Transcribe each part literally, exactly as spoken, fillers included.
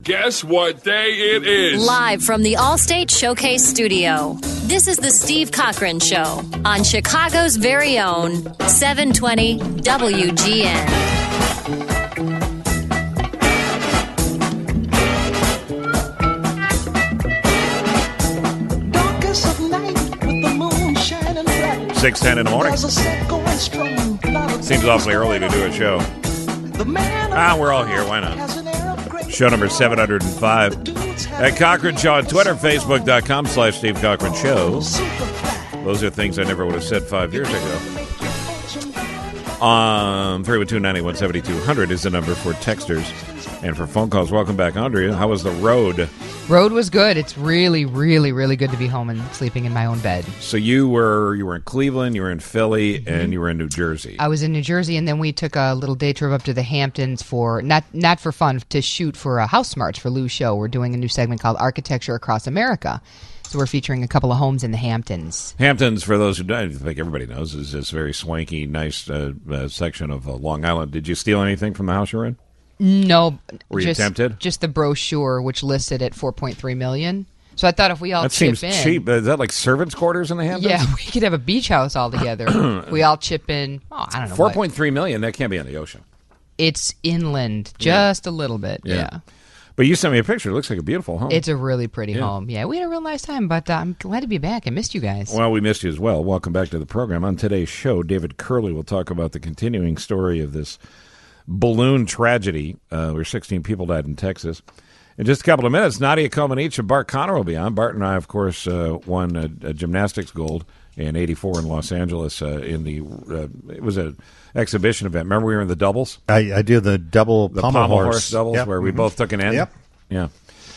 Guess what day it is? Live from the Allstate Showcase Studio, this is the Steve Cochran Show on Chicago's very own seven twenty W G N. six ten in the morning. Seems awfully early to do a show. Ah, we're all here. Why not? Show number seven hundred five. At Cochran Show on Twitter, Facebook.com slash Steve Cochran Show. Those are things I never would have said five years ago. Um, three one two, nine one, seven two zero zero is the number for texters. And for phone calls, welcome back, Andrea. How was the road? Road was good. It's really, really, really good to be home and sleeping in my own bed. So you were you were in Cleveland, you were in Philly, mm-hmm. and you were in New Jersey. I was in New Jersey, and then we took a little day trip up to the Hamptons for, not not for fun, to shoot for a House Smarts for Lou's show. We're doing a new segment called Architecture Across America. So we're featuring a couple of homes in the Hamptons. Hamptons, for those who don't, I think everybody knows, is this very swanky, nice uh, uh, section of uh, Long Island. Did you steal anything from the house you're in? No. Were you just, tempted? Just the brochure, which listed at four point three million dollars. So I thought if we all that chip seems in... cheap. Is that like servants' quarters in the Hamptons? Yeah, we could have a beach house all together. We all chip in, oh, I don't know four point three million dollars, that can't be on the ocean. It's inland, just yeah. a little bit, yeah. yeah. But you sent me a picture. It looks like a beautiful home. It's a really pretty yeah. home. Yeah, we had a real nice time, but uh, I'm glad to be back. I missed you guys. Well, we missed you as well. Welcome back to the program. On today's show, David Curley will talk about the continuing story of this balloon tragedy uh, where sixteen people died in Texas. In just a couple of minutes, Nadia Comaneci and Bart Connor will be on. Bart and I, of course, uh, won a, a gymnastics gold in eighty-four in Los Angeles uh, in the, uh, it was an exhibition event. Remember we were in the doubles? I, I do the double the pommel, pommel horse. horse doubles yep. where we mm-hmm. both took an end. Yep. Yeah.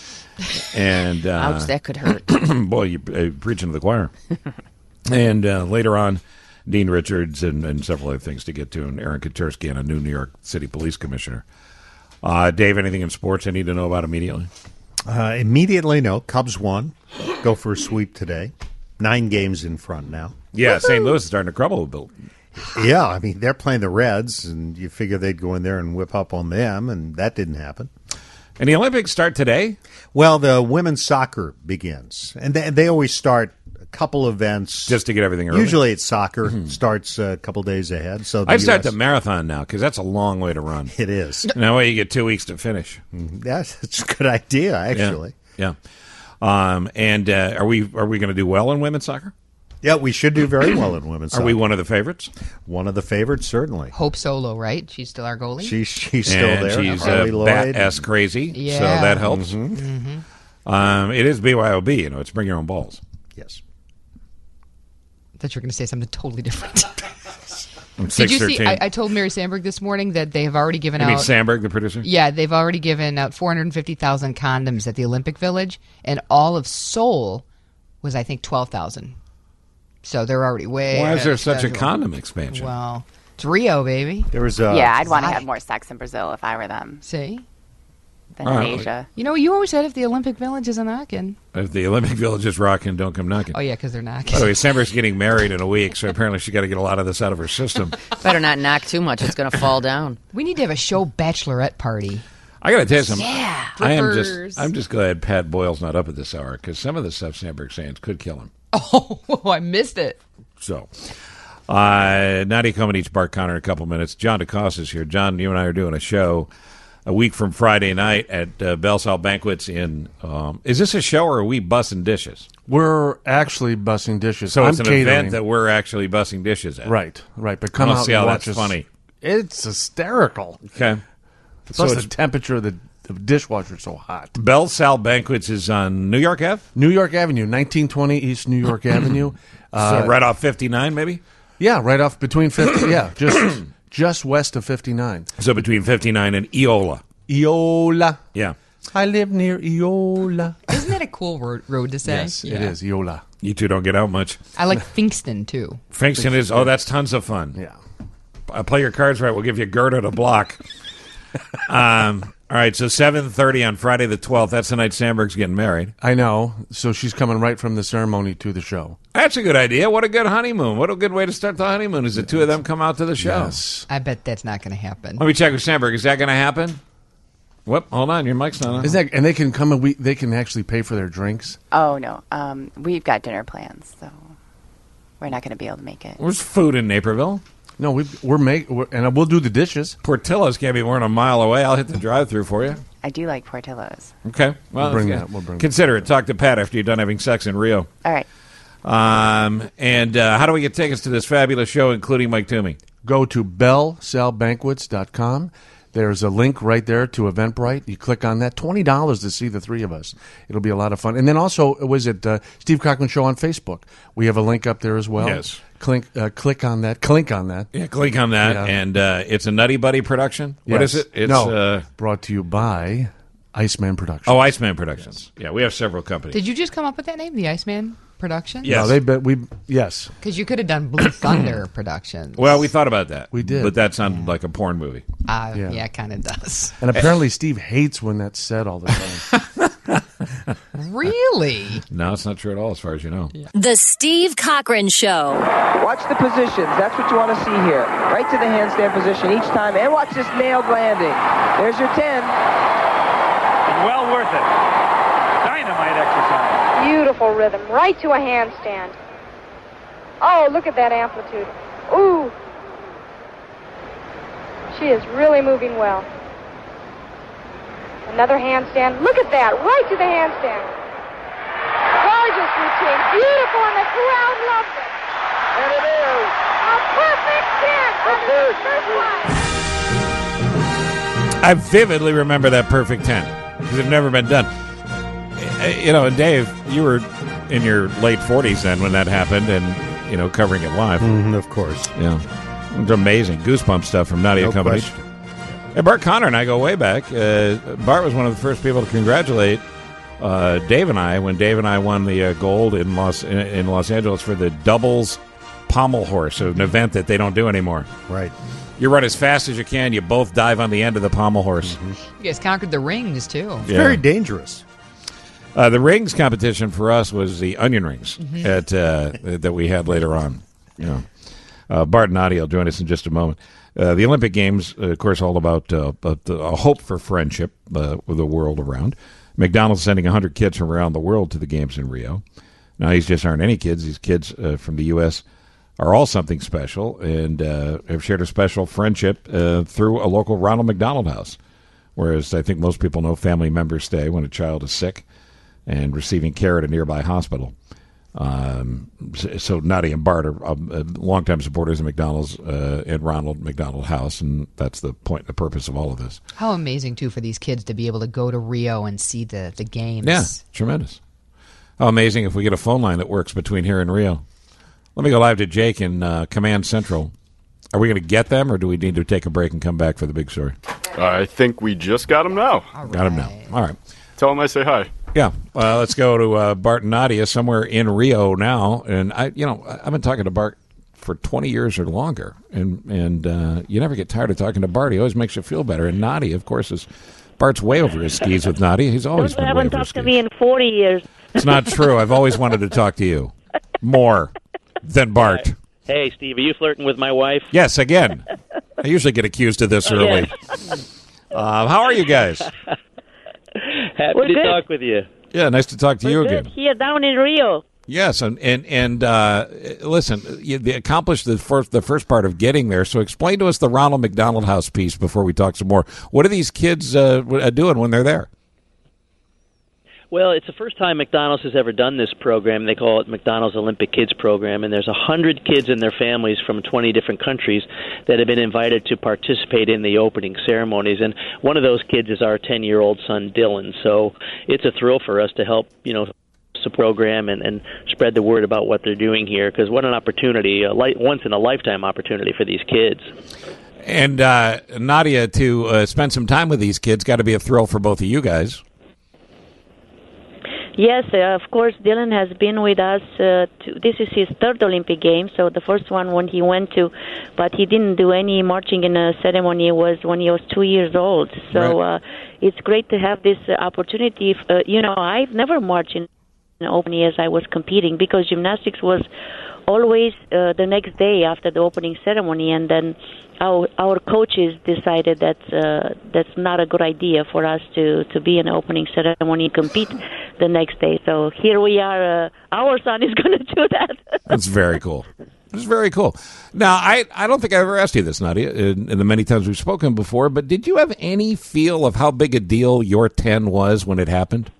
And uh, ouch, that could hurt. Boy, you uh, preaching to the choir. And uh, later on, Dean Richards and, and several other things to get to, and Aaron Katersky, and a new New York City Police Commissioner. Uh, Dave, anything in sports I need to know about immediately? Uh, immediately, no. Cubs won. Go for a sweep today. Nine games in front now. Yeah, Woo-hoo! Saint Louis is starting to crumble a bit. Yeah, I mean, they're playing the Reds, and you figure they'd go in there and whip up on them, and that didn't happen. And the Olympics start today? Well, the women's soccer begins. And they, they always start a couple events. Just to get everything early? Usually it's soccer. Mm-hmm. Starts a couple days ahead. So I'd start the marathon now, because that's a long way to run. It is. And that way you get two weeks to finish. Mm-hmm. That's, that's a good idea, actually. Yeah. yeah. Um, and uh, are we are we going to do well in women's soccer? Yeah, we should do very well in women's soccer. Are we one of the favorites? One of the favorites, certainly. Hope Solo, right? She's still our goalie? She, she's still and there. She's uh, bat-ass crazy, yeah. so that helps. Mm-hmm. Mm-hmm. Um, it is B Y O B, you know, it's bring your own balls. Yes. I thought you were going to say something totally different. Did you see, I, I told Mary Sandberg this morning that they have already given you out... You mean Sandberg, the producer? Yeah, they've already given out four hundred fifty thousand condoms at the Olympic Village, and all of Seoul was, I think, twelve thousand. So they're already way... Why is there schedule. such a condom expansion? Well, it's Rio, baby. There was a... Yeah, I'd want to have more sex in Brazil if I were them. See? Than all in right. Asia. You know, you always said if the Olympic Village isn't knocking. If the Olympic Village is rocking, don't come knocking. Oh, yeah, because they're knocking. By the way, Sandberg's getting married in a week, so apparently she's got to get a lot of this out of her system. Better not knock too much. It's going to fall down. We need to have a show bachelorette party. I got to tell you something. Yeah. I am Flippers. just, I'm just glad Pat Boyle's not up at this hour, because some of the stuff Sandberg's saying could kill him. Oh, I missed it. So, uh, Nadia Comaneci, Bart Connor in a couple minutes. John DeCosta is here. John, you and I are doing a show a week from Friday night at uh, Bell Sal Banquets in, um, is this a show or are we bussing dishes? We're actually bussing dishes. So I'm it's an catering. event that we're actually bussing dishes at. Right, right. But come Let's out see how and that's watch us. funny. It's hysterical. Okay. Plus So the it's temperature of the, the dishwasher is so hot. Bell Sal Banquets is on New York Ave? New York Avenue, nineteen twenty East New York Avenue. Uh, so right off fifty-nine, maybe? Yeah, right off between fifty. Yeah, just just west of fifty-nine. So between fifty-nine and Eola. Eola. Yeah. I live near Eola. Isn't that a cool road, road to say? Yes, it is Eola. You two don't get out much. I like Finkston, too. Finkston is, oh, that's tons of fun. Yeah. Uh, play your cards right. We'll give you Gerda to block. um, all right, so seven thirty on Friday the twelfth. That's the night Sandberg's getting married. I know. So she's coming right from the ceremony to the show. That's a good idea. What a good honeymoon. What a good way to start the honeymoon is the two of them come out to the show. Yes. I bet that's not going to happen. Let me check with Sandberg. Is that going to happen? Whoop, hold on, your mic's not on. Is that, and they can come and we they can actually pay for their drinks. Oh, no. Um, we've got dinner plans, so we're not going to be able to make it. There's food in Naperville. No, we we're make we're, and we'll do the dishes. Portillo's can't be more than a mile away. I'll hit the drive-through for you. I do like Portillo's. Okay, well, We'll bring yeah. that. We'll bring Consider it. Talk to Pat after you're done having sex in Rio. All right. Um, and uh, how do we get tickets to this fabulous show, including Mike Toomey? Go to bell sal banquets dot com. There's a link right there to Eventbrite. You click on that. twenty dollars to see the three of us. It'll be a lot of fun. And then also, was it uh, Steve Cochran Show on Facebook? We have a link up there as well. Yes. Click, uh, click on that. Click on that. Yeah, click on that. Yeah. And uh, it's a Nutty Buddy production. What Yes. is it? It's no, uh, brought to you by Iceman Productions. oh, Iceman Productions. Yeah, we have several companies. Did you just come up with that name, the Iceman Productions? Yes. No, they bet we yes. Because you could have done Blue Thunder Productions. Well, we thought about that. We did. But that sounded like a porn movie. Uh, Yeah. yeah, it kind of does. And apparently Steve hates when that's said all the time. Really? No, it's not true at all, as far as you know. The Steve Cochran Show. Watch the positions. That's what you want to see here. Right to the handstand position each time. And watch this nailed landing. There's your ten. Well worth it. Dynamite exercise. Beautiful rhythm. Right to a handstand. Oh, look at that amplitude. Ooh. She is really moving well. Another handstand. Look at that. Right to the handstand. Gorgeous routine. Beautiful, and the crowd loves it. And it is. A perfect ten on the first line. I vividly remember that perfect ten because it's never been done. Uh, You know, and Dave, you were in your late forties then when that happened, and you know, covering it live. Mm, of course. Yeah, it's amazing goosebump stuff from Nadia No Company. question. Hey, Bart Connor and I go way back. Uh, Bart was one of the first people to congratulate uh, Dave and I when Dave and I won the uh, gold in Los in, in Los Angeles for the doubles pommel horse, an event that they don't do anymore. Right. You run as fast as you can. You both dive on the end of the pommel horse. You guys conquered the rings, too. It's very dangerous. Uh, the rings competition for us was the onion rings Mhm. at uh, that we had later on. You know, uh, Bart and Nadia will join us in just a moment. Uh, the Olympic Games, uh, of course, all about uh, but the, a hope for friendship uh, with the world around. McDonald's sending one hundred kids from around the world to the Games in Rio. Now, these just aren't any kids. These kids uh, from the U S are all something special and uh, have shared a special friendship uh, through a local Ronald McDonald House, whereas I think most people know family members stay when a child is sick and receiving care at a nearby hospital. Um, so, so Nadia and Bart are um, uh, longtime supporters of McDonald's uh, at Ronald McDonald House, and that's the point and the purpose of all of this. How amazing, too, for these kids to be able to go to Rio and see the, the games. Yeah, tremendous. How amazing if we get a phone line that works between here and Rio. Let me go live to Jake in uh, Command Central. Are we going to get them, or do we need to take a break and come back for the big story? I think we just got him now. Got him now. All right. Tell him I say hi. Yeah, uh, let's go to uh, Bart and Nadia somewhere in Rio now. And I, you know, I've been talking to Bart for twenty years or longer, and and uh, you never get tired of talking to Bart. He always makes you feel better. And Nadia, of course, is Bart's way over his skis with Nadia. He's always You been way haven't over his talked to skis. me in forty years. It's not true. I've always wanted to talk to you more than Bart. Hey, Steve, are you flirting with my wife? Yes, again. I usually get accused of this early. Uh, how are you guys? Happy We're to good. talk with you. Yeah, nice to talk to you Good. again. Here down in Rio. Yes, and and and uh, listen, you they accomplished the first the first part of getting there. So explain to us the Ronald McDonald House piece before we talk some more. What are these kids uh, doing when they're there? Well, it's the first time McDonald's has ever done this program. They call it McDonald's Olympic Kids Program, and there's one hundred kids and their families from twenty different countries that have been invited to participate in the opening ceremonies. And one of those kids is our ten-year-old son, Dylan. So it's a thrill for us to help, you know, support the program and, and spread the word about what they're doing here, because what an opportunity, a li- once-in-a-lifetime opportunity for these kids. And uh, Nadia, to uh, spend some time with these kids, got to be a thrill for both of you guys. Yes, uh, of course, Dylan has been with us. Uh, to, this is his third Olympic Games, so the first one when he went to, but he didn't do any marching in a ceremony was when he was two years old. So Right. uh, it's great to have this uh, opportunity. If, uh, you know, I've never marched in an open as I was competing because gymnastics was always uh, the next day after the opening ceremony, and then our our coaches decided that uh, that's not a good idea for us to, to be in the opening ceremony and compete the next day. So here we are. Uh, our son is going to do that. That's very cool. It's very cool. Now, I, I don't think I ever asked you this, Nadia, in, in the many times we've spoken before, but did you have any feel of how big a deal your ten was when it happened?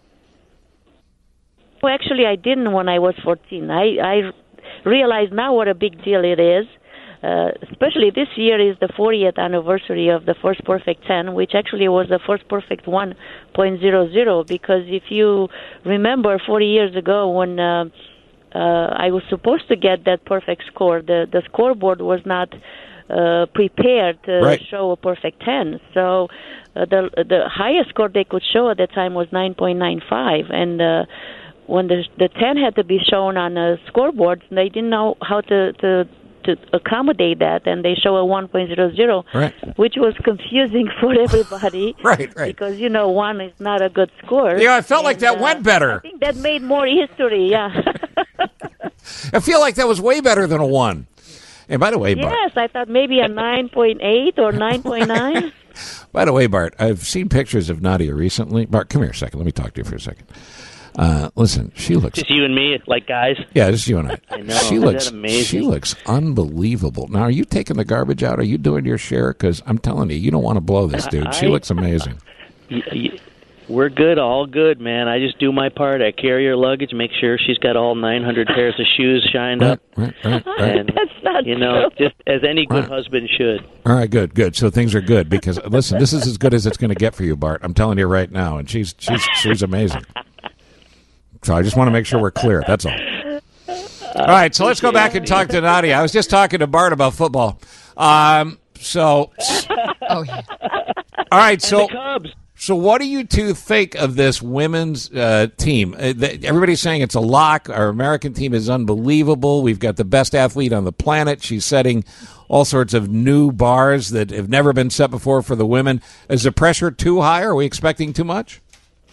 Well, actually, I didn't when I was fourteen. I, I realize now what a big deal it is. Uh, especially this year is the fortieth anniversary of the first perfect ten, which actually was the first perfect one point zero zero, because if you remember forty years ago when uh, uh, I was supposed to get that perfect score, the, the scoreboard was not uh, prepared to right. show a perfect ten. So uh, the the highest score they could show at that time was nine point nine five, and uh, when the the ten had to be shown on a scoreboard, they didn't know how to, to to accommodate that, and they show a one point zero zero, right. which was confusing for everybody. right, right. Because, you know, one is not a good score. Yeah, I felt and, like that uh, went better. I think that made more history, yeah. I feel like that was way better than a one. And by the way, Bart. Yes, I thought maybe a nine point eight or nine point nine. By the way, Bart, I've seen pictures of Nadia recently. Bart, come here a second. Let me talk to you for a second. Uh, listen, she looks. Just you and me, like guys. Yeah, just you and I. I know. She Isn't looks that amazing? She looks unbelievable. Now, are you taking the garbage out? Are you doing your share? Because I'm telling you, you don't want to blow this dude. She I- looks amazing. Y- y- We're good, all good, man. I just do my part. I carry her luggage, make sure she's got all nine hundred pairs of shoes shined Right, up. right, right, right. And, That's not you know, true. just as any good Right. husband should. All right, good, good. So things are good because listen, this is as good as it's going to get for you, Bart. I'm telling you right now, and she's she's she's amazing. So I just want to make sure we're clear. That's all. All right, so let's go back and talk to Nadia. I was just talking to Bart about football. Um, so, Oh, yeah. all right, so the Cubs. so what do you two think of this women's uh, team? Uh, the, everybody's saying it's a lock. Our American team is unbelievable. We've got the best athlete on the planet. She's setting all sorts of new bars that have never been set before for the women. Is the pressure too high? Are we expecting too much?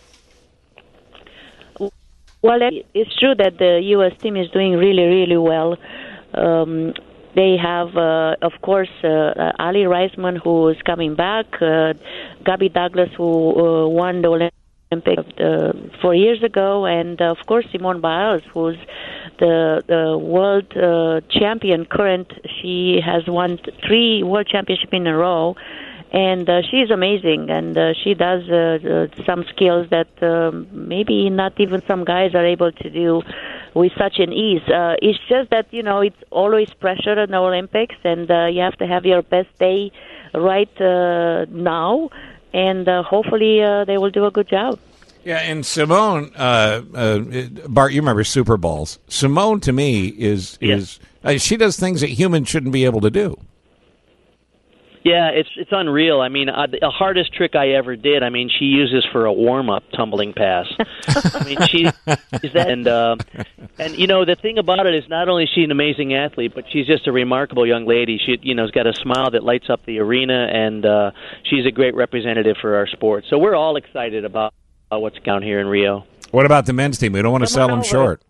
Well, it's true that the U S team is doing really, really well. Um, they have, uh, of course, uh, Ali Reisman, who is coming back, uh, Gabby Douglas, who uh, won the Olympics uh, four years ago, and, uh, of course, Simone Biles, who's the, the world uh, champion current. She has won three world championships in a row. And uh, she's amazing, and uh, she does uh, uh, some skills that uh, maybe not even some guys are able to do with such an ease. Uh, it's just that, you know, it's always pressure in the Olympics, and uh, you have to have your best day right uh, now, and uh, hopefully uh, they will do a good job. Yeah, and Simone, uh, uh, Bart, you remember Super Bowls. Simone, to me, is is uh, she does things that humans shouldn't be able to do. Yeah, it's it's unreal. I mean, uh, the hardest trick I ever did. I mean, she uses for a warm up tumbling pass. I mean, she is that, and uh, and you know the thing about it is not only is she an amazing athlete, but she's just a remarkable young lady. She you know has got a smile that lights up the arena, and uh, she's a great representative for our sport. So we're all excited about uh, what's down here in Rio. What about the men's team? We don't want to Come sell on them over. short.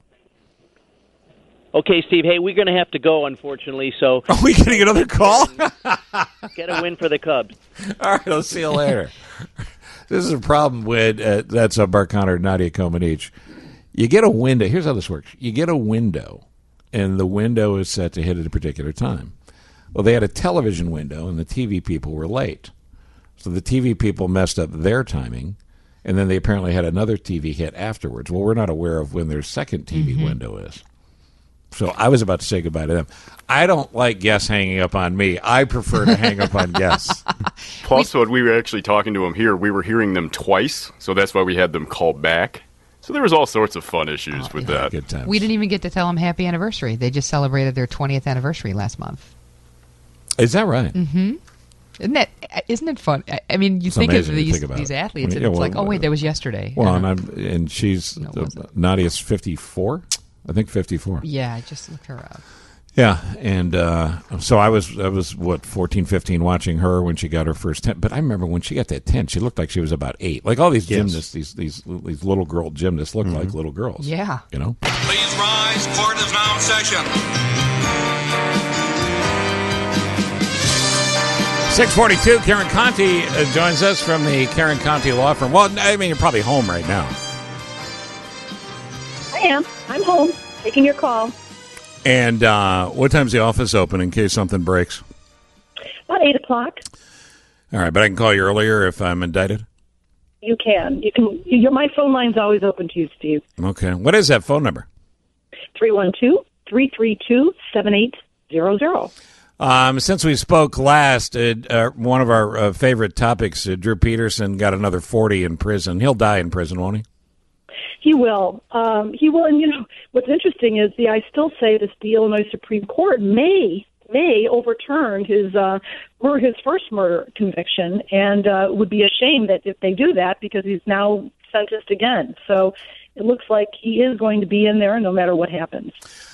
Okay, Steve. Hey, we're going to have to go, unfortunately. So are we getting another call? Get a win for the Cubs. All right, I'll see you later. This is a problem with uh, that's uh, Bart Connor, Nadia Comaneci. You get a window. Here's how this works. You get a window, and the window is set to hit at a particular time. Well, they had a television window, and the T V people were late. So the T V people messed up their timing, and then they apparently had another T V hit afterwards. Well, we're not aware of when their second T V mm-hmm. window is. So I was about to say goodbye to them. I don't like guests hanging up on me. I prefer to hang up on guests. Plus, when we were actually talking to them here, we were hearing them twice, so that's why we had them call back. So there was all sorts of fun issues oh, with yeah, that. Good times. We didn't even get to tell them happy anniversary. They just celebrated their twentieth anniversary last month. Is that right? Mm-hmm. Isn't that isn't it fun? I, I mean, you it's think of these think these it. athletes, I mean, and yeah, it's well, like, oh wait, that was yesterday. Well, uh, and I'm and she's no, uh, Nadia's fifty-four. I think fifty-four. Yeah, I just looked her up. Yeah, and uh, so I was, I was what, fourteen, fifteen, watching her when she got her first tent. But I remember when she got that tent, she looked like she was about eight. Like all these Yes. gymnasts, these these these little girl gymnasts look like little girls. Yeah. You know? Please rise. Court is now in session. six forty-two, Karen Conti uh, joins us from the Karen Conti Law Firm. Well, I mean, you're probably home right now. I am. I'm home, taking your call. And uh, what time's the office open in case something breaks? About eight o'clock. All right, but I can call you earlier if I'm indicted? You can. You can. Your my phone line's always open to you, Steve. Okay. What is that phone number? three one two, three three two, seven eight zero zero. Um, since we spoke last, uh, uh, one of our uh, favorite topics, uh, Drew Peterson got another forty in prison. He'll die in prison, won't he? He will. Um, he will. And, you know, what's interesting is the I still say this the Illinois Supreme Court may may overturn his uh, or his first murder conviction, and uh, would be a shame that if they do that because he's now sentenced again. So it looks like he is going to be in there no matter what happens.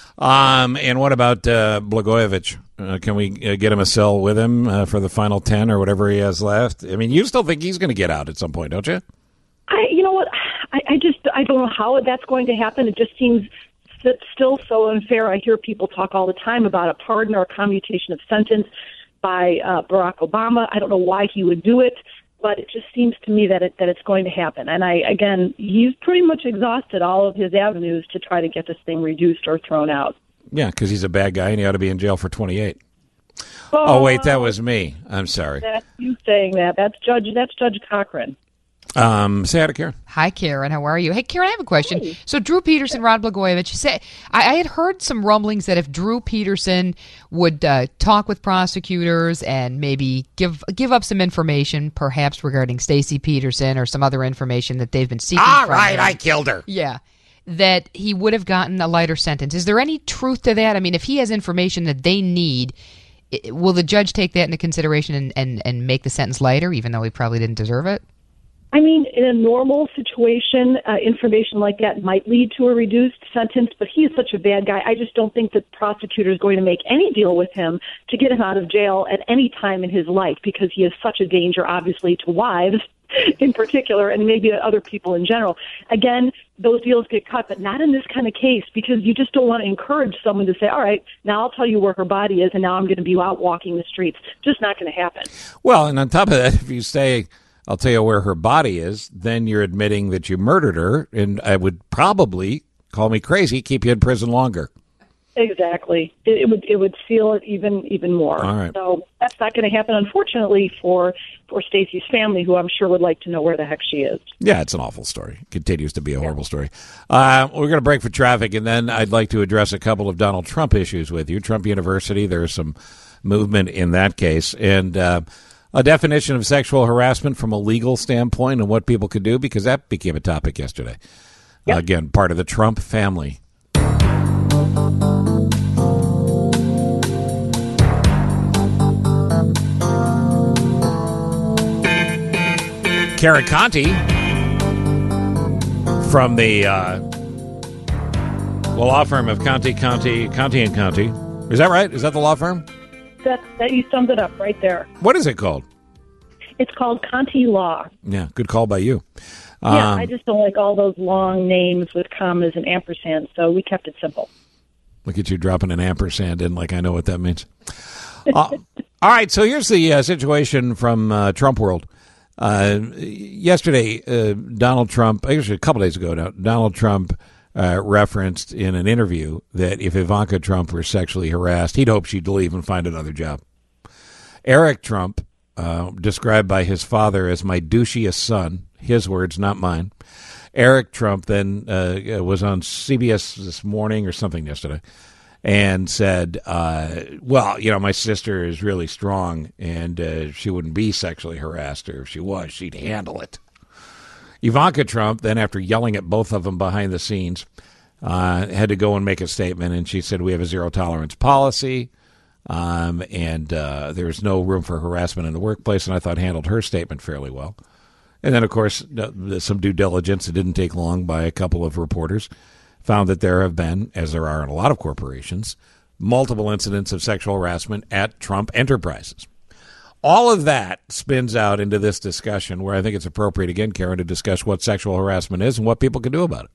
Um, and what about uh, Blagojevich? Uh, can we uh, get him a cell with him uh, for the final ten or whatever he has left? I mean, you still think he's going to get out at some point, don't you? I, you know what? I, I just I don't know how that's going to happen. It just seems st- still so unfair. I hear people talk all the time about a pardon or a commutation of sentence by uh, Barack Obama. I don't know why he would do it, but it just seems to me that it that it's going to happen. And I again, he's pretty much exhausted all of his avenues to try to get this thing reduced or thrown out. Yeah, because he's a bad guy and he ought to be in jail for twenty-eight. Oh, oh wait, that was me. I'm sorry. That's you saying that. That's Judge. That's Judge Cochran. Um, say hi to Karen. Hi, Karen. How are you? Hey, Karen, I have a question. Hey. So Drew Peterson, Rod Blagojevich, you say, I, I had heard some rumblings that if Drew Peterson would uh, talk with prosecutors and maybe give give up some information, perhaps regarding Stacey Peterson or some other information that they've been seeking All from right, him, I killed her. Yeah. That he would have gotten a lighter sentence. Is there any truth to that? I mean, if he has information that they need, it, will the judge take that into consideration and, and, and make the sentence lighter, even though he probably didn't deserve it? I mean, in a normal situation, uh, information like that might lead to a reduced sentence, but he is such a bad guy. I just don't think that the prosecutor is going to make any deal with him to get him out of jail at any time in his life because he is such a danger, obviously, to wives in particular and maybe to other people in general. Again, those deals get cut, but not in this kind of case because you just don't want to encourage someone to say, all right, now I'll tell you where her body is and now I'm going to be out walking the streets. Just not going to happen. Well, and on top of that, if you say, I'll tell you where her body is, then you're admitting that you murdered her, and I would probably, call me crazy, keep you in prison longer. Exactly. It, it would it would seal it even even more. All right. So that's not going to happen, unfortunately, for for Stacey's family, who I'm sure would like to know where the heck she is. Yeah, it's an awful story. It continues to be a horrible story. Uh, we're going to break for traffic, and then I'd like to address a couple of Donald Trump issues with you. Trump University, there's some movement in that case, and uh, a definition of sexual harassment from a legal standpoint and what people could do, because that became a topic yesterday. Yep. Uh, again, part of the Trump family. Karen Conti from the uh, law firm of Conti, Conti, Conti and Conti. Is that right? Is that the law firm? That, that you summed it up right there. What is it called? It's called Conti Law. Yeah, good call by you. Yeah, um, I just don't like all those long names with commas and ampersands, so we kept it simple. Look at you dropping an ampersand in like I know what that means. uh, all right, so here's the uh, situation from uh, Trump world. Uh, yesterday, uh, Donald Trump, actually a couple days ago now, Donald Trump uh, referenced in an interview that if Ivanka Trump were sexually harassed, he'd hope she'd leave and find another job. Eric Trump, uh, described by his father as my douchiest son, his words, not mine. Eric Trump then uh, was on C B S this morning or something yesterday and said, uh, well, you know, my sister is really strong and uh, she wouldn't be sexually harassed, or if she was, she'd handle it. Ivanka Trump, then after yelling at both of them behind the scenes, uh, had to go and make a statement, and she said, we have a zero-tolerance policy, um, and uh, there's no room for harassment in the workplace, and I thought handled her statement fairly well. And then, of course, some due diligence, it didn't take long, by a couple of reporters, found that there have been, as there are in a lot of corporations, multiple incidents of sexual harassment at Trump Enterprises. All of that spins out into this discussion where I think it's appropriate, again, Karen, to discuss what sexual harassment is and what people can do about it.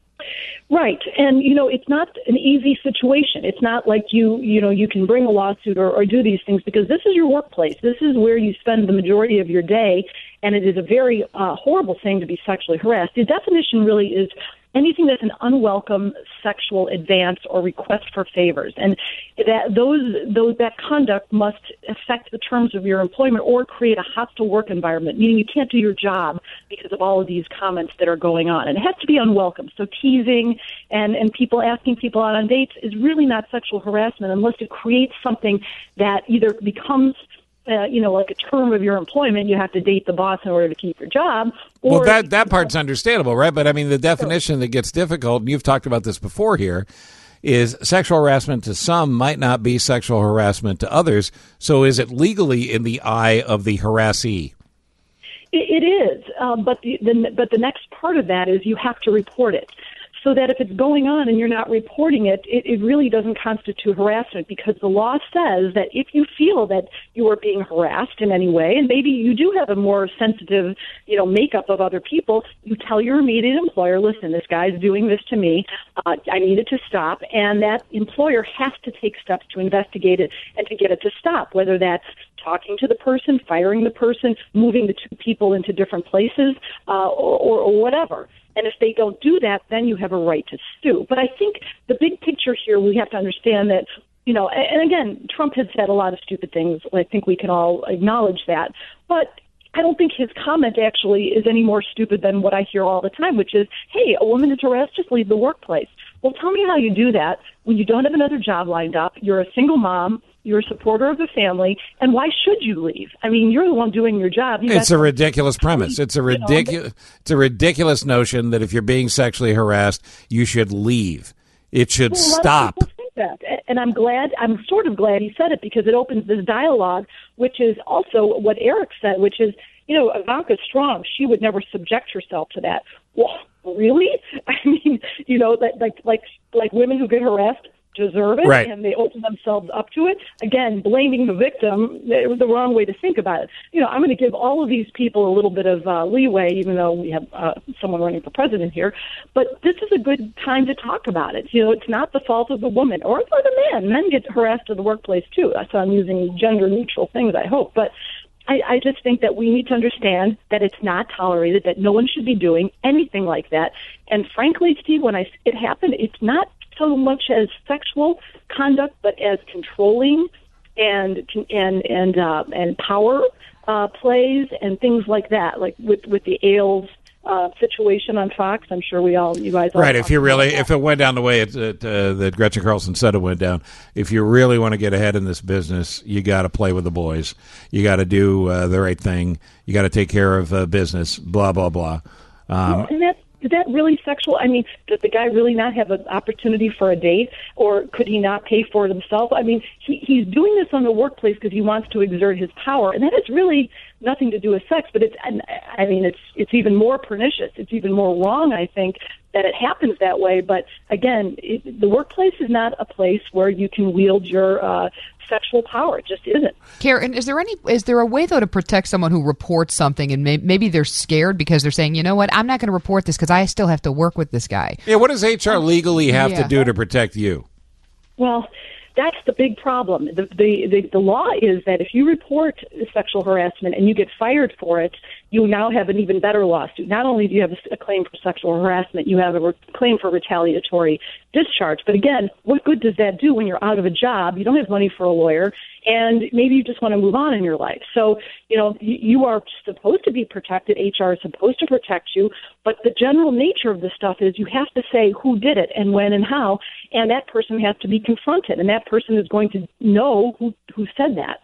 Right. And, you know, it's not an easy situation. It's not like you, you know, you can bring a lawsuit or, or do these things because this is your workplace. This is where you spend the majority of your day, and it is a very uh, horrible thing to be sexually harassed. The definition really is anything that's an unwelcome sexual advance or request for favors, and that those those that conduct must affect the terms of your employment or create a hostile work environment, meaning you can't do your job because of all of these comments that are going on, and it has to be unwelcome. So teasing and and people asking people out on dates is really not sexual harassment unless it creates something that either becomes Uh, you know, like a term of your employment, you have to date the boss in order to keep your job. Or well, that that part's understandable, right? But I mean, the definition that gets difficult, and you've talked about this before here, is sexual harassment to some might not be sexual harassment to others. So is it legally in the eye of the harassee? It, it is, um, but the, the but the next part of that is you have to report it. So that if it's going on and you're not reporting it, it, it really doesn't constitute harassment because the law says that if you feel that you are being harassed in any way, and maybe you do have a more sensitive, you know, makeup of other people, you tell your immediate employer, listen, this guy's doing this to me. Uh, I need it to stop. And that employer has to take steps to investigate it and to get it to stop, whether that's talking to the person, firing the person, moving the two people into different places, uh, or, or, or whatever. And if they don't do that, then you have a right to sue. But I think the big picture here, we have to understand that, you know, and again, Trump had said a lot of stupid things. I think we can all acknowledge that. But I don't think his comment actually is any more stupid than what I hear all the time, which is, hey, a woman is harassed, just leave the workplace. Well, tell me how you do that when you don't have another job lined up, you're a single mom, you're a supporter of the family, and why should you leave? I mean, you're the one doing your job. You it's a ridiculous premise. It's a ridiculous. It's a ridiculous notion that if you're being sexually harassed, you should leave. It should well, stop. That. And I'm glad, I'm sort of glad he said it because it opens this dialogue, which is also what Eric said, which is, you know, Ivanka Strong, she would never subject herself to that. Well, really? I mean, you know, that, like like like women who get harassed deserve it, right, and they open themselves up to it. Again, blaming the victim, it was the wrong way to think about it. You know, I'm going to give all of these people a little bit of uh, leeway, even though we have uh, someone running for president here. But this is a good time to talk about it. You know, it's not the fault of the woman or for the man. Men get harassed in the workplace, too. So I'm using gender-neutral things, I hope. But I, I just think that we need to understand that it's not tolerated, that no one should be doing anything like that. And frankly, Steve, when I, it happened, it's not so much as sexual conduct, but as controlling and and and uh, and power uh, plays and things like that, like with with the Ailes uh, situation on Fox. I'm sure we all, you guys, all right. If you really, if it went down the way it, it, uh, that Gretchen Carlson said it went down, if you really want to get ahead in this business, you got to play with the boys. You got to do uh, the right thing. You got to take care of uh, business. Blah blah blah. Um, well, and that's Is that really sexual? I mean, does the guy really not have an opportunity for a date, or could he not pay for it himself? I mean, he, he's doing this on the workplace because he wants to exert his power, and that has really nothing to do with sex. But it's, I mean, it's it's even more pernicious. It's even more wrong, I think, that it happens that way. But again, it, the workplace is not a place where you can wield your uh, sexual power. It just isn't. Karen, is there any? Is there a way though to protect someone who reports something and may, maybe they're scared because they're saying, you know what, I'm not going to report this because I still have to work with this guy. Yeah, what does H R legally have yeah. to do to protect you? Well, that's the big problem. The, the the the law is that if you report sexual harassment and you get fired for it, you now have an even better lawsuit. Not only do you have a, a claim for sexual harassment, you have a re- claim for retaliatory discharge. But again, what good does that do when you're out of a job? You don't have money for a lawyer, and maybe you just want to move on in your life. So, you know, you, you are supposed to be protected. H R is supposed to protect you. But the general nature of this stuff is you have to say who did it and when and how, and that person has to be confronted, and that person is going to know who, who said that.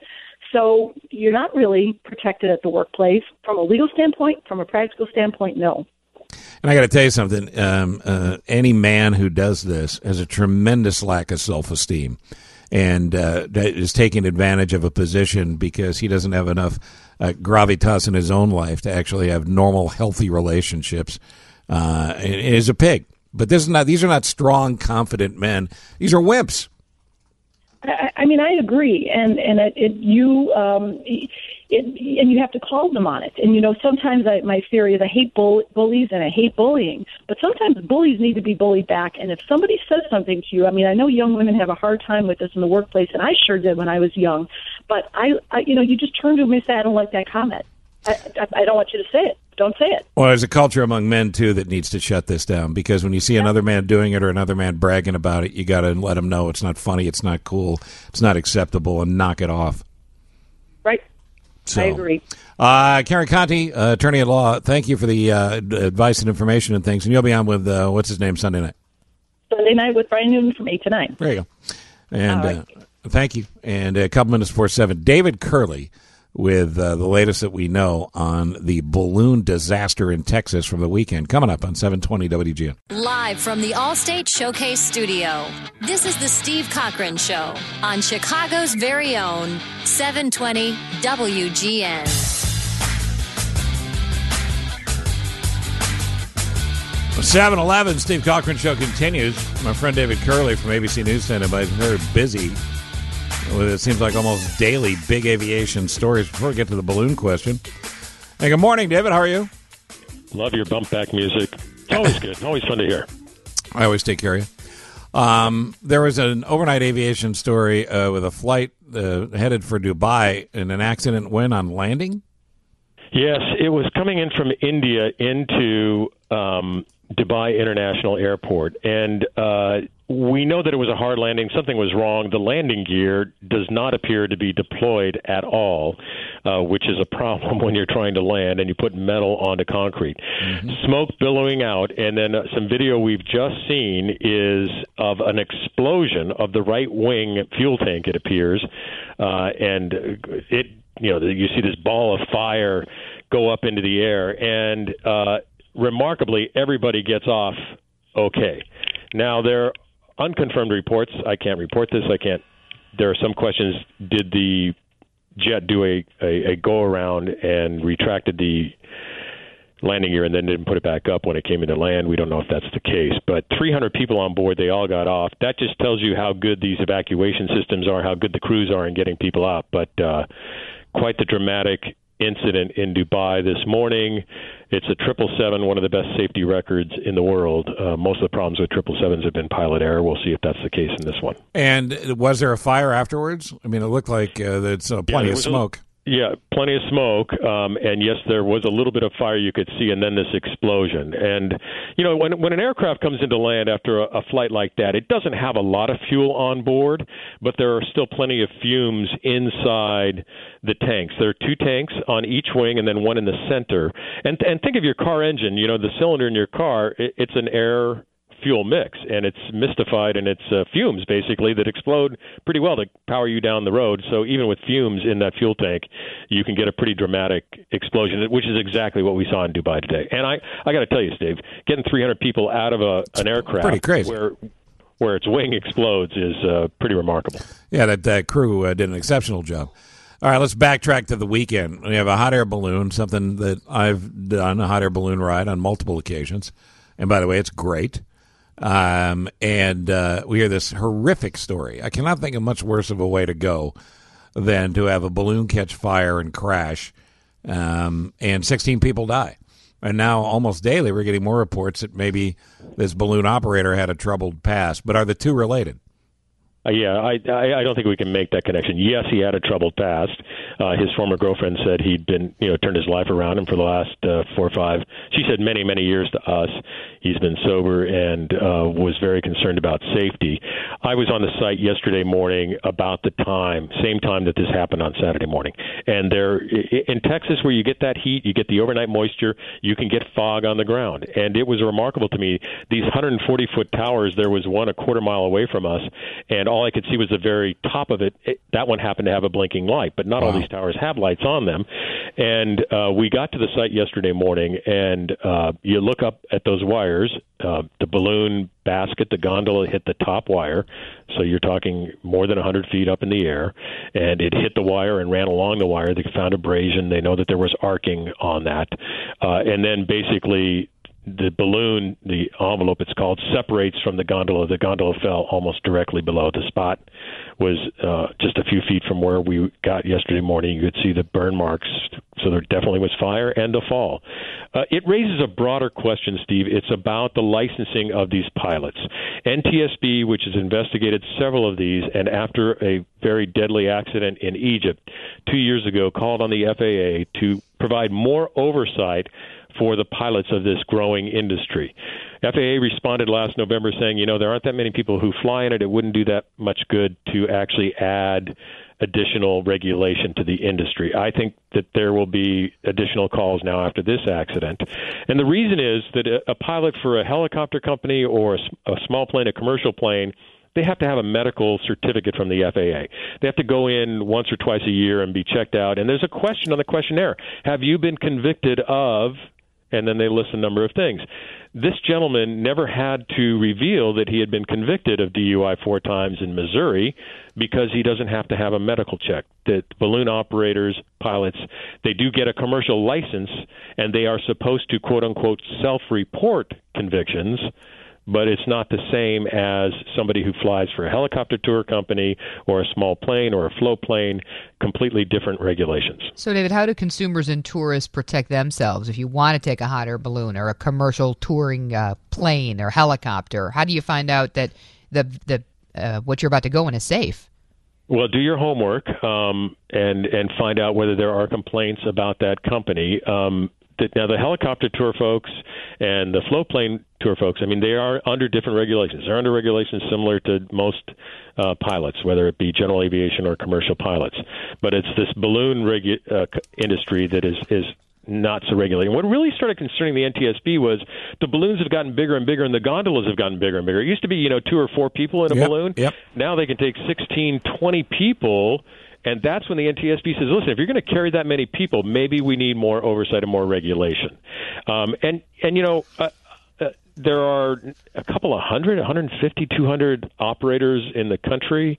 So you're not really protected at the workplace from a legal standpoint, from a practical standpoint, no. And I got to tell you something. Um, uh, any man who does this has a tremendous lack of self-esteem and uh, is taking advantage of a position because he doesn't have enough uh, gravitas in his own life to actually have normal, healthy relationships. Uh, and is a pig. But this is not; these are not strong, confident men. These are wimps. I, I mean, I agree, and and it, it you um, it, and you have to call them on it. And you know, sometimes I, my theory is I hate bull, bullies and I hate bullying, but sometimes bullies need to be bullied back. And if somebody says something to you, I mean, I know young women have a hard time with this in the workplace, and I sure did when I was young. But I, I you know, you just turn to them and say, I don't like that comment. I, I, I don't want you to say it. Don't say it. Well, there's a culture among men, too, that needs to shut this down, because when you see yeah. another man doing it or another man bragging about it, you got to let him know it's not funny, it's not cool, it's not acceptable, and knock it off. Right. So, I agree. Uh, Karen Conti, uh, attorney at law, thank you for the uh, advice and information and things. And you'll be on with, uh, what's his name, Sunday night? Sunday night with Brian Newman from eight to nine. There you go. And right. uh, thank you. And a couple minutes before seven, David Curley with uh, the latest that we know on the balloon disaster in Texas from the weekend. Coming up on seven twenty W G N. Live from the Allstate Showcase Studio, this is the Steve Cochran Show on Chicago's very own seven twenty W G N. seven eleven, Steve Cochran Show continues. My friend David Curley from A B C News stand is very busy. It seems like almost daily big aviation stories. Before we get to the balloon question. Hey, good morning, David. How are you? Love your bump back music. It's always good. Always fun to hear. I always take care of you. Um, there was an overnight aviation story uh, with a flight uh, headed for Dubai and an accident when on landing? Yes, it was coming in from India into um, Dubai International Airport. And uh, we know that it was a hard landing. Something was wrong. The landing gear does not appear to be deployed at all, uh, which is a problem when you're trying to land and you put metal onto concrete. Mm-hmm. Smoke billowing out, and then uh, some video we've just seen is of an explosion of the right wing fuel tank, it appears. Uh, and it, you know, you see this ball of fire go up into the air, and uh, remarkably, everybody gets off okay. Now, there are unconfirmed reports. I can't report this. I can't. There are some questions. Did the jet do a, a, a go-around and retracted the landing gear and then didn't put it back up when it came into land? We don't know if that's the case. But three hundred people on board, they all got off. That just tells you how good these evacuation systems are, how good the crews are in getting people out. But uh, quite the dramatic incident in Dubai this morning. It's a triple seven, one of the best safety records in the world. Uh, most of the problems with triple sevens have been pilot error. We'll see if that's the case in this one. And was there a fire afterwards? I mean, it looked like uh, there's uh, plenty yeah, of smoke. A, yeah, plenty of smoke. Um, and yes, there was a little bit of fire you could see, and then this explosion. And, you know, when when an aircraft comes into land after a, a flight like that, it doesn't have a lot of fuel on board, but there are still plenty of fumes inside the tanks. There are two tanks on each wing and then one in the center. And and think of your car engine. You know, the cylinder in your car, it, it's an air fuel mix, and it's mystified, and it's uh, fumes, basically, that explode pretty well to power you down the road. So even with fumes in that fuel tank, you can get a pretty dramatic explosion, which is exactly what we saw in Dubai today. And I, I got to tell you, Steve, getting three hundred people out of a, an aircraft pretty crazy. where where its wing explodes is uh, pretty remarkable. Yeah, that, that crew uh, did an exceptional job. All right, let's backtrack to the weekend. We have a hot air balloon, something that I've done, a hot air balloon ride on multiple occasions. And by the way, it's great. Um, and uh, we hear this horrific story. I cannot think of much worse of a way to go than to have a balloon catch fire and crash, um, and sixteen people die. And now almost daily we're getting more reports that maybe this balloon operator had a troubled past. But are the two related? Uh, yeah, I, I I don't think we can make that connection. Yes, he had a troubled past. Uh, his former girlfriend said he'd been, you know, turned his life around, and for the last uh, four or five, she said many, many years to us, he's been sober and uh, was very concerned about safety. I was on the site yesterday morning about the time, same time that this happened on Saturday morning. And there, in Texas, where you get that heat, you get the overnight moisture, you can get fog on the ground. And it was remarkable to me. These one hundred forty foot towers, there was one a quarter mile away from us, and all I could see was the very top of it. it that one happened to have a blinking light, but not wow. all these towers have lights on them. And uh, we got to the site yesterday morning, and uh, you look up at those wires. Uh, the balloon basket, the gondola hit the top wire, so you're talking more than one hundred feet up in the air, and it hit the wire and ran along the wire. They found abrasion. They know that there was arcing on that. Uh, and then basically the balloon, the envelope it's called, separates from the gondola. The gondola fell almost directly below. The spot was uh, just a few feet from where we got yesterday morning. You could see the burn marks, so there definitely was fire and a fall. Uh, it raises a broader question, Steve. It's about the licensing of these pilots. N T S B, which has investigated several of these, and after a very deadly accident in Egypt two years ago, called on the F A A to provide more oversight for the pilots of this growing industry. F A A responded last November saying, you know, there aren't that many people who fly in it. It wouldn't do that much good to actually add additional regulation to the industry. I think that there will be additional calls now after this accident. And the reason is that a, a pilot for a helicopter company or a, a small plane, a commercial plane, they have to have a medical certificate from the F A A. They have to go in once or twice a year and be checked out. And there's a question on the questionnaire. Have you been convicted of... And then they list a number of things. This gentleman never had to reveal that he had been convicted of D U I four times in Missouri because he doesn't have to have a medical check. That balloon operators, pilots, they do get a commercial license, and they are supposed to, quote-unquote, self-report convictions, but it's not the same as somebody who flies for a helicopter tour company or a small plane or a float plane, completely different regulations. So, David, how do consumers and tourists protect themselves if you want to take a hot air balloon or a commercial touring uh, plane or helicopter? How do you find out that the the uh, what you're about to go in is safe? Well, do your homework um, and, and find out whether there are complaints about that company. Um, Now, the helicopter tour folks and the float plane tour folks, I mean, they are under different regulations. They're under regulations similar to most uh, pilots, whether it be general aviation or commercial pilots. But it's this balloon regu- uh, industry that is, is not so regulated. What really started concerning the N T S B was the balloons have gotten bigger and bigger, and the gondolas have gotten bigger and bigger. It used to be, you know, two or four people in a yep, balloon. Yep. Now they can take sixteen, twenty people. And that's when the N T S B says, listen, if you're going to carry that many people, maybe we need more oversight and more regulation. Um, and, and, you know, uh, uh, there are a couple of hundred, one hundred fifty, two hundred operators in the country.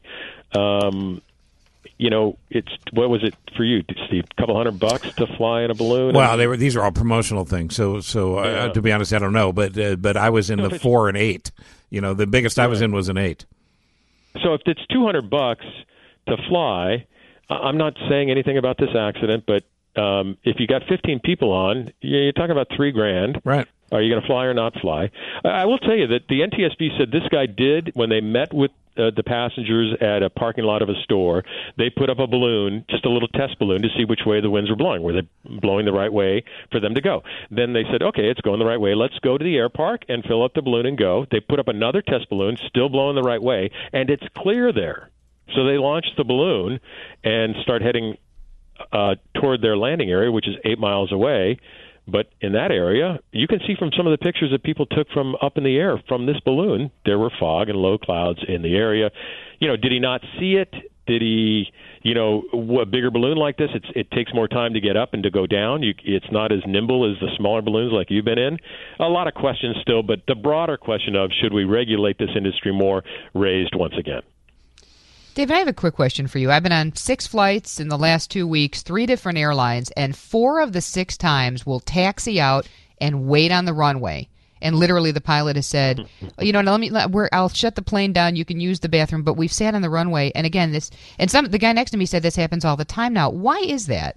Um, you know, it's what was it for you, Steve? A couple hundred bucks to fly in a balloon? Well, they were. These are all promotional things. So, so uh, Yeah. to be honest, I don't know. But uh, but I was in No, the if it's- four and eight. You know, the biggest I was in was an eight. So if it's two hundred bucks to fly, I- I'm not saying anything about this accident, but um, if you got fifteen people on, you're talking about three grand. Right. Are you going to fly or not fly? I I will tell you that the N T S B said this guy did, when they met with uh, the passengers at a parking lot of a store, they put up a balloon, just a little test balloon, to see which way the winds were blowing. Were they blowing the right way for them to go? Then they said, okay, it's going the right way. Let's go to the air park and fill up the balloon and go. They put up another test balloon, still blowing the right way, and it's clear there. So they launched the balloon and start heading uh, toward their landing area, which is eight miles away. But in that area, you can see from some of the pictures that people took from up in the air from this balloon, there were fog and low clouds in the area. You know, did he not see it? Did he, you know, a bigger balloon like this, it's, it takes more time to get up and to go down. You, it's not as nimble as the smaller balloons like you've been in. A lot of questions still, but the broader question of should we regulate this industry more raised once again. David, I have a quick question for you. I've been on six flights in the last two weeks, three different airlines, and four of the six times will taxi out and wait on the runway. And literally the pilot has said, you know, let me, let, we're, I'll shut the plane down. You can use the bathroom, but we've sat on the runway. And again, this, and some, the guy next to me said this happens all the time now. Why is that?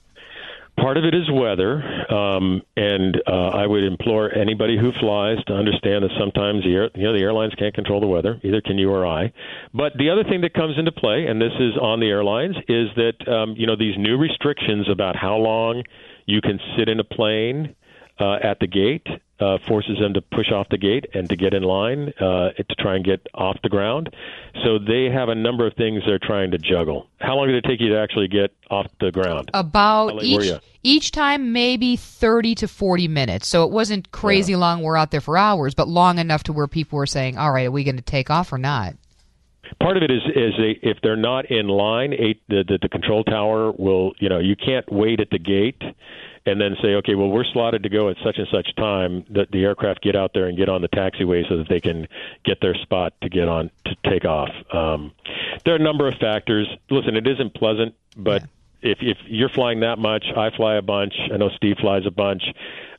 Part of it is weather, um, and uh, I would implore anybody who flies to understand that sometimes the air, you know the airlines can't control the weather, either can you or I. But the other thing that comes into play, and this is on the airlines, is that um, you know these new restrictions about how long you can sit in a plane uh, at the gate uh, forces them to push off the gate and to get in line uh, to try and get off the ground. So they have a number of things they're trying to juggle. How long did it take you to actually get off the ground? About each each time maybe thirty to forty minutes. So it wasn't crazy yeah. long. We're out there for hours, but long enough to where people were saying, all right, are we going to take off or not? Part of it is is they, if they're not in line, eight, the, the the control tower will, you know, you can't wait at the gate and then say, okay, well, we're slotted to go at such and such time, that the aircraft get out there and get on the taxiway so that they can get their spot to get on to take off. Um, there are a number of factors. Listen, it isn't pleasant, but yeah. if if you're flying that much, I fly a bunch. I know Steve flies a bunch.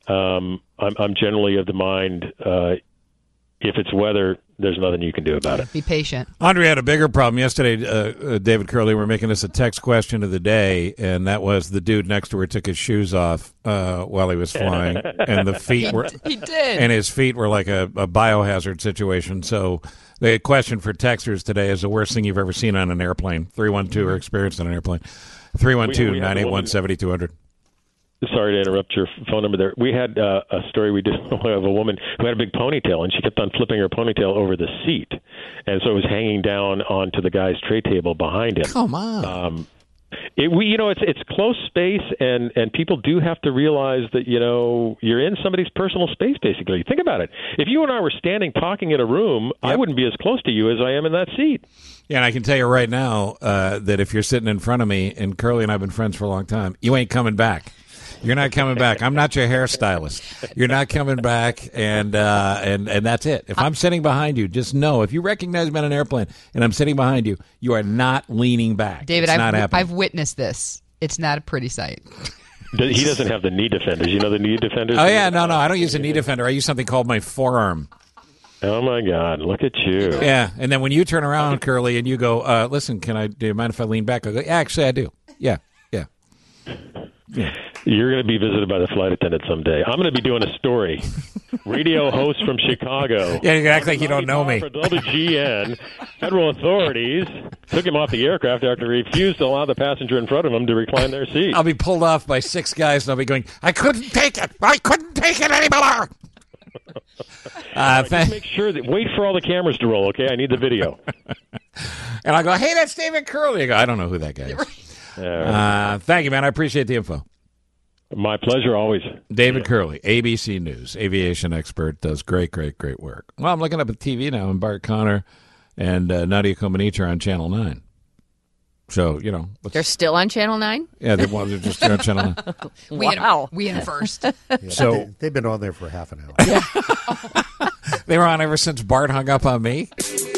um, I'm, I'm generally of the mind, uh, if it's weather, there's nothing you can do about it. Be patient. Andre had a bigger problem yesterday. Uh, uh, David Curley, we were making this a text question of the day, and that was the dude next to her took his shoes off uh, while he was flying, and the feet were He did. and his feet were like a, a biohazard situation. So the question for texters today is the worst thing you've ever seen on an airplane. three one two or experienced on an airplane. three one two, nine eight one, seven two zero zero. Sorry to interrupt your phone number there. We had uh, a story we did of a woman who had a big ponytail, and she kept on flipping her ponytail over the seat. And so it was hanging down onto the guy's tray table behind him. Come on. Um, it, we, you know, it's it's close space, and, and people do have to realize that, you know, you're in somebody's personal space, basically. Think about it. If you and I were standing talking in a room, yep. I wouldn't be as close to you as I am in that seat. Yeah, and I can tell you right now uh, that if you're sitting in front of me, and Curly and I have been friends for a long time, you ain't coming back. You're not coming back. I'm not your hairstylist. You're not coming back, and uh, and and that's it. If I'm sitting behind you, just know if you recognize me on an airplane and I'm sitting behind you, you are not leaning back. David, it's not I've, happening. I've witnessed this. It's not a pretty sight. He doesn't have the knee defenders. You know the knee defenders? Oh, yeah, no, no. I don't use a knee defender. I use something called my forearm. Oh, my God. Look at you. Yeah, and then when you turn around, Curly, and you go, uh, listen, can I, do you mind if I lean back? I go, yeah, actually, I do. Yeah, yeah. Yeah. You're going to be visited by the flight attendant someday. I'm going to be doing a story. Radio host from Chicago. Yeah, you act like you don't know me. For W G N, federal authorities took him off the aircraft after he refused to allow the passenger in front of him to recline their seat. I'll be pulled off by six guys, and I'll be going, I couldn't take it. I couldn't take it anymore. Uh, right, just make sure that wait for all the cameras to roll, okay? I need the video. And I go, hey, that's David Curley. I go, I don't know who that guy is. Uh, thank you, man. I appreciate the info. My pleasure, always. David Curley, A B C News, aviation expert, does great, great, great work. Well, I'm looking up at T V now, and Bart Connor and uh, Nadia Comaneci are on Channel nine. So, you know. They're still on Channel nine? Yeah, they're, well, they're just on Channel nine. We wow. In, we in first. Yeah, so they, they've been on there for half an hour. Yeah. They were on ever since Bart hung up on me.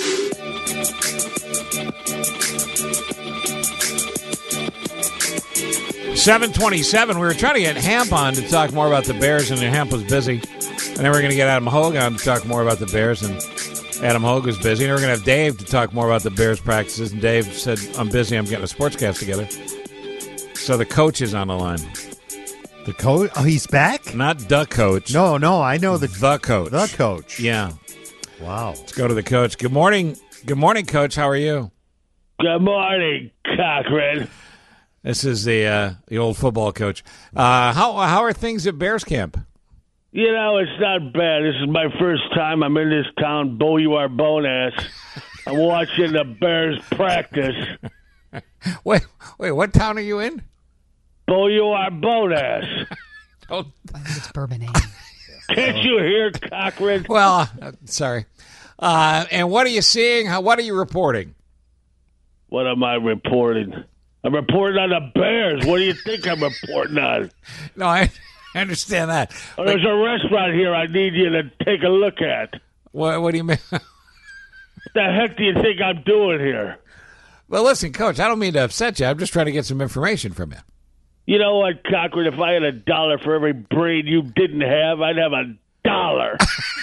seven twenty-seven. We were trying to get Hamp on to talk more about the Bears, and Hamp was busy. And then we we're going to get Adam Hogue on to talk more about the Bears, and Adam Hogue was busy. And we we're going to have Dave to talk more about the Bears practices. And Dave said, I'm busy. I'm getting a sportscast together. So the coach is on the line. The coach? Oh, he's back? Not the coach. No, no, I know the the coach. The coach. Yeah. Wow. Let's go to the coach. Good morning. Good morning, Coach. How are you? Good morning, Cochran. This is the uh, the old football coach. Uh, how how are things at Bears camp? You know, it's not bad. This is my first time I'm in this town, Bo You Are Bone Ass. I'm watching the Bears practice. Wait, wait, what town are you in? Bo You Are Bone Ass. Oh, I think it's Bourbon. Can't you hear, Cochran? Well, uh, sorry. Uh, and what are you seeing? How, what are you reporting? What am I reporting? I'm reporting on the Bears. What do you think I'm reporting on? No, I understand that. Oh, there's a restaurant here I need you to take a look at. What, what do you mean? What the heck do you think I'm doing here? Well, listen, Coach, I don't mean to upset you. I'm just trying to get some information from you. You know what, Cochran? If I had a dollar for every brain you didn't have, I'd have a dollar.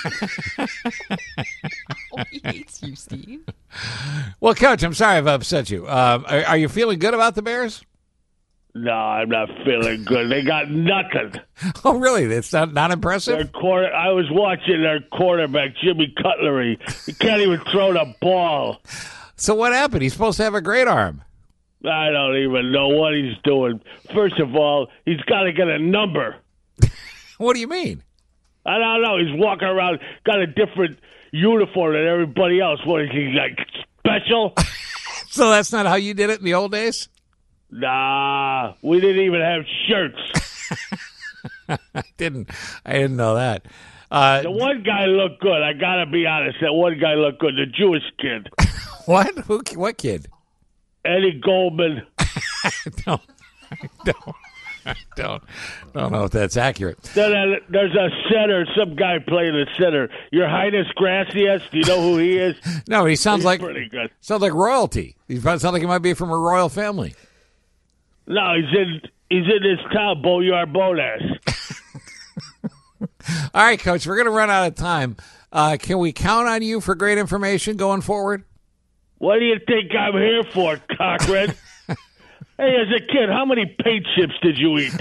Oh, he hates you, Steve. Well, Coach, I'm sorry if I upset you. Uh, are, are you feeling good about the Bears? No, I'm not feeling good. They got nothing. Oh, really? It's not, not impressive? Their quarter, I was watching their quarterback, Jimmy Cutlery. He can't even throw the ball. So what happened? He's supposed to have a great arm. I don't even know what he's doing. First of all, he's got to get a number. What do you mean? I don't know. He's walking around, got a different uniform than everybody else. What is he, like, special? So that's not how you did it in the old days? Nah, we didn't even have shirts. I didn't. I didn't know that. Uh, the one guy looked good. I got to be honest. That one guy looked good. The Jewish kid. What? Who? What kid? Eddie Goldman. I don't. I don't. I don't. Don't know if that's accurate. Then there's a center. Some guy playing the center. Your Highness Gracias. Do you know who he is? No, he sounds He's like pretty good. Sounds like royalty. He sounds like he might be from a royal family. No, he's in. He's in this town, Bo You Are Bone Ass. All right, Coach, we're going to run out of time. Uh, can we count on you for great information going forward? What do you think I'm here for, Cochran? Hey, as a kid, how many paint chips did you eat?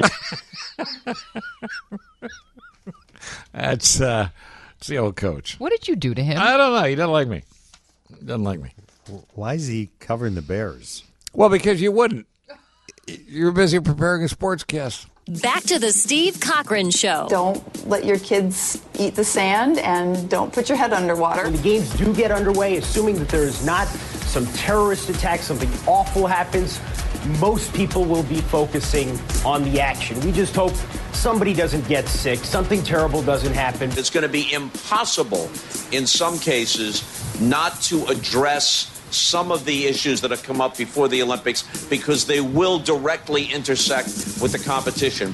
That's uh, it's the old coach. What did you do to him? I don't know. He doesn't like me. He doesn't like me. Why is he covering the Bears? Well, because you wouldn't. You're busy preparing a sportscast. Back to the Steve Cochran Show. Don't let your kids eat the sand and don't put your head underwater. When the games do get underway, assuming that there is not some terrorist attack, something awful happens, most people will be focusing on the action. We just hope somebody doesn't get sick, something terrible doesn't happen. It's going to be impossible in some cases not to address some of the issues that have come up before the Olympics because they will directly intersect with the competition.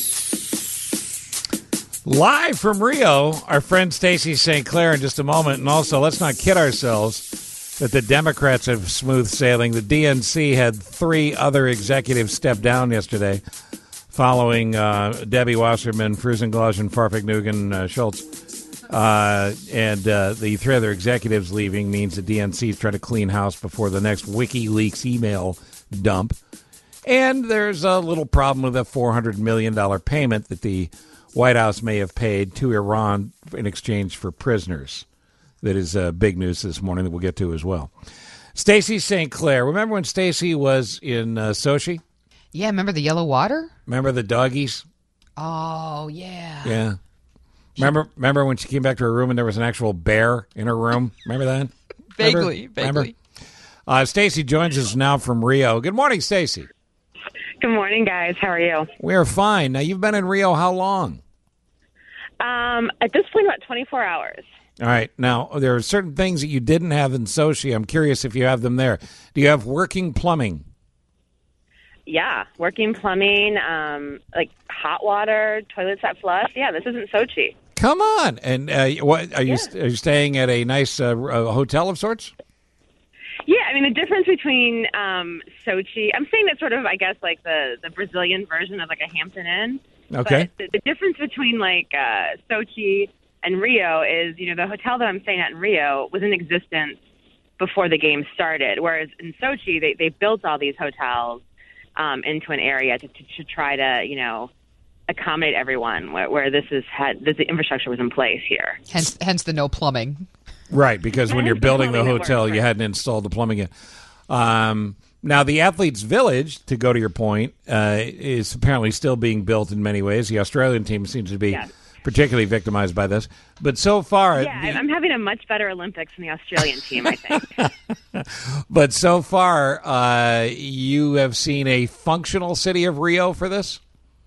Live from Rio, our friend Stacey Saint Clair in just a moment. And also, let's not kid ourselves that the Democrats have smooth sailing. The D N C had three other executives step down yesterday following uh, Debbie Wasserman, Frusenglosh, and Farfignugan uh, Schultz. Uh, and uh, the three other executives leaving means the D N C is trying to clean house before the next WikiLeaks email dump. And there's a little problem with a four hundred million dollars payment that the White House may have paid to Iran in exchange for prisoners. That is uh, big news this morning that we'll get to as well. Stacey Saint Clair. Remember when Stacey was in uh, Sochi? Yeah, remember the yellow water? Remember the doggies? Oh, yeah. Yeah. Remember remember when she came back to her room and there was an actual bear in her room? Remember that? Vaguely, remember? vaguely. Uh, Stacey joins us now from Rio. Good morning, Stacey. Good morning, guys. How are you? We're fine. Now, you've been in Rio how long? Um, at this point, about twenty-four hours. All right. Now, there are certain things that you didn't have in Sochi. I'm curious if you have them there. Do you have working plumbing? Yeah, working plumbing, um, like hot water, toilets that flush. Yeah, this isn't Sochi. Come on. And uh, what are you Yeah. are you staying at a nice uh, uh, hotel of sorts? Yeah, I mean, the difference between um, Sochi, I'm saying it's sort of, I guess, like the, the Brazilian version of like a Hampton Inn. Okay. But the, the difference between like uh, Sochi and Rio is, you know, the hotel that I'm staying at in Rio was in existence before the game started, whereas in Sochi, they, they built all these hotels um, into an area to, to, to try to, you know, accommodate everyone, where, where this is had this, the infrastructure was in place here. Hence, hence the no plumbing. Right, because when you're building the plumbing that hotel, works, you right. hadn't installed the plumbing yet. Um, now, the Athletes' Village, to go to your point, uh, is apparently still being built in many ways. The Australian team seems to be Yes. particularly victimized by this. But so far, Yeah, the- I'm having a much better Olympics than the Australian team, I think. but so far, uh, you have seen a functional city of Rio for this?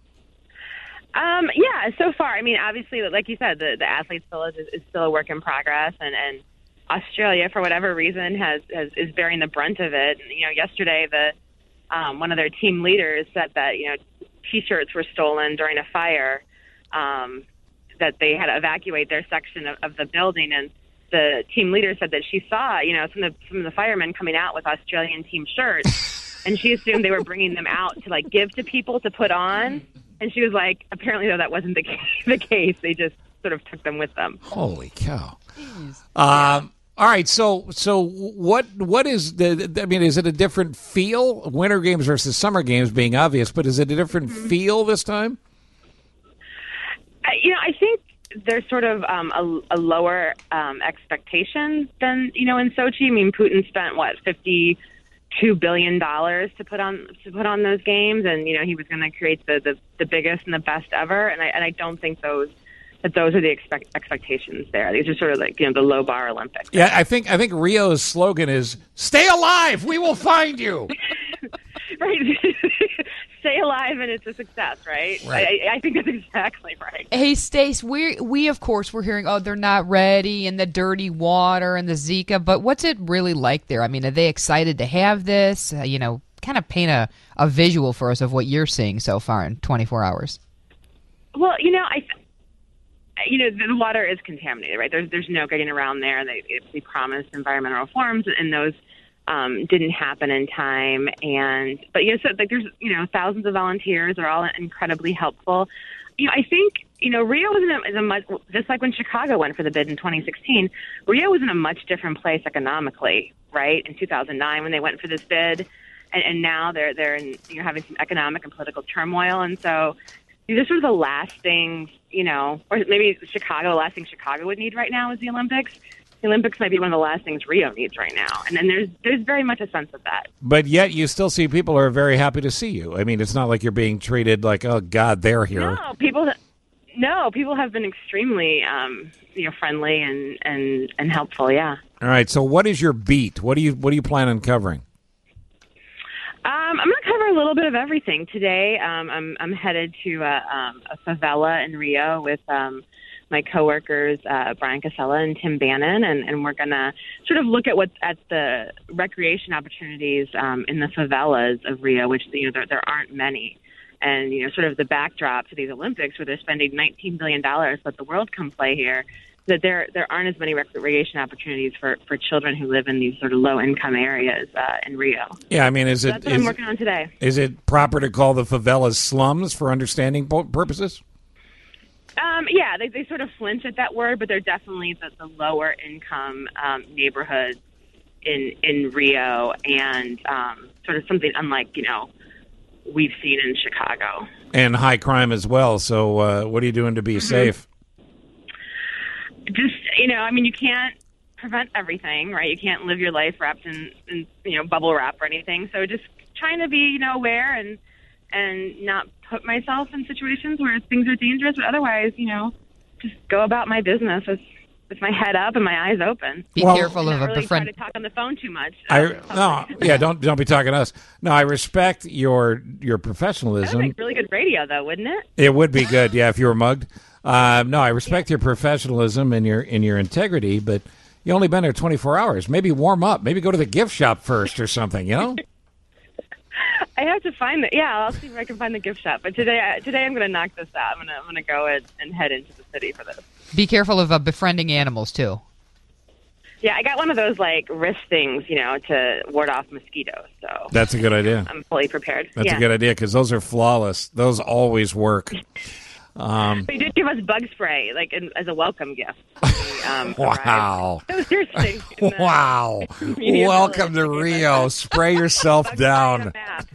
Um, yeah, so far, I mean, obviously, like you said, the, the Athletes Village is, is still a work in progress, and, and Australia, for whatever reason, has, has is bearing the brunt of it. You know, yesterday, the um, one of their team leaders said that, you know, T-shirts were stolen during a fire, um, that they had to evacuate their section of, of the building, and the team leader said that she saw, you know, some of the, some of the firemen coming out with Australian team shirts, and she assumed they were bringing them out to, like, give to people to put on. And she was like, apparently, though, that wasn't the case. the case. They just sort of took them with them. Holy cow. Um, all right, so so what what is the, I mean, is it a different feel? Winter games versus summer games being obvious, but is it a different Mm-hmm. feel this time? I, you know, I think there's sort of um, a, a lower um, expectation than, you know, in Sochi. I mean, Putin spent, what, fifty-two billion dollars to put on to put on those games, and, you know, he was going to create the, the, the biggest and the best ever, and I, and I don't think those that those are the expect, expectations there. These are sort of like, you know, the low bar Olympics. Yeah, I think I think Rio's slogan is "Stay alive, we will find you." Right. Stay alive and it's a success, right? Right. I, I think that's exactly right. Hey, Stace, we we of course we're hearing, oh, they're not ready, and the dirty water and the Zika. But what's it really like there? I mean, are they excited to have this? Uh, you know, kind of paint a, a visual for us of what you're seeing so far in twenty-four hours. Well, you know, I, you know, the water is contaminated, right? There's there's no getting around there. They they promised environmental reforms, and those um, didn't happen in time. And but you know, so like there's you know thousands of volunteers are all incredibly helpful. You know, I think you know, Rio was in a, is a much, just like when Chicago went for the bid in twenty sixteen, Rio was in a much different place economically, right? In two thousand nine when they went for this bid, and, and now they're they're in, you know, having some economic and political turmoil, and so these are sort of the last things, you know, or maybe Chicago, the last thing Chicago would need right now is the Olympics. The Olympics might be one of the last things Rio needs right now, and then there's there's very much a sense of that. But yet you still see people who are very happy to see you. I mean, it's not like you're being treated like, oh, God, they're here. No, people... No, people have been extremely, um, you know, friendly and, and, and helpful. Yeah. All right. So, what is your beat? What do you what do you plan on covering? Um, I'm going to cover a little bit of everything today. Um, I'm I'm headed to a, um, a favela in Rio with um, my coworkers uh, Brian Casella and Tim Bannon, and, and we're going to sort of look at what at the recreation opportunities um, in the favelas of Rio, which you know there there aren't many. And, you know, sort of the backdrop to these Olympics where they're spending nineteen billion dollars to let the world come play here, that there there aren't as many recreation opportunities for, for children who live in these sort of low-income areas uh, in Rio. Yeah, I mean, is so it... That's what is, I'm working on today. Is it proper to call the favelas slums for understanding purposes? Um, yeah, they, they sort of flinch at that word, but they're definitely the, the lower-income um, neighborhoods in, in Rio and um, sort of something unlike, you know, we've seen in Chicago. And high crime as well. So uh, what are you doing to be Mm-hmm. safe? Just, you know, I mean, you can't prevent everything, right? You can't live your life wrapped in, in you know, bubble wrap or anything. So just trying to be, you know, aware and and not put myself in situations where things are dangerous. But otherwise, you know, just go about my business with, with my head up and my eyes open. Be Well- careful And of not a really try befriend. to talk on the phone too much. I Uh, no, yeah, don't don't be talking to us. No, I respect your your That would professionalism. make really good radio, though, wouldn't it? It would be good, yeah, if you were mugged. Uh, no, I respect your professionalism and your and your integrity, but you only been there twenty-four hours. Maybe warm up. Maybe go to the gift shop first or something. You know. I have to find the yeah. I'll see if I can find the gift shop. But today, I- today I'm going to knock this out. I'm going to I'm going to go and, and head into the city for this. Be careful of uh, befriending animals, too. Yeah, I got one of those like wrist things, you know, to ward off mosquitoes. So That's a good idea. I'm fully prepared. That's yeah. a good idea because those are flawless. Those always work. Um, They did give us bug spray, like in, as a welcome gift. Um, wow. arrived. So seriously. in the- Wow. Media Welcome to village. Rio. Spray yourself Bug spray and down. a map.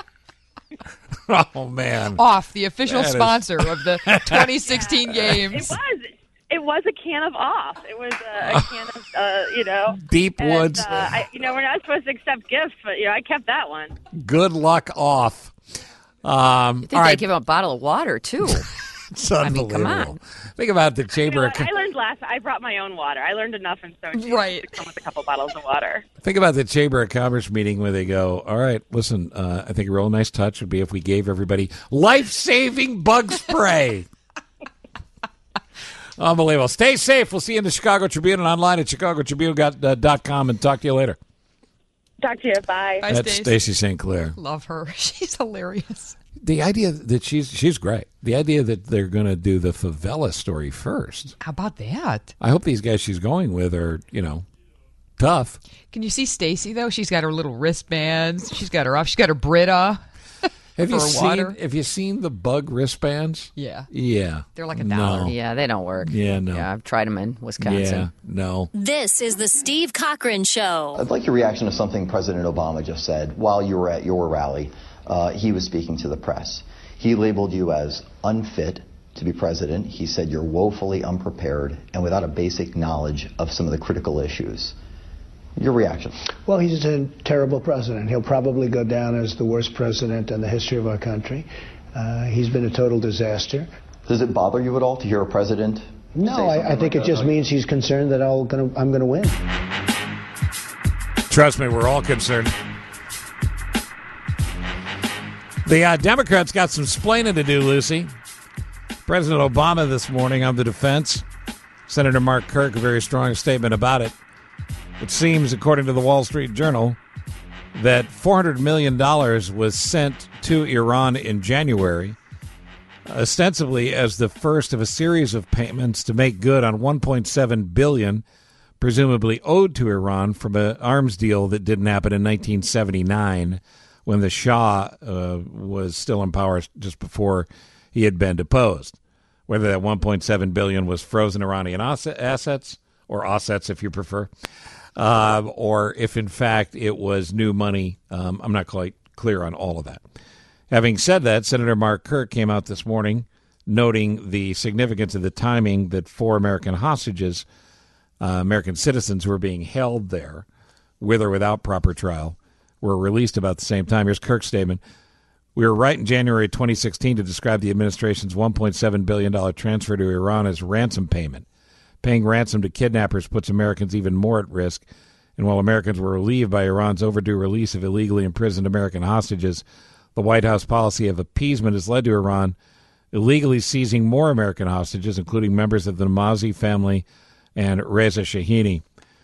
Oh, man. Off, the official That is- sponsor of the twenty sixteen It games. was. It was a can of off. It was a, a can of, uh, you know. Deep and, Woods. Uh, I, you know, we're not supposed to accept gifts, but, you know, I kept that one. Good luck off. Um, I think all they right. give him a bottle of water, too. It's I mean, come unbelievable. on. Think about the You know chamber. what? I learned last. I brought my own water. I learned enough in Sochi Right. to come with a couple bottles of water. Think about the Chamber of Commerce meeting where they go, all right, listen, uh, I think a real nice touch would be if we gave everybody life-saving bug spray. Unbelievable. Stay safe. We'll see you in the Chicago Tribune and online at chicago tribune dot com and talk to you later. Talk to you. Bye. Bye, That's Stace. Stacey Saint Clair. Love her. She's hilarious. The idea that she's she's great. The idea that they're going to do the favela story first. How about that? I hope these guys she's going with are, you know, tough. Can you see Stacy though? She's got her little wristbands. She's got her off. She's got her Brita. Have for you her seen water. have you seen the bug wristbands? Yeah. Yeah. They're like a No. dollar. Yeah, they don't work. Yeah, no. Yeah, I've tried them in Wisconsin. Yeah, no. This is the Steve Cochran Show. I'd like your reaction to something President Obama just said while you were at your rally. Uh, he was speaking to the press. He labeled you as unfit to be president. He said you're woefully unprepared and without a basic knowledge of some of the critical issues. Your reaction? Well, he's a terrible president. He'll probably go down as the worst president in the history of our country. Uh, he's been a total disaster. Does it bother you at all to hear a president? No, say I, I something think like it just that? means he's concerned that I'll gonna, I'm going to win. Trust me, we're all concerned. The uh, Democrats got some splaining to do, Lucy. President Obama this morning on the defense. Senator Mark Kirk, a very strong statement about it. It seems, according to the Wall Street Journal, that four hundred million dollars was sent to Iran in January, ostensibly as the first of a series of payments to make good on one point seven billion dollars presumably owed to Iran from an arms deal that didn't happen in nineteen seventy-nine when the Shah uh, was still in power just before he had been deposed. whether that one point seven billion dollars was frozen Iranian assets, or assets if you prefer, uh, or if in fact it was new money. Um, I'm not quite clear on all of that. Having said that, Senator Mark Kirk came out this morning noting the significance of the timing that four American hostages, uh, American citizens who were being held there, with or without proper trial, were released about the same time. Here's Kirk's statement. We were right in January twenty sixteen to describe the administration's one point seven billion dollars transfer to Iran as ransom payment. Paying ransom to kidnappers puts Americans even more at risk, and while Americans were relieved by Iran's overdue release of illegally imprisoned American hostages, the White House policy of appeasement has led to Iran illegally seizing more American hostages, including members of the Namazi family and Reza Shahini.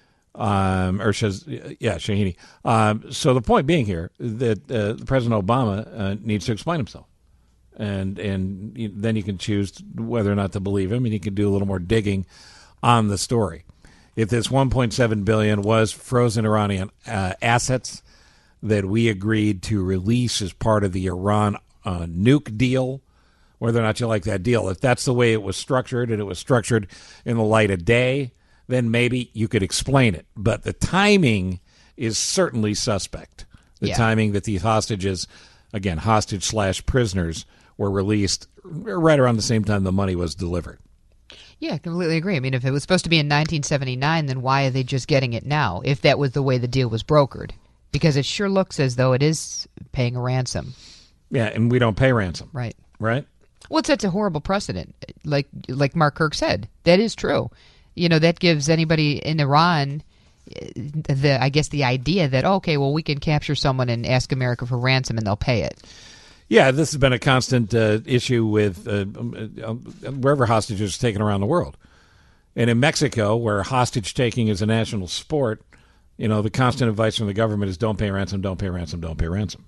Um, or Shaz, yeah, Shahini. Um, so the point being here that uh, President Obama uh, needs to explain himself, and and then you can choose whether or not to believe him, and you can do a little more digging on the story. If this one point seven billion dollars was frozen Iranian uh, assets that we agreed to release as part of the Iran uh, nuke deal, whether or not you like that deal, if that's the way it was structured, and it was structured in the light of day, then maybe you could explain it. But the timing is certainly suspect. The Yeah. timing that these hostages, again, hostage slash prisoners, were released right around the same time the money was delivered. Yeah, I completely agree. I mean, if it was supposed to be in nineteen seventy-nine, then why are they just getting it now, if that was the way the deal was brokered? Because it sure looks as though it is paying a ransom. Yeah, and we don't pay ransom. Right. Right? Well, it sets a horrible precedent. Like like Mark Kirk said, that is true. You know, that gives anybody in Iran the, I guess, the idea that, okay, well, we can capture someone and ask America for ransom and they'll pay it. Yeah, this has been a constant uh, issue with uh, uh, wherever hostages are taken around the world. And in Mexico, where hostage-taking is a national sport, you know, the constant advice from the government is don't pay ransom, don't pay ransom, don't pay ransom.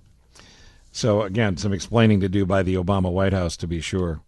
So, again, some explaining to do by the Obama White House, to be sure.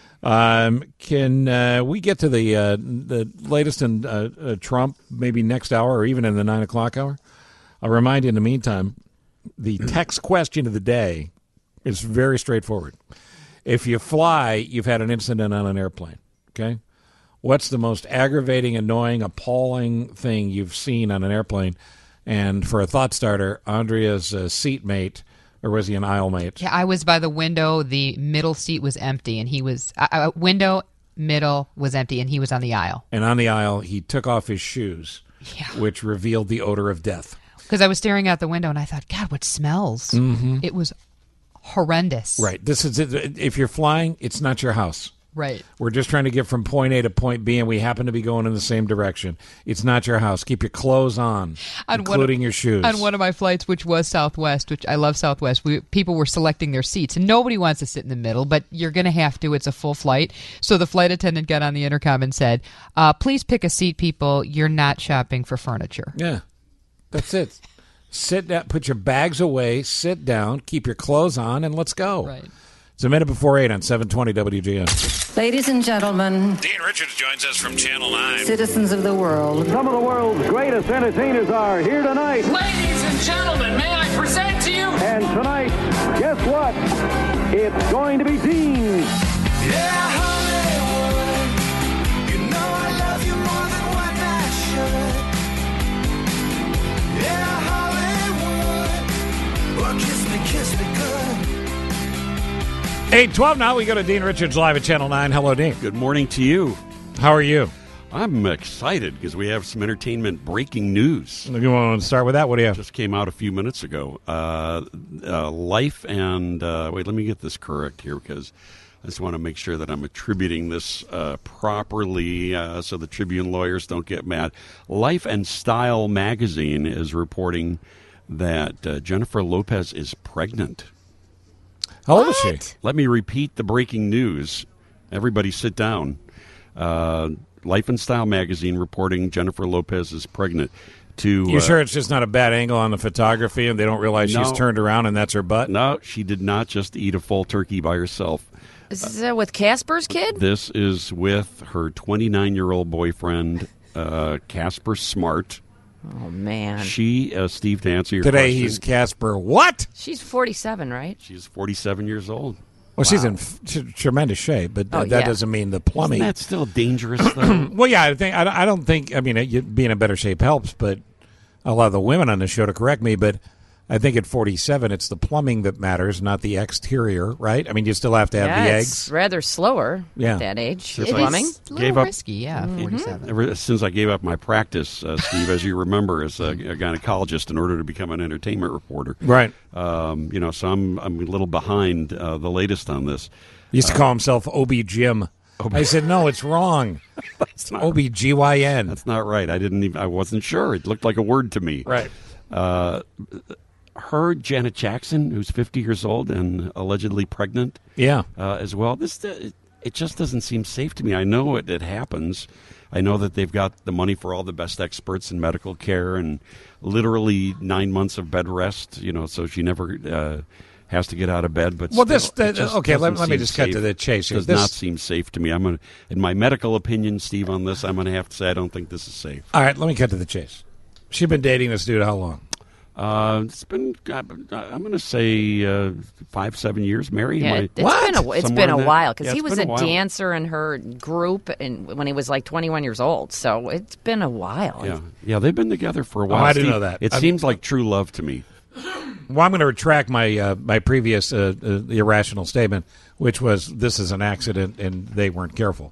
Um, can uh, we get to the uh, the latest in uh, uh, Trump maybe next hour or even in the nine o'clock hour? I'll remind you in the meantime, the text question of the day is very straightforward. If you fly, you've had an incident on an airplane, okay? What's the most aggravating, annoying, appalling thing you've seen on an airplane? And for a thought starter, Andrea's uh, seatmate, or was he an aisle mate? Yeah, I was by the window. The middle seat was empty, and he was uh, uh, window middle was empty, and he was on the aisle. And on the aisle, he took off his shoes, yeah. which revealed the odor of death. Because I was staring out the window, and I thought, God, what smells? Mm-hmm. It was horrendous. Right. This is it. If you're flying, it's not your house. Right. We're just trying to get from point A to point B, and we happen to be going in the same direction. It's not your house. Keep your clothes on, on including of, your shoes. On one of my flights, which was Southwest, which I love Southwest, we, people were selecting their seats, and nobody wants to sit in the middle, but you're going to have to. It's a full flight. So the flight attendant got on the intercom and said, uh, please pick a seat, people. You're not shopping for furniture. Yeah, that's it. Sit down, put your bags away, sit down, keep your clothes on, and let's go. Right. It's a minute before eight on seven twenty W G N. Ladies and gentlemen, Dean Richards joins us from Channel nine. Citizens of the world. Some of the world's greatest entertainers are here tonight. Ladies and gentlemen, may I present to you? And tonight, guess what? It's going to be Dean. Yeah, Hollywood, you know I love you more than what I should. Yeah, Hollywood, well, kiss me, kiss me good. eight twelve now. We go to Dean Richards live at Channel nine. Hello, Dean. Good morning to you. How are you? I'm excited because we have some entertainment breaking news. You want to start with that? What do you have? Just came out a few minutes ago. Uh, uh, Life and, uh, wait, let me get this correct here because I just want to make sure that I'm attributing this uh, properly uh, so the Tribune lawyers don't get mad. Life and Style magazine is reporting that uh, Jennifer Lopez is pregnant. How old is she? Let me repeat the breaking news. Everybody sit down. Uh, Life and Style magazine reporting Jennifer Lopez is pregnant. To You uh, sure it's just not a bad angle on the photography and they don't realize No. she's turned around and that's her butt? No, she did not just eat a full turkey by herself. Is that with Casper's kid? This is with her twenty-nine-year-old boyfriend, uh, Casper Smart. Oh, man. She, uh, Steve, to answer your Today question, he's Casper what? She's forty-seven, right? she's forty-seven years old. Well, she's in f- t- tremendous shape, but th- Oh, that yeah. doesn't mean the plumbing. Isn't that still dangerous, though? Well, yeah, I think I, I don't think. I mean, it, you, being in better shape helps, but I'll allow the women on the show to correct me. But I think at forty-seven, it's the plumbing that matters, not the exterior, right? I mean, you still have to have yeah, the it's eggs. rather slower Yeah. at that age. Since I Plumbing. It's a gave little up- risky, yeah, forty-seven. Ever since I gave up my practice, uh, Steve, as you remember, as a, a gynecologist, in order to become an entertainment reporter, Right. Um, you know, so I'm I'm a little behind uh, the latest on this. He used to call himself O B Jim. I said, no, it's wrong. That's not O B G Y N. That's not right. I didn't even. I wasn't sure. It looked like a word to me. Right. Uh, her Janet Jackson, who's fifty years old and allegedly pregnant. Yeah. Uh, as well. This uh, it just doesn't seem safe to me. I know it, it happens. I know that they've got the money for all the best experts in medical care and literally nine months of bed rest. You know, so she never uh, has to get out of bed. But Well, still, this- it that- just okay, let- doesn't let me seem just cut to safe. the chase here. Does This- not seem safe to me. I'm gonna, in my medical opinion, Steve, on this, I'm going to have to say I don't think this is safe. All right, let me cut to the chase. She's been dating this dude how long? Uh, it's been, I'm going to say uh, five, seven years. Mary, Yeah, am I- it, has been a, it's Somewhere been a in that- while because Yeah, he it's was been a, while. dancer in her group and when he was like twenty-one years old. So it's been a while. Yeah, yeah, they've been together for a Oh, while. I didn't Steve. know that. It I'm- seems like true love to me. Well, I'm going to retract my uh, my previous uh, uh, irrational statement, which was this is an accident and they weren't careful.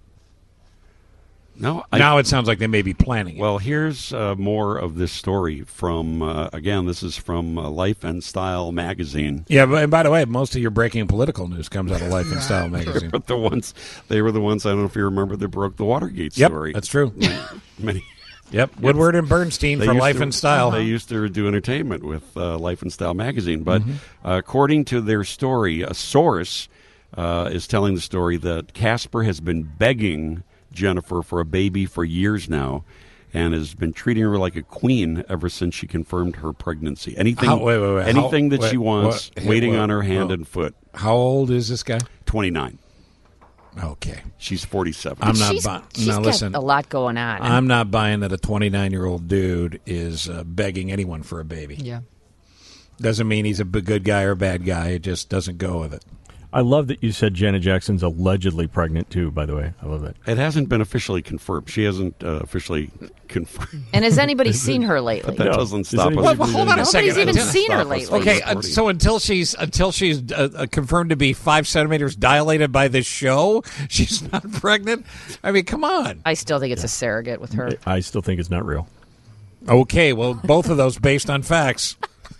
No, I, Now it sounds like they may be planning it. Well, here's uh, more of this story from, uh, again, this is from uh, Life and Style magazine. Yeah, but, and by the way, most of your breaking political news comes out of Life and Style They magazine. were the ones, they were the ones, I don't know if you remember, that broke the Watergate Yep, story. that's true. Many, many- Yep, Woodward and Bernstein They for used Life to- and Style. They used to do entertainment with uh, Life and Style magazine. But Mhm. uh, according to their story, a source uh, is telling the story that Casper has been begging Jennifer for a baby for years now and has been treating her like a queen ever since she confirmed her pregnancy. Anything, How- wait, wait, wait. anything How- that she wait, wants, what- waiting what- on her hand what- and foot. How old is this guy? twenty-nine. Okay. She's forty-seven. I'm not She's, buying. she's Now got listen, a lot going on. I'm not buying that a twenty-nine-year-old dude is uh, begging anyone for a baby. Yeah. Doesn't mean he's a b- good guy or a bad guy. It just doesn't go with it. I love that you said Janet Jackson's allegedly pregnant, too, by the way. I love that. It hasn't been officially confirmed. She hasn't uh, officially confirmed. And has anybody seen her lately? But that doesn't stop us. Well, well, hold on a Nobody's second. even Until- seen her Stop us lately. from Okay, uh, reporting. so until she's until she's uh, uh, confirmed to be five centimeters dilated by this show, she's not pregnant. I mean, come on. I still think it's a surrogate with her. I still think it's not real. Okay, well, both of those based on facts.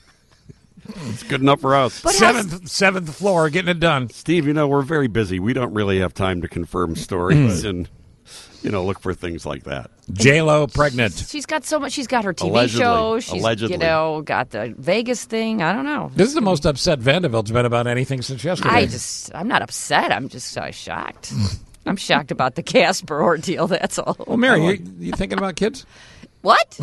It's good enough for us. But seventh seventh floor, getting it done. Steve, you know, we're very busy. We don't really have time to confirm stories and, you know, look for things like that. J-Lo pregnant. She's got so much. She's got her T V Allegedly. show. She's Allegedly. you know got the Vegas thing. I don't know. This is the most upset Vanderbilt's been about anything since yesterday. I just I'm not upset. I'm just uh, shocked. I'm shocked about the Casper ordeal. That's all. Well, Mary, you, you thinking about kids? What?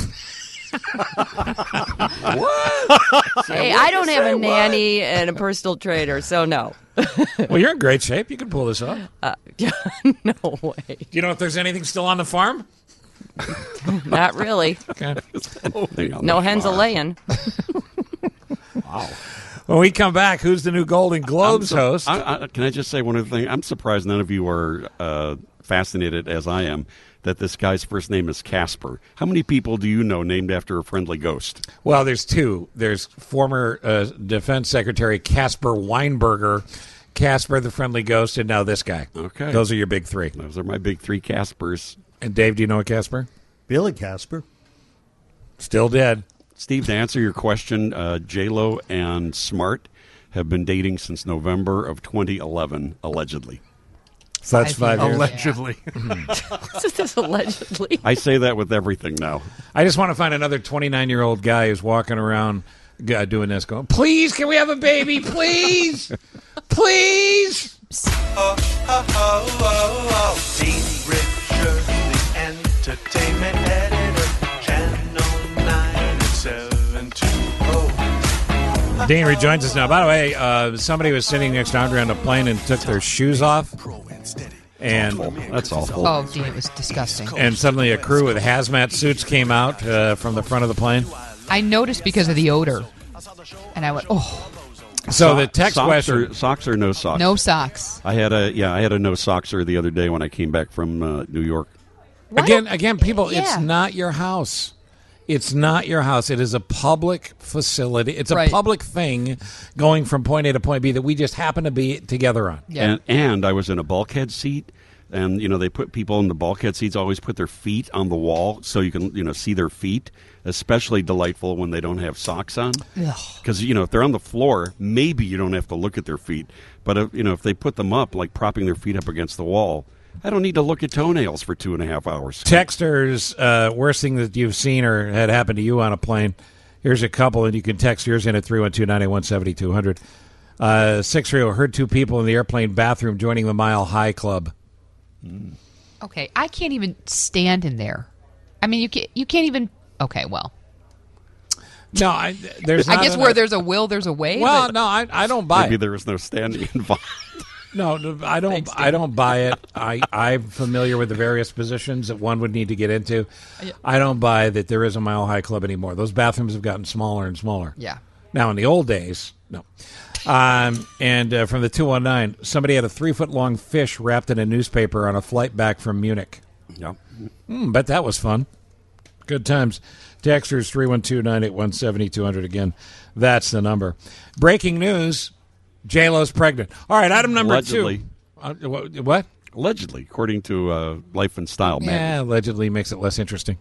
What? Hey, I don't have a nanny and a personal trainer, so no. Well, you're in great shape. You can pull this off. Uh, no way. Do you know if there's anything still on the farm? Not really. Okay. No hens a laying. Wow. When we come back, who's the new Golden Globes I'm su- host? I, I, can I just say one other thing? I'm surprised none of you are uh, fascinated, as I am, that this guy's first name is Casper. How many people do you know named after a friendly ghost? Well, there's two. There's former uh, Defense Secretary Casper Weinberger, Casper the Friendly Ghost, and now this guy. Okay. Those are your big three. Those are my big three Caspers. And Dave, do you know a Casper? Billy Casper. Still dead. Steve, to answer your question, uh, J-Lo and Smart have been dating since November of twenty eleven, allegedly. So that's five years. Allegedly. This is allegedly. I say that with everything now. I just want to find another twenty-nine-year-old guy who's walking around uh, doing this, going, please, can we have a baby, please? Please? Oh, oh, oh, oh, oh. Dean Richard, the entertainment editor, Channel nine seven two oh. Dean rejoins us now. By the way, uh, somebody was sitting next to Andre on the plane and took their shoes off. And that's awful. Oh, Dean, it was disgusting. And suddenly a crew with hazmat suits came out uh, from the front of the plane. I noticed because of the odor. And I went, oh. So the text socks question- Or, socks or no socks? No socks. I had a yeah, I had a no sockser the other day when I came back from uh, New York. Again, again, people, Yeah. it's not your house. It's not your house. It is a public facility. It's a Right. public thing going from point A to point B that we just happen to be together on. Yeah. And, and I was in a bulkhead seat, and you know they put people in the bulkhead seats always put their feet on the wall so you can you know see their feet. Especially delightful when they don't have socks on, because you know if they're on the floor, maybe you don't have to look at their feet. But if, you know if they put them up, like propping their feet up against the wall, I don't need to look at toenails for two and a half hours. Texters, uh, worst thing that you've seen or had happened to you on a plane. Here's a couple, and you can text yours in at three one two, nine eight one, seven two zero zero. Uh, six three zero heard two people in the airplane bathroom joining the Mile High Club. Okay, I can't even stand in there. I mean, you can't. You can't even. Okay, well. No, I, there's. I not guess enough- where there's a will, there's a way. Well, but- no, I, I don't buy Maybe it. there was no standing involved. No, no, I don't. I don't buy it. I, I'm familiar with the various positions that one would need to get into. I don't buy that there is a Mile High Club anymore. Those bathrooms have gotten smaller and smaller. Yeah. Now, in the old days, no. Um, and uh, from the two one nine, somebody had a three foot long fish wrapped in a newspaper on a flight back from Munich. Yeah. Mm, bet that was fun. Good times. Texters three one two, nine eight one, seven two zero zero. Again, that's the number. Breaking news. J-Lo's pregnant. All right, item number Allegedly. two. Uh, what, what? Allegedly, according to uh, Life and Style magazine. Yeah, allegedly makes it less interesting.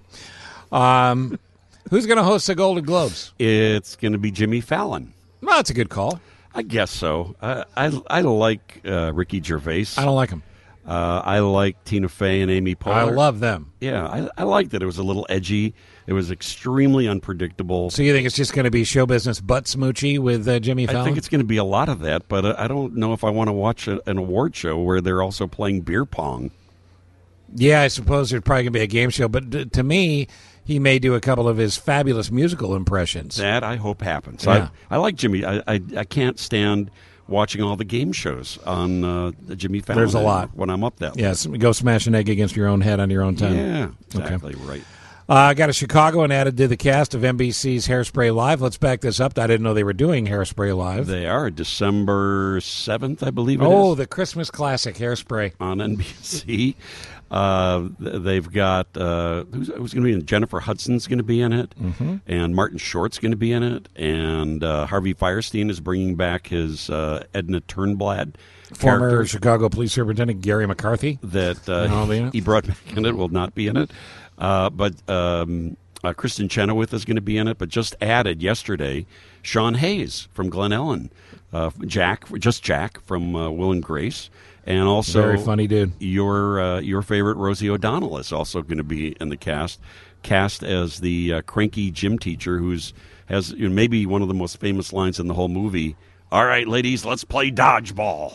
Um, who's going to host the Golden Globes? It's going to be Jimmy Fallon. Well, that's a good call. I guess so. Uh, I I like uh, Ricky Gervais. I don't like him. Uh, I like Tina Fey and Amy Poehler. I love them. Yeah, I, I liked it. It was a little edgy. It was extremely unpredictable. So you think it's just going to be show business butt smoochy with uh, Jimmy Fallon? I think it's going to be a lot of that, but uh, I don't know if I want to watch a, an award show where they're also playing beer pong. Yeah, I suppose there's probably going to be a game show, but d- to me, he may do a couple of his fabulous musical impressions. That I hope happens. Yeah. I, I like Jimmy. I, I I can't stand watching all the game shows on uh, Jimmy Fallon. There's a lot. when I'm up that late. Yes, go smash an egg against your own head on your own time. Yeah, exactly right. I uh, got a Chicagoan added to the cast of N B C's Hairspray Live. Let's back this up. I didn't know they were doing Hairspray Live. They are December seventh, I believe it oh, is. the Christmas classic, Hairspray. On N B C. Uh, they've got, uh, who's, who's going to be in Jennifer Hudson's going to be in it, Mhm. and Martin Short's going to be in it, and uh, Harvey Fierstein is bringing back his uh, Edna Turnblad Former character Chicago Police Superintendent Gary McCarthy. that And all uh, the- he brought back in it, will not be in it. Uh, but um, uh, Kristen Chenoweth is going to be in it, but just added yesterday, Sean Hayes from Glen Ellen, uh, Jack, just Jack from uh, Will and Grace, and also Very funny dude. Your uh, your favorite Rosie O'Donnell is also going to be in the cast, cast as the uh, cranky gym teacher who's has you know, maybe one of the most famous lines in the whole movie. All right, ladies, let's play dodgeball.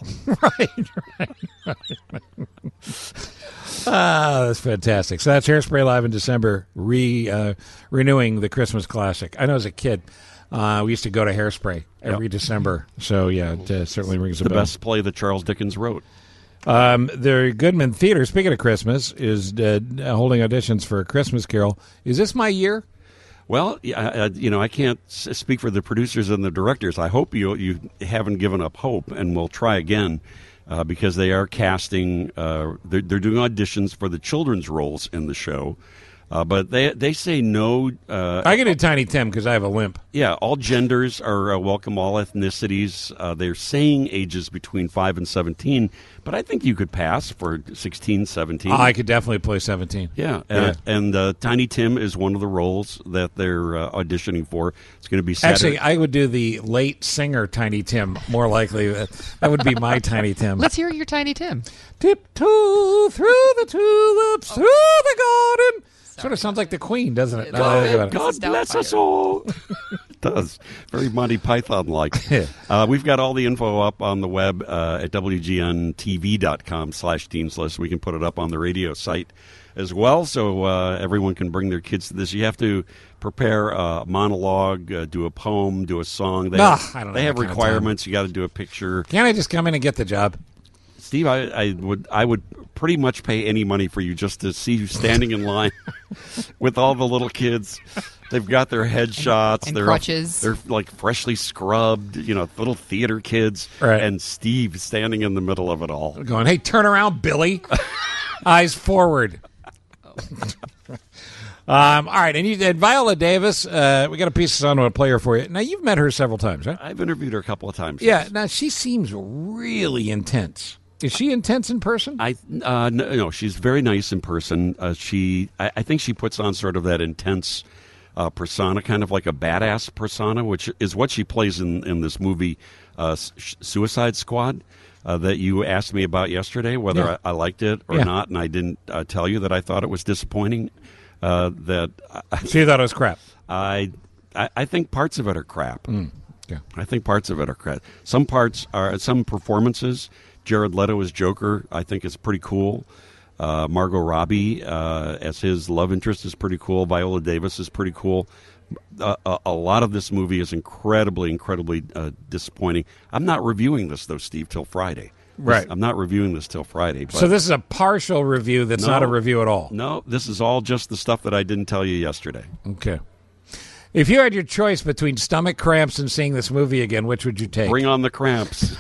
Ah, that's fantastic. So that's Hairspray Live in December, re uh, renewing the Christmas classic. I know as a kid, uh, we used to go to Hairspray every Yep. December. So yeah, it uh, certainly rings a the bell. best play that Charles Dickens wrote. Um, the Goodman Theater, speaking of Christmas, is uh, holding auditions for A Christmas Carol. Is this my year? Well, yeah, uh, you know, I can't s- speak for the producers and the directors. I hope you you haven't given up hope, and will try again, uh, because they are casting. Uh, they're, they're doing auditions for the children's roles in the show, uh, but they they say no. Uh, I can do Tiny Tim because I have a limp. yeah, all genders are uh, welcome, all ethnicities. Uh, they're saying ages between five and seventeen, but I think you could pass for sixteen, seventeen. I could definitely play seventeen. Yeah, Yeah. uh, and uh, Tiny Tim is one of the roles that they're uh, auditioning for. It's going to be Saturday. Actually, I would do the late singer Tiny Tim more likely. That, that would be my Tiny Tim. Let's hear your Tiny Tim. Tiptoe through the tulips, through the garden. Sort of sounds like the Queen, doesn't it? Now that I think about it. God bless us all. It does. Very Monty Python-like. uh, we've got all the info up on the web uh, at W G N T V dot com slash Teens List. We can put it up on the radio site as well, so uh, everyone can bring their kids to this. You have to prepare a monologue, uh, do a poem, do a song. They Ah, have, I don't they have have that kind of requirements. You got to do a picture. Can't I just come in and get the job? Steve, I, I would I would pretty much pay any money for you just to see you standing in line with all the little kids They've got their headshots. And they're crutches. They're like freshly scrubbed, you know, little theater kids. Right. And Steve standing in the middle of it all. Going, hey, turn around, Billy. Eyes forward. Um, all right, and, you, and Viola Davis, uh, we got a piece of sound I want to play her for you. Now, you've met her several times, right? I've interviewed her a couple of times. Yeah, yes. now she seems really intense. Is she intense in person? I uh, no, no, she's very nice in person. Uh, she, I, I think she puts on sort of that intense uh, persona, kind of like a badass persona, which is what she plays in, in this movie, uh, Suicide Squad, uh, that you asked me about yesterday, whether Yeah. I, I liked it or Yeah. not, and I didn't uh, tell you that I thought it was disappointing. Uh, that So you thought it was crap? I, I, I think parts of it are crap. Mm, yeah. I think parts of it are crap. Some parts are some performances. Jared Leto as Joker, I think, is pretty cool. Uh, Margot Robbie uh, as his love interest is pretty cool. Viola Davis is pretty cool. Uh, a, a lot of this movie is incredibly, incredibly uh, disappointing. I'm not reviewing this, though, Steve, till Friday. Right. I'm not reviewing this till Friday. But So this is a partial review that's No. not a review at all. No, this is all just the stuff that I didn't tell you yesterday. Okay. If you had your choice between stomach cramps and seeing this movie again, which would you take? Bring on the cramps.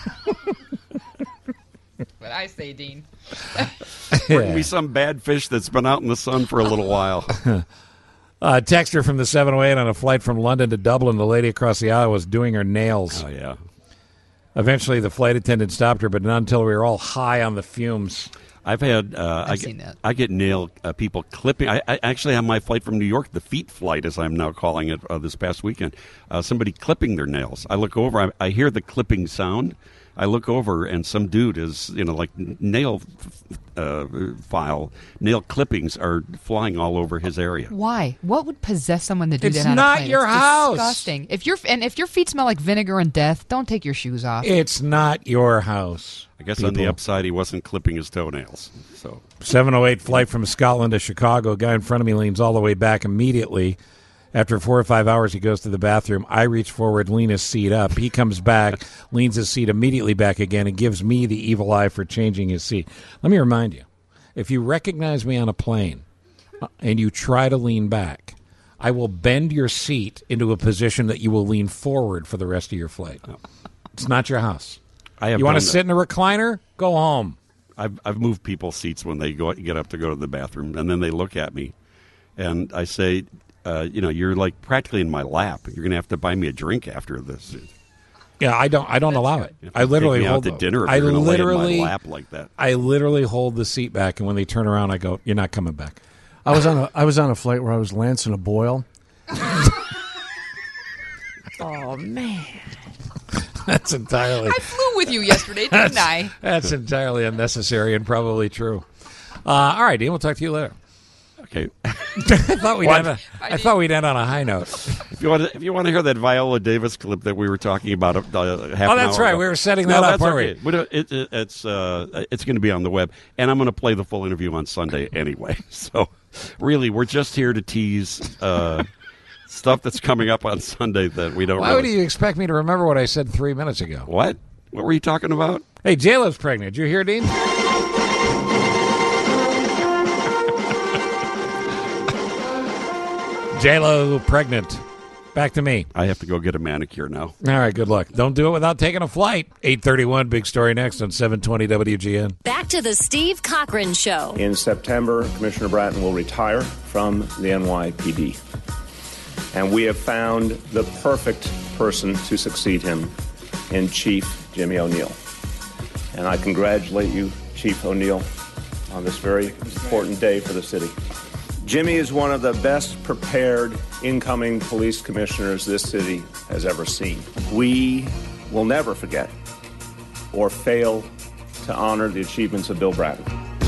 What I say, Dean. Bring me some bad fish that's been out in the sun for a little while. Uh, texter from the seven oh eight on a flight from London to Dublin. The lady across the aisle was doing her nails. Oh, yeah. Eventually, the flight attendant stopped her, but not until we were all high on the fumes. I've had uh, I seen get, that. I get nail uh, people clipping. I, I actually have my flight from New York, the feet flight, as I'm now calling it, uh, this past weekend. Uh, somebody clipping their nails. I look over. I, I hear the clipping sound. I look over, and some dude is, you know, like nail uh, file, nail clippings are flying all over his area. Why? What would possess someone to do It's that on not a plane? your It's house. Disgusting. If your and if your feet smell like vinegar and death, don't take your shoes off. It's not your house. I guess on the people. upside, he wasn't clipping his toenails. So seven oh eight flight from Scotland to Chicago. A guy in front of me leans all the way back immediately. After four or five hours, he goes to the bathroom. I reach forward, lean his seat up. He comes back, leans his seat immediately back again, and gives me the evil eye for changing his seat. Let me remind you, if you recognize me on a plane uh, and you try to lean back, I will bend your seat into a position that you will lean forward for the rest of your flight. It's not your house. I have you want to done sit in a recliner? Go home. I've I've moved people's seats when they go get up to go to the bathroom, and then they look at me, and I say, uh, you know, you're like practically in my lap. You're going to have to buy me a drink after this. Yeah, I don't. I don't allow it. You have I to literally take me hold out to the- dinner if I you're gonna lay in my literally lap like that. I literally hold the seat back, and when they turn around, I go, "You're not coming back." I was on a I was on a flight where I was lancing a boil. Oh, man. That's entirely. I flew with you yesterday, didn't that's, I? That's entirely unnecessary and probably true. Uh, all right, Dean. We'll talk to you later. Okay. I thought we'd What? end. A, I thought we'd end on a high note. If you want to, if you want to hear that Viola Davis clip that we were talking about, uh, half Oh, an that's hour right. ago. We were setting No, that up, that's weren't we? okay. But it, it, it's uh, it's going to be on the web, and I'm going to play the full interview on Sunday anyway. So, really, we're just here to tease uh, stuff that's coming up on Sunday that we don't. Why really... would you expect me to remember what I said three minutes ago? What? What were you talking about? Hey, J-Lo's pregnant. Did you hear, Dean? J-Lo pregnant. Back to me. I have to go get a manicure now. All right, good luck. Don't do it without taking a flight. eight thirty-one, big story next on seven twenty W G N. Back to the Steve Cochran Show. In September, Commissioner Bratton will retire from the N Y P D. And we have found the perfect person to succeed him in Chief Jimmy O'Neill. And I congratulate you, Chief O'Neill, on this very important day for the city. Jimmy is one of the best prepared incoming police commissioners this city has ever seen. We will never forget or fail to honor the achievements of Bill Bratton.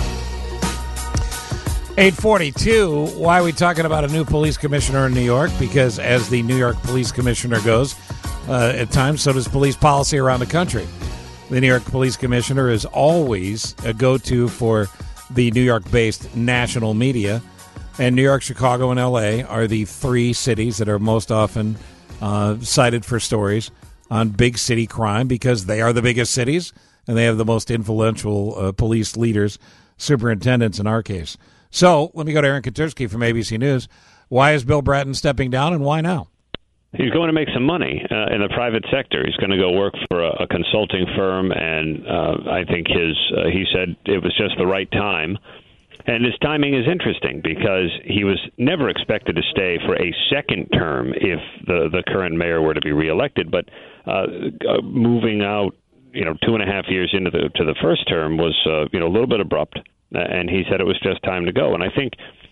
eight forty-two, why are we talking about a new police commissioner in New York? Because as the New York police commissioner goes, uh, at times, so does police policy around the country. The New York police commissioner is always a go-to for the New York-based national media. And New York, Chicago, and L A are the three cities that are most often uh, cited for stories on big city crime because they are the biggest cities and they have the most influential uh, police leaders, superintendents in our case. So let me go to Aaron Katursky from A B C News. Why is Bill Bratton stepping down, and why now? He's going to make some money uh, in the private sector. He's going to go work for a, a consulting firm, and uh, I think his uh, he said it was just the right time. And his timing is interesting because he was never expected to stay for a second term if the, the current mayor were to be reelected. But uh, uh, moving out, you know, two and a half years into the to the first term was, uh, you know, a little bit abrupt. Uh, and he said it was just time to go. And I think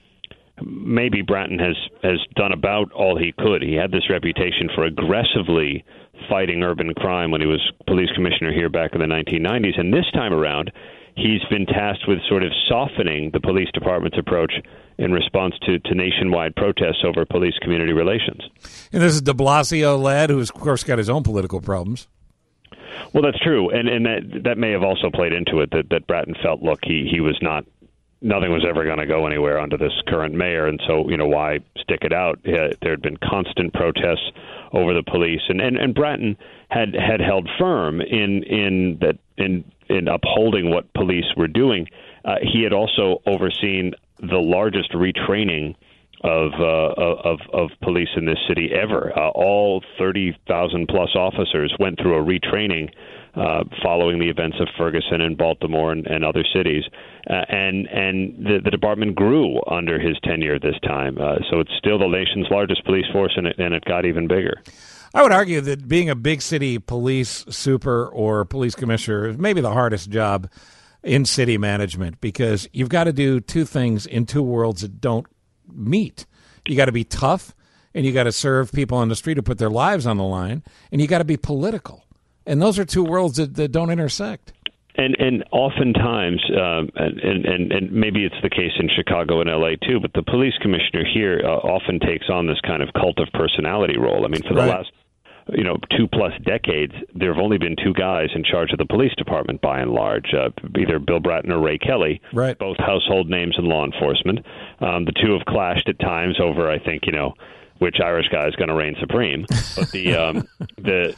maybe Bratton has, has done about all he could. He had this reputation for aggressively fighting urban crime when he was police commissioner here back in the nineteen nineties. And this time around, he's been tasked with sort of softening the police department's approach in response to, to nationwide protests over police-community relations. And this is de Blasio led, who's, of course, got his own political problems. Well, that's true, and and that that may have also played into it, that, that Bratton felt, look, he, he was not, nothing was ever going to go anywhere under this current mayor, and so, you know, why stick it out? Uh, there had been constant protests over the police, and, and, and Bratton had, had held firm in in that in in upholding what police were doing. Uh, he had also overseen the largest retraining of uh, of of police in this city ever. Uh, all thirty thousand plus officers went through a retraining uh, following the events of Ferguson and Baltimore and, and other cities, uh, and and the, the department grew under his tenure this time. Uh, so it's still the nation's largest police force, and it, and it got even bigger. I would argue that being a big city police super or police commissioner is maybe the hardest job in city management, because you've got to do two things in two worlds that don't meet. You got to be tough, and you got to serve people on the street who put their lives on the line, and you got to be political. And those are two worlds that, that don't intersect. And and oftentimes, um, and, and and maybe it's the case in Chicago and L A too, but the police commissioner here uh, often takes on this kind of cult of personality role. I mean, for the Right. last you know, two plus decades, there have only been two guys in charge of the police department, by and large, uh, either Bill Bratton or Ray Kelly, right. both household names in law enforcement. Um, the two have clashed at times over, I think, you know, which Irish guy is going to reign supreme. But the um, the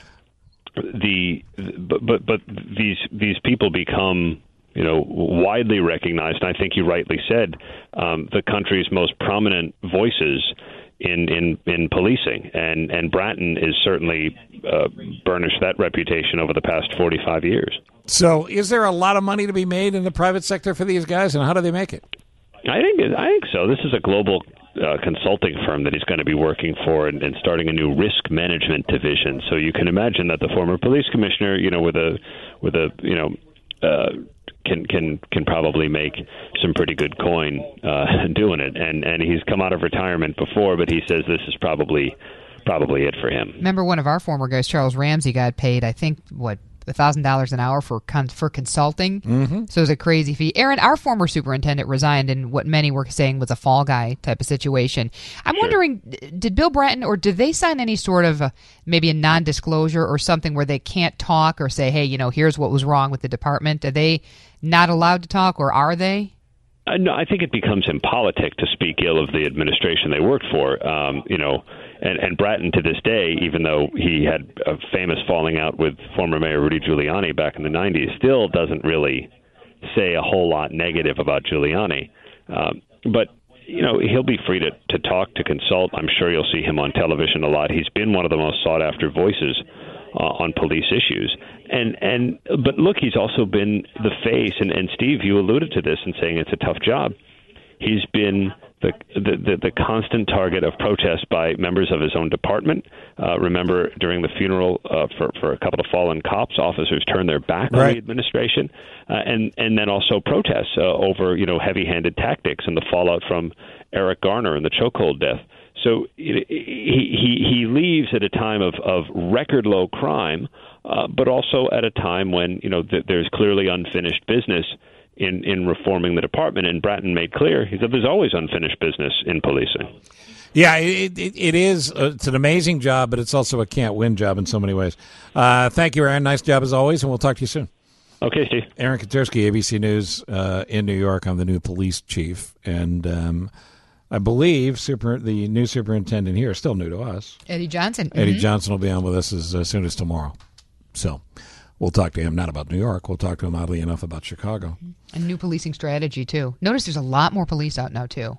the but, but but these these people become, you know, widely recognized, and I think you rightly said, um, the country's most prominent voices in, in, in policing, and, and Bratton is certainly uh, burnished that reputation over the past forty-five years. So is there a lot of money to be made in the private sector for these guys, and how do they make it? I think I think so. This is a global uh, consulting firm that he's going to be working for, and, and starting a new risk management division. So you can imagine that the former police commissioner, you know, with a with a you know uh, can can can probably make some pretty good coin uh, doing it. And and he's come out of retirement before, but he says this is probably probably it for him. Remember, one of our former guys, Charles Ramsey, got paid, I think, what, one thousand dollars an hour for con- for consulting. Mm-hmm. So it was a crazy fee. Aaron, our former superintendent, resigned in what many were saying was a fall guy type of situation. I'm Sure. wondering, did Bill Bratton, or did they sign any sort of a, maybe a non-disclosure or something where they can't talk or say, hey, you know, here's what was wrong with the department? Are they not allowed to talk, or are they? Uh, no, I think it becomes impolitic to speak ill of the administration they worked for. Um, you know, and, and Bratton, to this day, even though he had a famous falling out with former Mayor Rudy Giuliani back in the nineties, still doesn't really say a whole lot negative about Giuliani. Um, but, you know, he'll be free to, to talk, to consult. I'm sure you'll see him on television a lot. He's been one of the most sought-after voices uh, on police issues. And and but look, he's also been the face, and, and Steve, you alluded to this in saying it's a tough job. He's been the the, the, the constant target of protest by members of his own department. Uh, remember, during the funeral uh, for, for a couple of fallen cops, officers turned their back on Right. the administration, uh, and, and then also protests uh, over, you know, heavy-handed tactics and the fallout from Eric Garner and the chokehold death. So he, he, he leaves at a time of, of record low crime, uh, but also at a time when, you know, th- there's clearly unfinished business in, in reforming the department. And Bratton made clear, he said there's always unfinished business in policing. Yeah, it, it, it is. Uh, it's an amazing job, but it's also a can't-win job in so many ways. Uh, thank you, Aaron. Nice job as always, and we'll talk to you soon. Okay, Steve. Aaron Katersky, A B C News uh, in New York. I'm the new police chief, and um, I believe super, the new superintendent here is still new to us. Eddie Johnson. Eddie Mhm. Johnson will be on with us as, as soon as tomorrow. So we'll talk to him, not about New York. We'll talk to him, oddly enough, about Chicago. And new policing strategy, too. Notice there's a lot more police out now, too.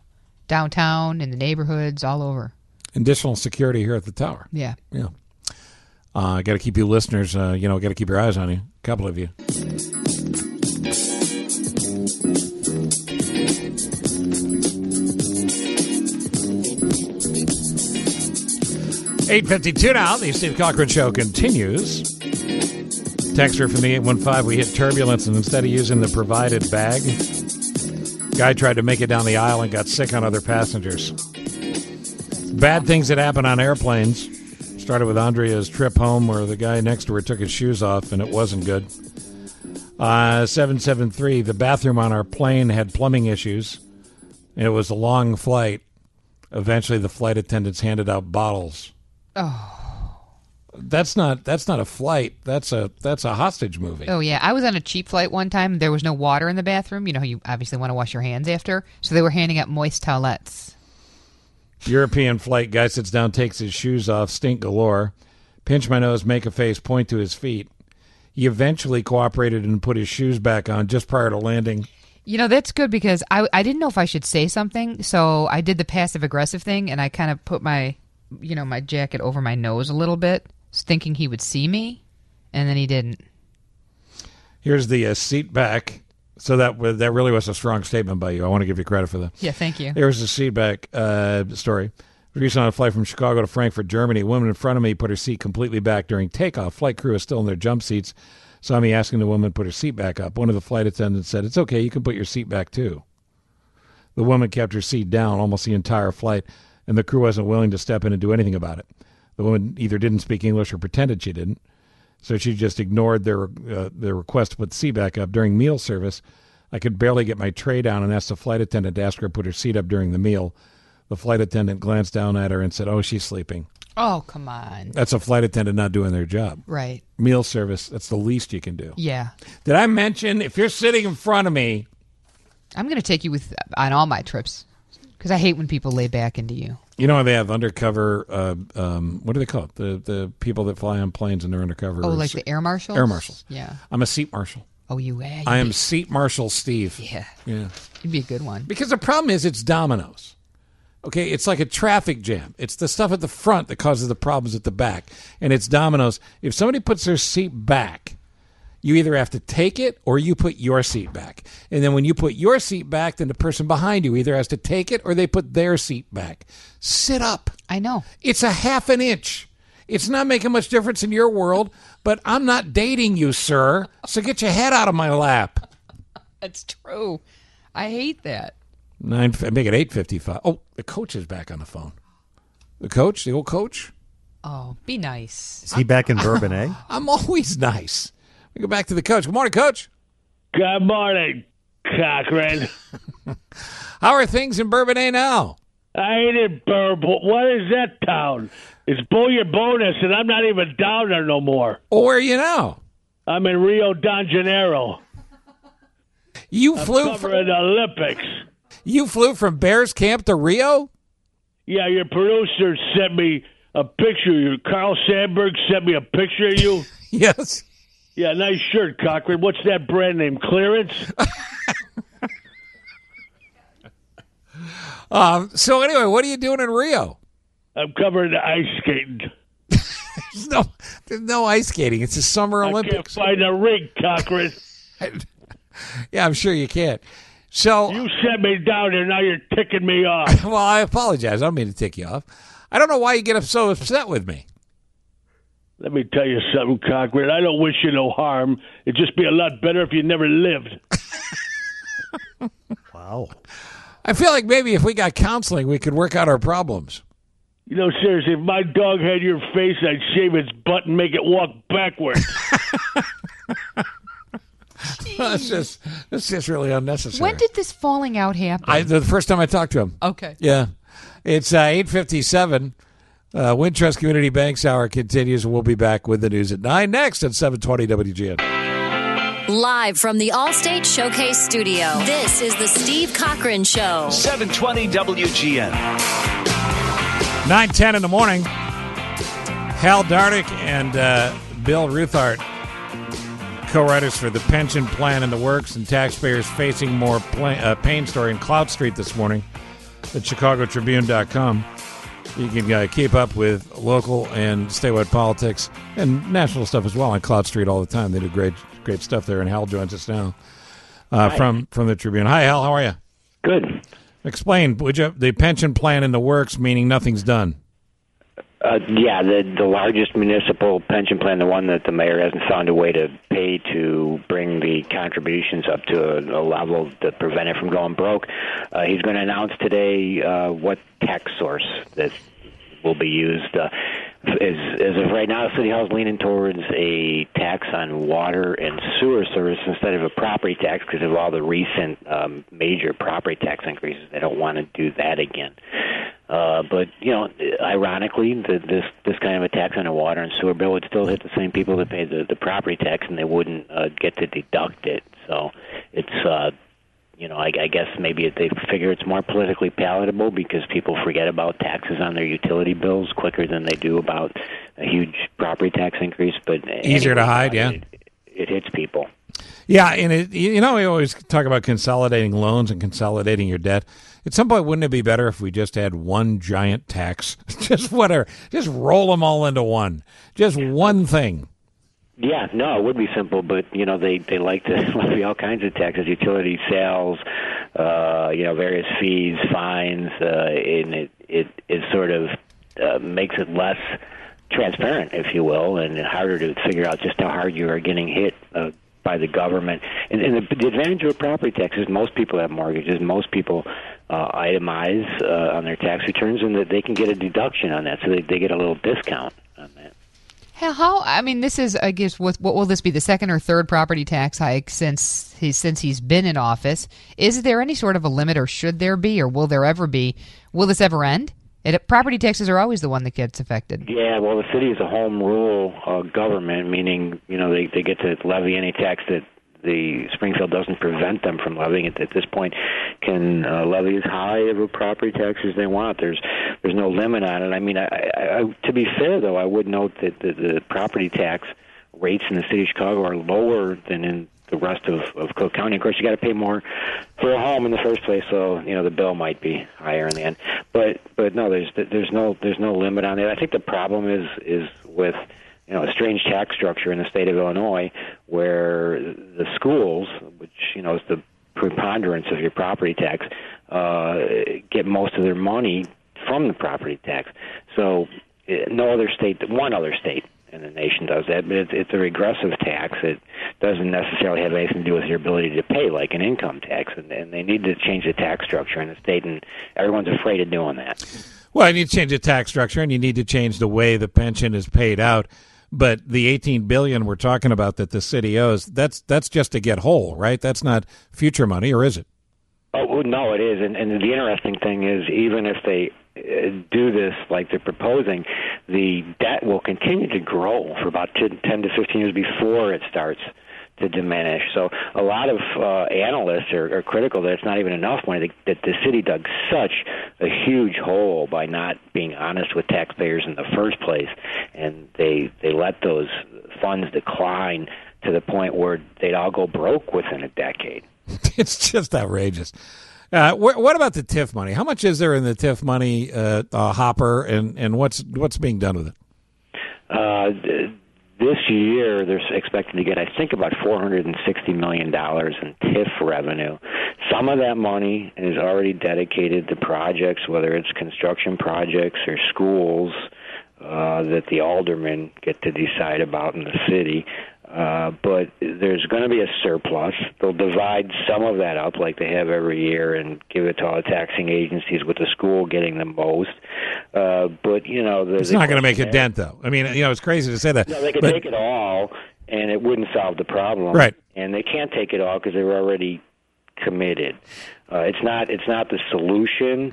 downtown, in the neighborhoods, all over. Additional security here at the tower. Yeah. Yeah. I uh, got to keep you listeners, uh, you know, got to keep your eyes on you. A couple of you. eight fifty-two now. The Steve Cochran Show continues. Texter from the eight one five. We hit turbulence, and instead of using the provided bag, guy tried to make it down the aisle and got sick on other passengers. Bad things that happen on airplanes. Started with Andrea's trip home where the guy next to her took his shoes off, and it wasn't good. Uh, seven seven three. The bathroom on our plane had plumbing issues, and it was a long flight. Eventually, the flight attendants handed out bottles. Oh, that's not that's not a flight. That's a that's a hostage movie. Oh yeah, I was on a cheap flight one time. There was no water in the bathroom. You know how you obviously want to wash your hands after, so they were handing out moist towelettes. European flight, guy sits down, takes his shoes off, stink galore. Pinch my nose, make a face, point to his feet. He eventually cooperated and put his shoes back on just prior to landing. You know, that's good because I I didn't know if I should say something, so I did the passive aggressive thing, and I kind of put my, you know, my jacket over my nose a little bit, thinking he would see me, and then he didn't. Here's the uh, seat back. So that that really was a strong statement by you. I want to give you credit for that. Yeah, thank you. Here's the seat back uh, story. Recently on a flight from Chicago to Frankfurt, Germany, a woman in front of me put her seat completely back during takeoff. Flight crew is still in their jump seats. Saw me asking the woman to put her seat back up. One of the flight attendants said, "It's okay, you can put your seat back too." The woman kept her seat down almost the entire flight, and the crew wasn't willing to step in and do anything about it. The woman either didn't speak English or pretended she didn't, so she just ignored their uh, their request to put the seat back up. During meal service, I could barely get my tray down and asked the flight attendant to ask her to put her seat up during the meal. The flight attendant glanced down at her and said, "Oh, she's sleeping." Oh, come on. That's a flight attendant not doing their job. Right. Meal service, that's the least you can do. Yeah. Did I mention, if you're sitting in front of me... I'm going to take you with on all my trips because I hate when people lay back into you. You know, they have undercover, uh, um, what do they call it? The the people that fly on planes and they're undercover. Oh, like the air marshals? Air marshals. Yeah. I'm a seat marshal. Oh, you are? I am seat marshal Steve. Yeah. Yeah. You'd be a good one. Because the problem is it's dominoes. Okay, it's like a traffic jam. It's the stuff at the front that causes the problems at the back. And it's dominoes. If somebody puts their seat back, you either have to take it or you put your seat back. And then when you put your seat back, then the person behind you either has to take it or they put their seat back. Sit up. I know. It's a half an inch. It's not making much difference in your world, but I'm not dating you, sir. So get your head out of my lap. That's true. I hate that. Nine. Make it eight fifty-five. Oh, the coach is back on the phone. The coach, the old coach. Oh, be nice. Is he back in Bourbonnais? I'm always nice. We go back to the coach. Good morning, Coach. Good morning, Cochran. How are things in Bourbonnais now? I ain't in Burb. What is that town? It's Boyer Bonus, and I'm not even down there no more. Well, where are you now? I'm in Rio de Janeiro. You I'm flew covering from the Olympics. You flew from Bears Camp to Rio? Yeah, your producer sent me a picture of you. Carl Sandburg sent me a picture of you. Yes. Yeah, nice shirt, Cochran. What's that brand name? Clearance? um. So anyway, what are you doing in Rio? I'm covering the ice skating. there's no, there's no ice skating. It's the Summer Olympics. I can't find a rink, Cochran. Yeah, I'm sure you can't. So you sent me down there. Now you're ticking me off. Well, I apologize. I don't mean to tick you off. I don't know why you get so upset with me. Let me tell you something, Cochran. I don't wish you no harm. It'd just be a lot better if you never lived. Wow. I feel like maybe if we got counseling, we could work out our problems. You know, seriously, if my dog had your face, I'd shave its butt and make it walk backwards. That's just that's just really unnecessary. When did this falling out happen? I, the first time I talked to him. Okay. Yeah. It's uh, eight fifty-seven. Uh, Wintrust Community Banks Hour continues, and we'll be back with the news at nine next at seven twenty W G N. Live from the Allstate Showcase Studio, this is the Steve Cochran Show. seven twenty W G N. nine ten in the morning. Hal Dardick and uh, Bill Ruthart, co-writers for the pension plan in the works and taxpayers facing more pla- uh, pain story in Cloud Street this morning. at chicago tribune dot com. You can uh, keep up with local and statewide politics and national stuff as well on Cloud Street all the time. They do great great stuff there, and Hal joins us now uh, from, from the Tribune. Hi, Hal. How are you? Good. Explain, would you, the pension plan in the works, meaning nothing's done. Uh, yeah, the the largest municipal pension plan, the one that the mayor hasn't found a way to pay to bring the contributions up to a, a level to prevent it from going broke. Uh, he's going to announce today uh, what tax source that will be used. Uh, as, as of right now, City Hall is leaning towards a tax on water and sewer service instead of a property tax because of all the recent um, major property tax increases. They don't want to do that again. Uh, but, you know, ironically, the, this this kind of a tax on a water and sewer bill would still hit the same people that pay the, the property tax, and they wouldn't uh, get to deduct it. So it's, uh, you know, I, I guess maybe they figure it's more politically palatable because people forget about taxes on their utility bills quicker than they do about a huge property tax increase. But easier to hide, yeah. It, it hits people. Yeah, and it, you know, we always talk about consolidating loans and consolidating your debt. At some point, wouldn't it be better if we just had one giant tax? Just whatever. Just roll them all into one. Just one thing. Yeah, no, it would be simple, but, you know, they, they like to levy all kinds of taxes, utility sales, uh, you know, various fees, fines, uh, and it, it, it sort of uh, makes it less transparent, if you will, and harder to figure out just how hard you are getting hit uh, by the government. And, and the, the advantage of a property tax is most people have mortgages. Most people uh, itemize uh, on their tax returns, and that they can get a deduction on that, so they, they get a little discount on that. How, how? I mean, this is, I guess, what, what will this be, the second or third property tax hike since he, since he's been in office? Is there any sort of a limit, or should there be, or will there ever be? Will this ever end? It, property taxes are always the one that gets affected. Yeah, well, the city is a home rule uh, government, meaning, you know, they, they get to levy any tax that the Springfield doesn't prevent them from levying it. At this point, can uh, levy as high of a property tax as they want. There's there's no limit on it. I mean, I, I, I, to be fair, though, I would note that the, the property tax rates in the city of Chicago are lower than in the rest of, of Cook County. Of course, you got to pay more for a home in the first place, so you know the bill might be higher in the end. But but no, there's there's no there's no limit on it. I think the problem is is with you know a strange tax structure in the state of Illinois, where the schools, which you know is the preponderance of your property tax, uh, get most of their money from the property tax. So no other state, one other state in the nation does that, but it's, it's a regressive tax. It doesn't necessarily have anything to do with your ability to pay, like an income tax, and, and they need to change the tax structure in the state, and everyone's afraid of doing that. Well, you need to change the tax structure, and you need to change the way the pension is paid out. But the eighteen billion dollars we're talking about that the city owes, that's that's just to get whole, right? That's not future money, or is it? Oh, no, it is. And, and the interesting thing is, even if they uh, do this like they're proposing, the debt will continue to grow for about ten to fifteen years before it starts to diminish. So a lot of uh, analysts are, are critical that it's not even enough money, that the city dug such a huge hole by not being honest with taxpayers in the first place, and they they let those funds decline to the point where they'd all go broke within a decade. It's just outrageous. Uh, wh- what about the T I F money? How much is there in the T I F money uh, uh, hopper, and, and what's what's being done with it? Uh, this year, they're expecting to get, I think, about four hundred sixty million dollars in T I F revenue. Some of that money is already dedicated to projects, whether it's construction projects or schools uh, that the aldermen get to decide about in the city. Uh, but there's going to be a surplus. They'll divide some of that up like they have every year and give it to all the taxing agencies, with the school getting the most. Uh, but, you know... The, it's the not going to make a is, dent, though. I mean, you know, it's crazy to say that. No, they could but, take it all, and it wouldn't solve the problem. Right. And they can't take it all because they were already committed. Uh, it's not. It's not the solution.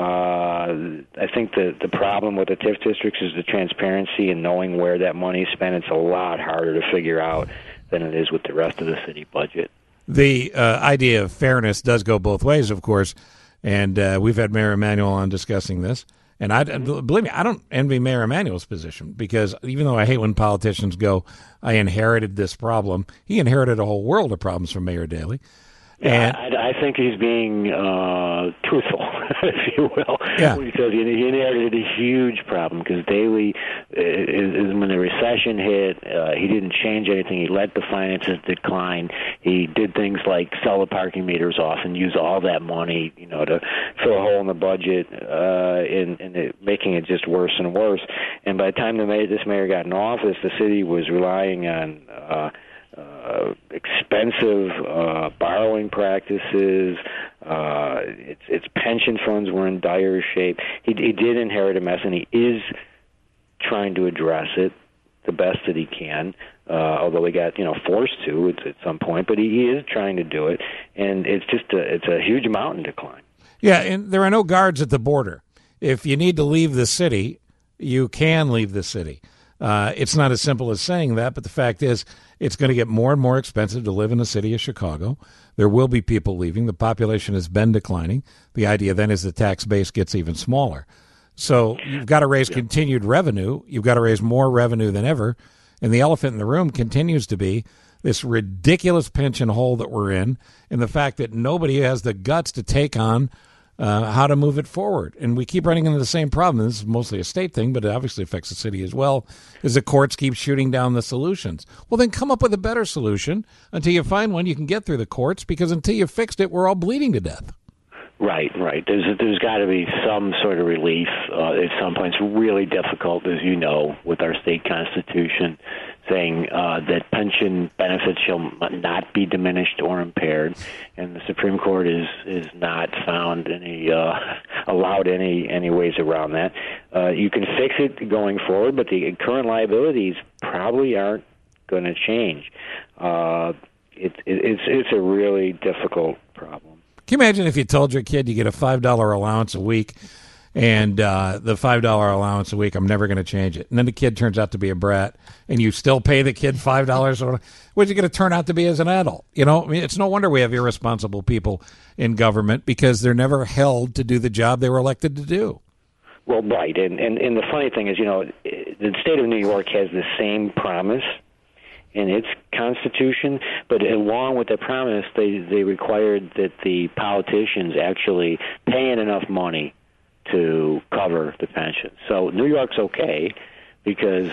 Uh, I think the the problem with the T I F districts is the transparency and knowing where that money is spent. It's a lot harder to figure out than it is with the rest of the city budget. The uh, idea of fairness does go both ways, of course, and uh, we've had Mayor Emanuel on discussing this. And I believe me, I don't envy Mayor Emanuel's position, because even though I hate when politicians go, I inherited this problem, he inherited a whole world of problems from Mayor Daley. And I, I think he's being uh, truthful, if you will, Yeah. when he says he he inherited a huge problem because Daley, uh, is, is when the recession hit, uh, he didn't change anything. He let the finances decline. He did things like sell the parking meters off and use all that money, you know, to fill a hole in the budget, uh, and, and it, making it just worse and worse. And by the time the mayor, this mayor got in office, the city was relying on Uh, Uh, expensive uh, borrowing practices. Uh, its, its pension funds were in dire shape. He, he did inherit a mess, and he is trying to address it the best that he can. Uh, although he got you know forced to at, at some point, but he, he is trying to do it, and it's just a, it's a huge mountain to climb. Yeah, and there are no guards at the border. If you need to leave the city, you can leave the city. Uh, it's not as simple as saying that, but the fact is it's going to get more and more expensive to live in the city of Chicago. There will be people leaving. The population has been declining. The idea then is the tax base gets even smaller. So you've got to raise yeah. continued revenue. You've got to raise more revenue than ever. And the elephant in the room continues to be this ridiculous pension hole that we're in, and the fact that nobody has the guts to take on Uh, how to move it forward. And we keep running into the same problem. This is mostly a state thing, but it obviously affects the city as well, is the courts keep shooting down the solutions. Well, then come up with a better solution until you find one you can get through the courts, because until you fixed it, we're all bleeding to death. Right, right. There's there's got to be some sort of relief uh, at some point. It's really difficult, as you know, with our state constitution, saying uh, that pension benefits shall not be diminished or impaired, and the Supreme Court is is not found any uh, allowed any any ways around that. Uh, you can fix it going forward, but the current liabilities probably aren't going to change. Uh, it, it, it's it's a really difficult problem. Can you imagine if you told your kid you get a five dollar allowance a week, and uh, the five dollar allowance a week, I'm never going to change it. And then the kid turns out to be a brat, and you still pay the kid five dollars. What's it going to turn out to be as an adult? You know, I mean, it's no wonder we have irresponsible people in government, because they're never held to do the job they were elected to do. Well, right. And, and, and the funny thing is, you know, the state of New York has the same promise in its constitution, but along with the promise, they, they required that the politicians actually pay in enough money to cover the pension. So New York's okay because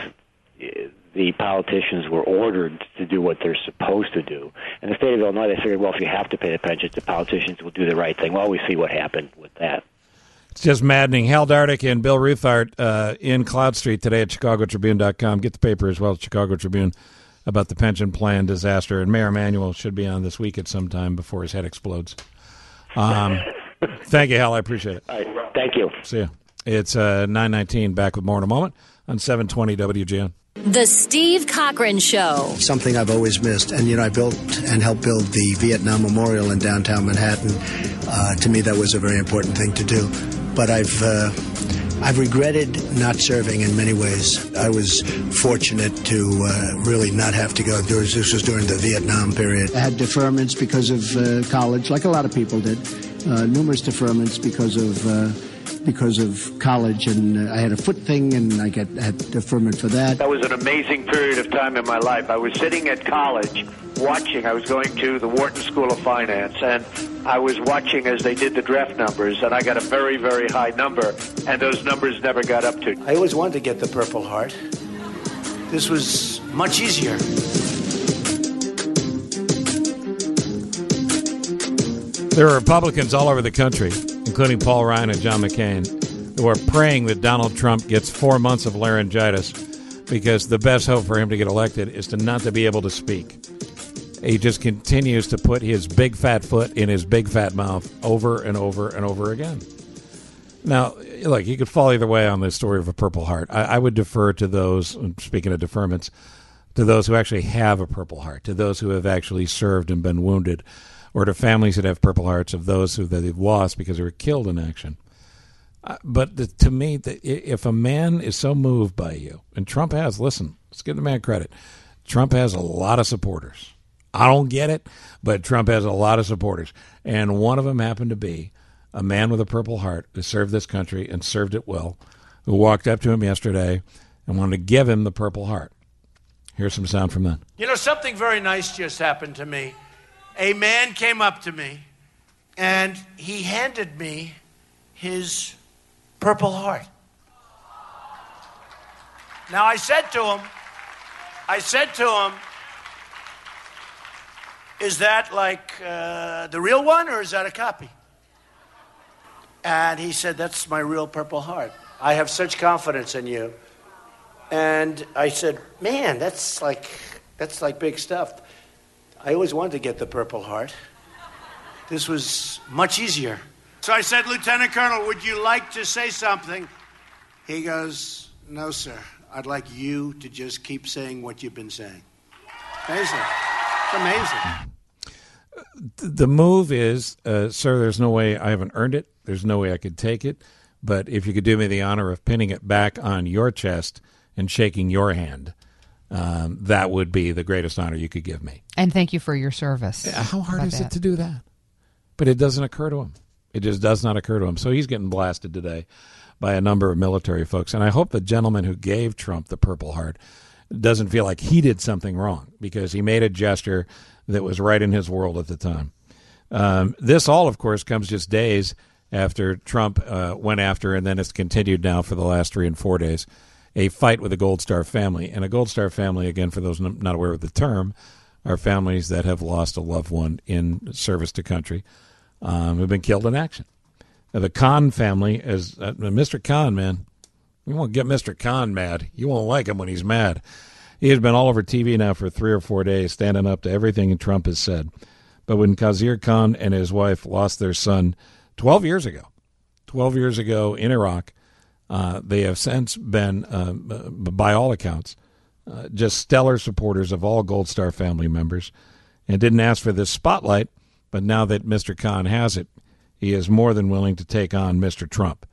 the politicians were ordered to do what they're supposed to do. In the state of Illinois, they figured, well, if you have to pay the pension, the politicians will do the right thing. Well, we see what happened with that. It's just maddening. Hal Dardick and Bill Ruthart uh, in Cloud Street today at Chicago Tribune dot com. Get the paper as well at Chicago Tribune about the pension plan disaster. And Mayor Emanuel should be on this week at some time before his head explodes. Um, thank you, Hal. I appreciate it. All right. Thank you. See you. It's uh, nine nineteen. Back with more in a moment on seven twenty W G N. The Steve Cochran Show. Something I've always missed. And, you know, I built and helped build the Vietnam Memorial in downtown Manhattan. Uh, to me, that was a very important thing to do. But I've... Uh, I've regretted not serving in many ways. I was fortunate to uh, really not have to go. This was during the Vietnam period. I had deferments because of uh, college, like a lot of people did. Uh, numerous deferments because of uh, because of college, and uh, I had a foot thing, and I get had deferment for that. That was an amazing period of time in my life. I was sitting at college watching. I was going to the Wharton School of Finance, and I was watching as they did the draft numbers, and I got a very, very high number, and those numbers never got up to. I always wanted to get the Purple Heart. This was much easier. There are Republicans all over the country, including Paul Ryan and John McCain, who are praying that Donald Trump gets four months of laryngitis, because the best hope for him to get elected is to not to be able to speak. He just continues to put his big fat foot in his big fat mouth over and over and over again. Now, look, you could fall either way on this story of a Purple Heart. I, I would defer to those, speaking of deferments, to those who actually have a Purple Heart, to those who have actually served and been wounded, or to families that have Purple Hearts of those who they've lost because they were killed in action. Uh, but the, to me, the, if a man is so moved by you, and Trump has, listen, let's give the man credit. Trump has a lot of supporters. I don't get it, but Trump has a lot of supporters. And one of them happened to be a man with a Purple Heart who served this country and served it well, who walked up to him yesterday and wanted to give him the Purple Heart. Here's some sound from that. You know, something very nice just happened to me. a man came up to me and he handed me his Purple Heart. Now I said to him, I said to him, is that like uh, the real one or is that a copy? And he said, that's my real Purple Heart. I have such confidence in you. And I said, man, that's like, that's like big stuff. I always wanted to get the Purple Heart. This was much easier. So I said, Lieutenant Colonel, would you like to say something? He goes, no, sir. I'd like you to just keep saying what you've been saying. Amazing. It's amazing. The move is, uh, sir, there's no way I haven't earned it. There's no way I could take it. But if you could do me the honor of pinning it back on your chest and shaking your hand, um, that would be the greatest honor you could give me. And thank you for your service. How hard How is that? it to do that? But it doesn't occur to him. It just does not occur to him. So he's getting blasted today by a number of military folks. And I hope the gentleman who gave Trump the Purple Heart doesn't feel like he did something wrong because he made a gesture that was right in his world at the time. Um, this all, of course, comes just days after Trump uh, went after, and then it's continued now for the last three and four days, a fight with the Gold Star family. And a Gold Star family, again, for those not aware of the term, are families that have lost a loved one in service to country, um, who've been killed in action. Now, the Khan family is uh, Mister Khan, man. You won't get Mister Khan mad. You won't like him when he's mad. He has been all over T V now for three or four days, standing up to everything Trump has said. But when Khazir Khan and his wife lost their son twelve years ago, twelve years ago in Iraq, uh, they have since been, uh, by all accounts, uh, just stellar supporters of all Gold Star family members and didn't ask for this spotlight. But now that Mister Khan has it, he is more than willing to take on Mister Trump.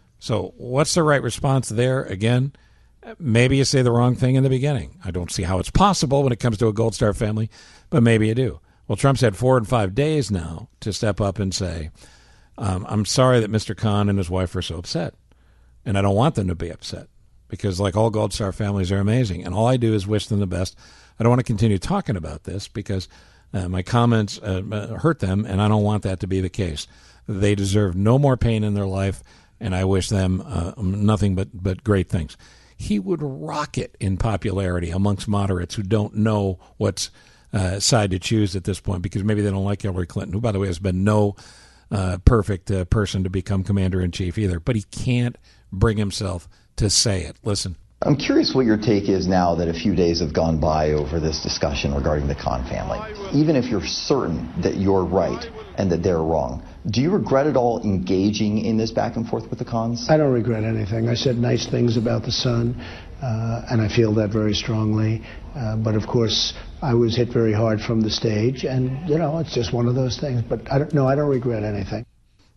So what's the right response there? Again, maybe you say the wrong thing in the beginning. I don't see how it's possible when it comes to a Gold Star family, but maybe you do. Well, Trump's had four and five days now to step up and say, um, I'm sorry that Mister Khan and his wife are so upset, and I don't want them to be upset because, like all Gold Star families, are amazing, and all I do is wish them the best. I don't want to continue talking about this because uh, my comments uh, hurt them, and I don't want that to be the case. They deserve no more pain in their life, and I wish them uh, nothing but, but great things. He would rocket in popularity amongst moderates who don't know what's uh, side to choose at this point because maybe they don't like Hillary Clinton, who, by the way, has been no uh, perfect uh, person to become commander-in-chief either. But he can't bring himself to say it. Listen. I'm curious what your take is now that a few days have gone by over this discussion regarding the Khan family. Even if you're certain that you're right and that they're wrong, do you regret at all engaging in this back and forth with the Khans? I don't regret anything. I said nice things about the son, uh, and I feel that very strongly. Uh, but of course, I was hit very hard from the stage, and you know, it's just one of those things. But I don't. No, I don't regret anything.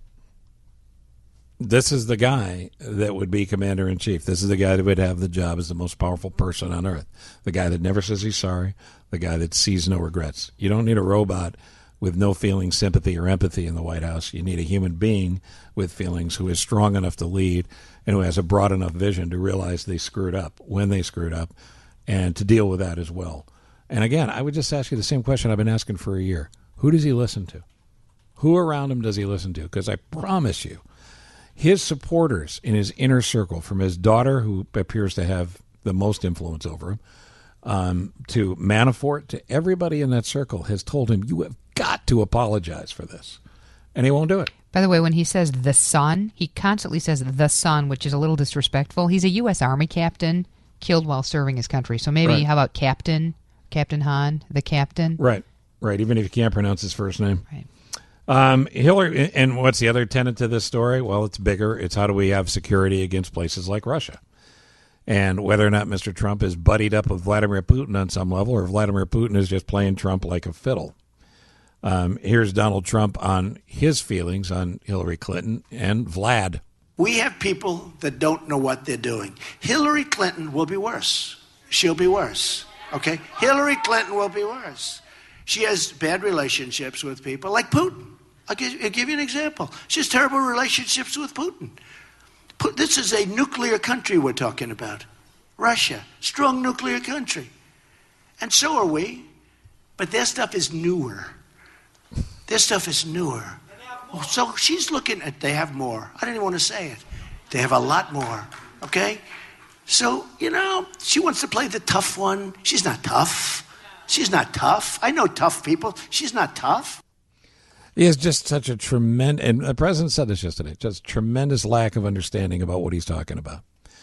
This is the guy that would be commander-in-chief. This is the guy that would have the job as the most powerful person on earth. The guy that never says he's sorry. The guy that sees no regrets. You don't need a robot with no feeling, sympathy, or empathy in the White House. You need a human being with feelings who is strong enough to lead and who has a broad enough vision to realize they screwed up when they screwed up and to deal with that as well. And again, I would just ask you the same question I've been asking for a year. Who does he listen to? Who around him does he listen to? Because I promise you, his supporters in his inner circle, from his daughter, who appears to have the most influence over him, um, to Manafort, to everybody in that circle, has told him, you have got to apologize for this. And he won't do it. By the way, when he says the son, he constantly says the son, which is a little disrespectful. He's a U S Army captain killed while serving his country. So maybe, Right. how about Captain, Captain Han, the captain? Right, right, even if you can't pronounce his first name. Right. Um, Hillary, and what's the other tenet to this story? Well, it's bigger. It's how do we have security against places like Russia? And whether or not Mister Trump is buddied up with Vladimir Putin on some level, or Vladimir Putin is just playing Trump like a fiddle. Um, here's Donald Trump on his feelings on Hillary Clinton and Vlad. We have people that don't know what they're doing. Hillary Clinton will be worse. She'll be worse. Okay? Hillary Clinton will be worse. She has bad relationships with people like Putin. I'll give, I'll give you an example. She has terrible relationships with Putin. Pu- This is a nuclear country we're talking about. Russia, strong nuclear country. And so are we. But their stuff is newer. Their stuff is newer. Oh, so she's looking at, they have more. I didn't even want to say it. They have a lot more, okay? So, you know, she wants to play the tough one. She's not tough. She's not tough. I know tough people. She's not tough. He has just such a tremendous, and the president said this yesterday, just tremendous lack of understanding about what he's talking about.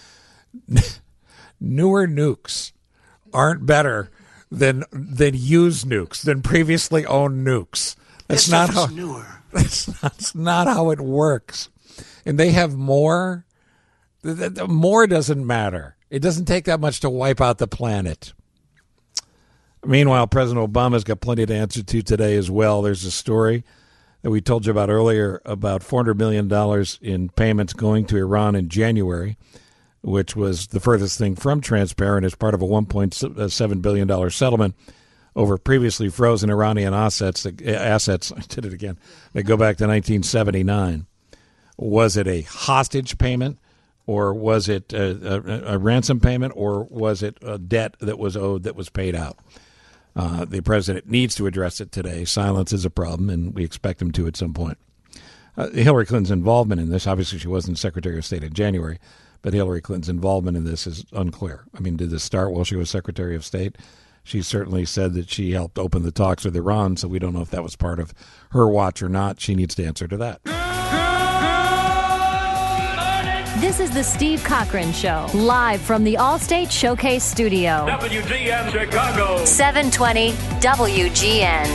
Newer nukes aren't better than than used nukes, than previously owned nukes. That's not how. Newer. That's not, that's not how it works. And they have more. The, the, the more doesn't matter. It doesn't take that much to wipe out the planet. Meanwhile, President Obama's got plenty to answer to today as well. There's a story that we told you about earlier about four hundred million dollars in payments going to Iran in January, which was the furthest thing from transparent as part of a one point seven billion dollars settlement over previously frozen Iranian assets. Assets, I did it again, that go back to nineteen seventy-nine. Was it a hostage payment, or was it a, a, a ransom payment, or was it a debt that was owed that was paid out? Uh, the president needs to address it today. Silence is a problem, and we expect him to at some point. Uh, Hillary Clinton's involvement in this, obviously she wasn't Secretary of State in January, but Hillary Clinton's involvement in this is unclear. I mean, did this start while she was Secretary of State? She certainly said that she helped open the talks with Iran, so we don't know if that was part of her watch or not. She needs to answer to that. This is the Steve Cochran Show, live from the Allstate Showcase Studio. W G N Chicago. seven twenty W G N.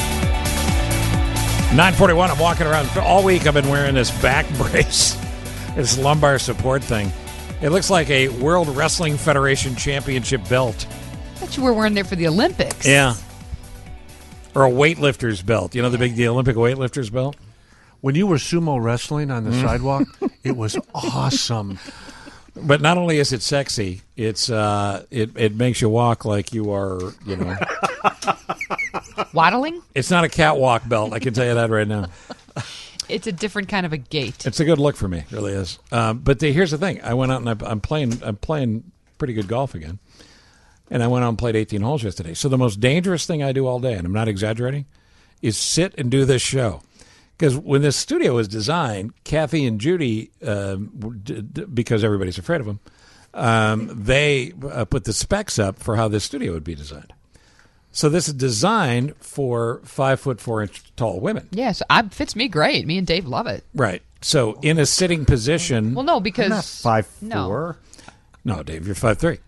nine forty-one, I'm walking around. All week I've been wearing this back brace, this lumbar support thing. It looks like a World Wrestling Federation Championship belt. I thought you were wearing there for the Olympics. Yeah. Or a weightlifter's belt. You know the big the Olympic weightlifter's belt? When you were sumo wrestling on the Mm. sidewalk, it was awesome. But not only is it sexy, it's uh, it it makes you walk like you are, you know, waddling. It's not a catwalk belt. I can tell you that right now. It's a different kind of a gait. It's a good look for me, it really is. Um, but the, here's the thing: I went out and I, I'm playing. I'm playing pretty good golf again, and I went out and played eighteen holes yesterday. So the most dangerous thing I do all day, and I'm not exaggerating, is sit and do this show. Because when this studio was designed, Kathy and Judy, um, d- d- because everybody's afraid of them, um, they uh, put the specs up for how this studio would be designed. So this is designed for five foot four inch tall women. Yes, it fits me great. Me and Dave love it. Right. So in a sitting position. Well, no, because I'm not five no. four. No, Dave, you're five three.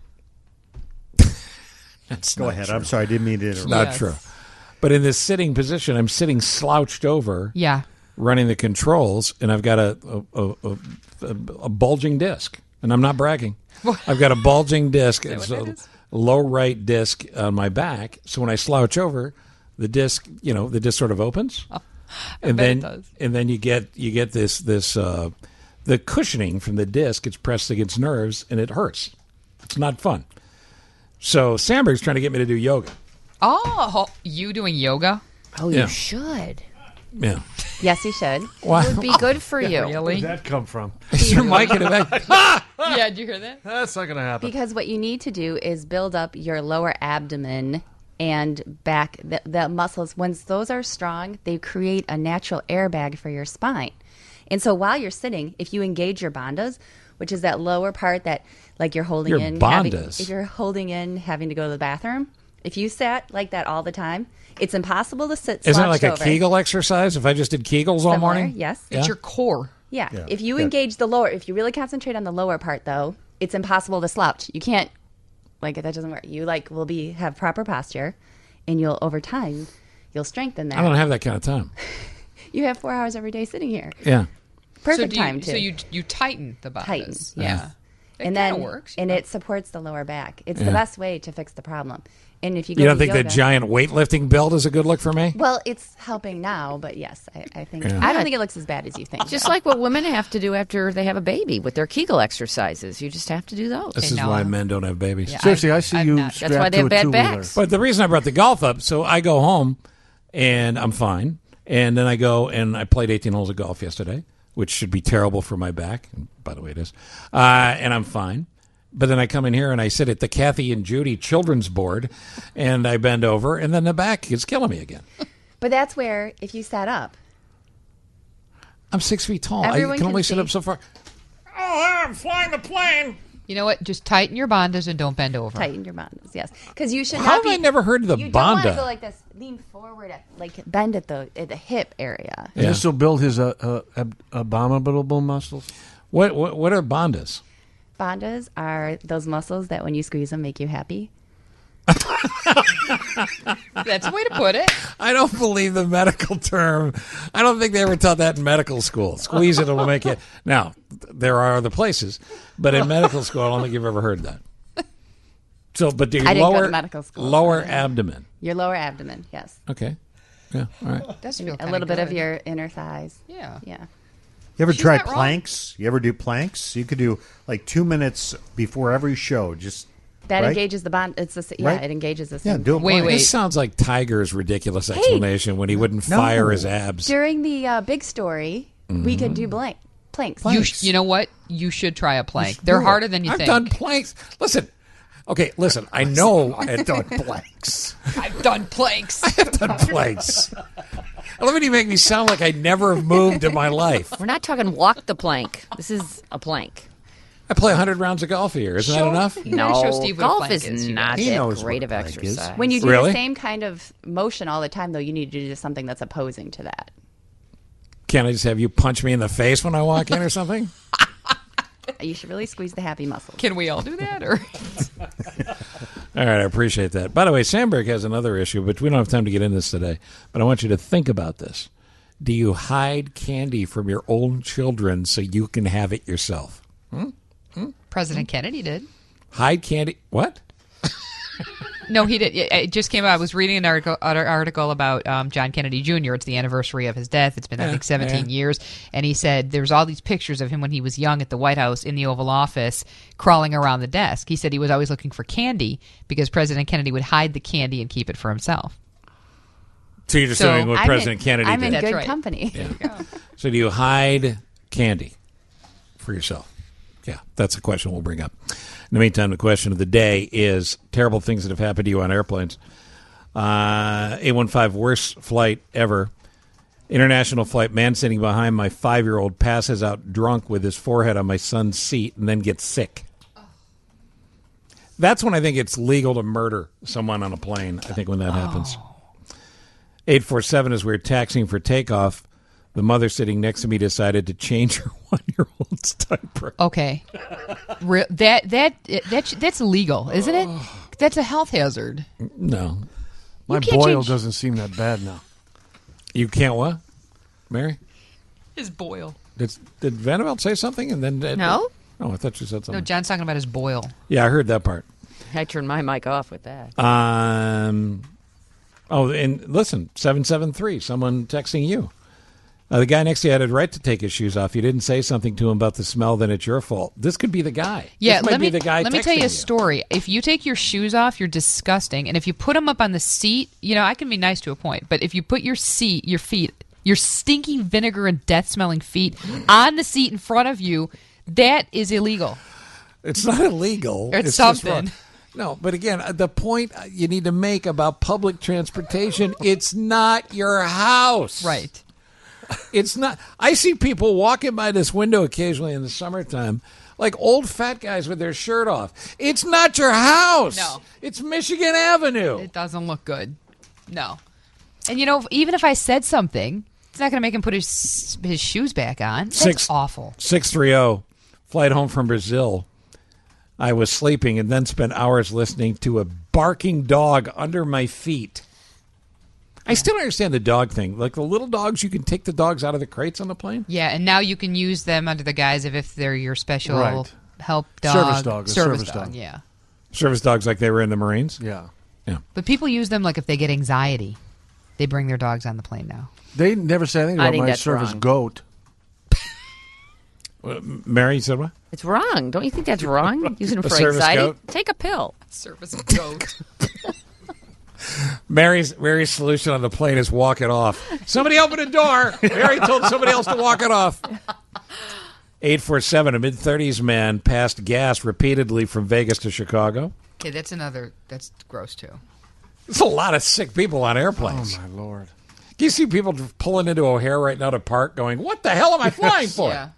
That's Go not ahead. true. I'm sorry. I didn't mean to interrupt. It's not Yes. true. But in this sitting position, I'm sitting slouched over. Yeah. Running the controls, and I've got a a, a, a, a bulging disc, and I'm not bragging. I've got a bulging disc. It's a low right disc on my back. So when I slouch over, the disc, you know, the disc sort of opens, oh, and bet then it does. and then you get you get this this uh, the cushioning from the disc gets pressed against nerves, and it hurts. It's not fun. So Sandberg's trying to get me to do yoga. Oh, you doing yoga? Oh, Yeah. you should. Yeah. Yes, you should. Why? It would be good for you. Where Really? did that come from? Is your mic in the back? Yeah, did you hear that? That's not going to happen. Because what you need to do is build up your lower abdomen and back. The, the muscles, once those are strong, they create a natural airbag for your spine. And so while you're sitting, if you engage your bandhas, which is that lower part that, like you're holding Your in, having, bandhas? if you're holding in, having to go to the bathroom, if you sat like that all the time, it's impossible to sit. Isn't it slouched like a over. Kegel exercise? If I just did Kegels all Similar, morning, yes. Yeah? It's your core. Yeah. Yeah. If you Yeah. engage the lower, if you really concentrate on the lower part, though, it's impossible to slouch. You can't, like, that doesn't work. You, like, will be have proper posture, and you'll, over time, you'll strengthen that. I don't have that kind of time. You have four hours every day sitting here. Yeah. Perfect so do you, time, too. So you you tighten the bandhas. Tighten, Yeah. yes. It and kinda then, works. and yeah. it supports the lower back. It's Yeah. the best way to fix the problem. And if you go You don't to think yoga, the giant weightlifting belt is a good look for me? Well, it's helping now, but yes, I, I think Yeah. I don't think it looks as bad as you think. Just like what women have to do after they have a baby with their Kegel exercises. You just have to do those. This is why men don't have babies. Yeah, Seriously, I, I see I'm you not- strapped That's why they to have a bad two-wheeler. backs. But the reason I brought the golf up, so I go home and I'm fine, and then I go and I played eighteen holes of golf yesterday, which should be terrible for my back. And by the way, it is. Uh, and I'm fine. But then I come in here and I sit at the Kathy and Judy children's board, and I bend over, and then the back is killing me again. But that's where, if you sat up, I'm six feet tall. I Everyone can can only sit see. up so far. Oh, I'm flying the plane. You know what? Just tighten your bandas and don't bend over. tighten your bandas, yes. Because you should How not have be... I never heard of the you don't want to banda? go like this. Lean forward, at, like bend at the at the hip area. And this will build his uh, uh, ab- abominable muscles. What, what what are bandas? Bandas are those muscles that when you squeeze them make you happy. That's a way to put it. I don't believe the medical term. I don't think they ever taught that in medical school. Squeeze it, it'll make it. Now, there are other places, but in medical school, I don't think you've ever heard that. So, but do you I didn't go lower to medical school, lower so- abdomen? Your lower abdomen, yes. Okay. Yeah. All right. That's a little bit of your inner thighs. Yeah. Yeah. You ever She's try not wrong. planks? You ever do planks? You could do like two minutes before every show. Just That right? engages the bond. It's the s- yeah. Right? It engages the Yeah, same. do a thing. plank. This sounds like Tiger's ridiculous explanation when he wouldn't No. fire his abs. During the uh, big story, we could do blank planks. You, sh- you know what? You should try a plank. should They're do it. harder than you I've think. done planks. Listen. Okay, listen. I know I've done planks. I've done planks. I've done planks. I love when you make me sound like I never have moved in my life. We're not talking walk the plank. This is a plank. I play one hundred rounds of golf a year. Isn't that Show- enough? No, show Steve what a golf plank is is, you not guys. He that knows great what of a plank is. exercise. When you do Really? the same kind of motion all the time, though, you need to do something that's opposing to that. Can't I just have you punch me in the face when I walk in or something? You should really squeeze the happy muscles. Can we all do that? Or All right, I appreciate that. By the way, Sandberg has another issue, but we don't have time to get into this today. But I want you to think about this. Do you hide candy from your own children so you can have it yourself? Hmm? Hmm? President Kennedy did. Hide candy? What? No, he did. It it just came out. I was reading an article, an article about um, John Kennedy Junior It's the anniversary of his death. It's been, I Yeah, think, seventeen yeah. years. And he said there's all these pictures of him when he was young at the White House in the Oval Office crawling around the desk. He said he was always looking for candy because President Kennedy would hide the candy and keep it for himself. So you're just So doing what I'm President in, Kennedy I'm did. in That's good right. company. Yeah. So do you hide candy for yourself? Yeah, that's a question we'll bring up. In the meantime, the question of the day is terrible things that have happened to you on airplanes. Uh, eight one five, worst flight ever. International flight, man sitting behind my five-year-old passes out drunk with his forehead on my son's seat and then gets sick. That's when I think it's legal to murder someone on a plane, I think, when that happens. eight four seven, as we were taxiing for takeoff, the mother sitting next to me decided to change her one-year-old's diaper. Okay, Re- that that that that's illegal, isn't it? That's a health hazard. No. My You can't boil change- doesn't seem that bad now. You can't what? Mary? His boil. Did, did Vanderbilt say something? And then No? Oh, I thought she said No, something. John's talking about his boil. Yeah, I heard that part. I turned my mic off with that. Um. Oh, and listen, seven seven three, someone texting you. Uh, the guy next to you had a right to take his shoes off. You didn't say something to him about the smell, then it's your fault. This could be the guy. Yeah, this might let be me the guy let me tell you texting a story. If you take your shoes off, you're disgusting, and if you put them up on the seat, you know I can be nice to a point, but if you put your seat, your feet, your stinky vinegar and death-smelling feet on the seat in front of you, that is illegal. It's not illegal. It's just something. wrong. No, but again, uh, the point you need to make about public transportation, it's not your house. Right. It's not. I see people walking by this window occasionally in the summertime, like old fat guys with their shirt off. It's not your house. No. It's Michigan Avenue. It doesn't look good. No. And you know, even if I said something, it's not going to make him put his his shoes back on. That's Six- awful. six thirty, flight home from Brazil. I was sleeping and then spent hours listening to a barking dog under my feet. I still don't understand the dog thing. Like the little dogs, you can take the dogs out of the crates on the plane? Yeah, and now you can use them under the guise of if they're your special Right. help dog. Service dog, a Service, service dog, dog. yeah. Service dogs like they were in the Marines? Yeah. Yeah. But people use them like if they get anxiety. They bring their dogs on the plane now. They never say anything I about think my that's service wrong. goat. Uh, Mary, you said what? It's wrong. Don't you think that's wrong? Using it A for service anxiety? goat? Take a pill. Service goat. Mary's Mary's solution on the plane is walk it off. Somebody open a door. Mary told somebody else to walk it off. eight four seven, a mid-thirties man passed gas repeatedly from Vegas to Chicago. Okay, that's another. That's gross too. There's a lot of sick people on airplanes. Oh, my Lord. you see people pulling into O'Hare right now to park going, what the hell am I flying for? Yeah.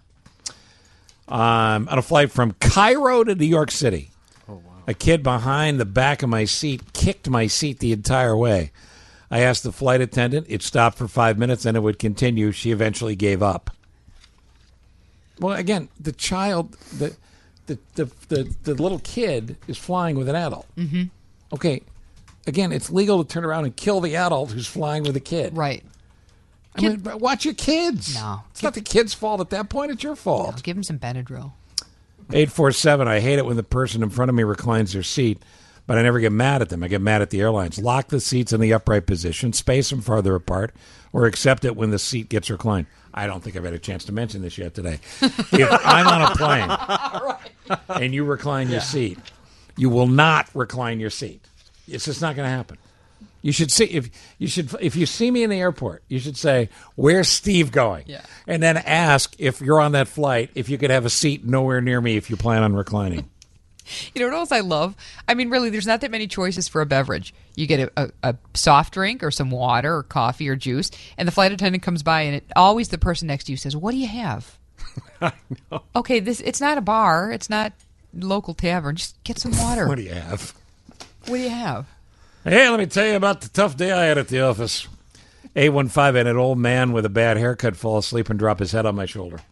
Um, on a flight from Cairo to New York City. Oh, wow. A kid behind the back of my seat kicked my seat the entire way. I asked the flight attendant. It stopped for five minutes, and it would continue. She eventually gave up. Well, again, the child, the the the the, the little kid is flying with an adult. Mm-hmm. Okay, again, it's legal to turn around and kill the adult who's flying with a kid. Right. I mean, but watch your kids. No. It's not the kid's fault at that point. It's your fault. No, give him some Benadryl. eight four seven, I hate it when the person in front of me reclines their seat, but I never get mad at them. I get mad at the airlines. Lock the seats in the upright position, space them farther apart, or accept it when the seat gets reclined. I don't think I've had a chance to mention this yet today. If I'm on a plane and you recline your Yeah. seat, you will not recline your seat. It's just not going to happen. You should see if you should if you see me in the airport, you should say, "Where's Steve going?" Yeah. And then ask if you're on that flight if you could have a seat nowhere near me if you plan on reclining. You know what else I love? I mean, really, there's not that many choices for a beverage. You get a, a, a soft drink or some water or coffee or juice, and the flight attendant comes by, and it, always the person next to you says, "What do you have?" I know. Okay, this it's not a bar. It's not local tavern. Just get some water. What do you have? What do you have? Hey, let me tell you about the tough day I had at the office. eight one five, I had an old man with a bad haircut fall asleep and drop his head on my shoulder.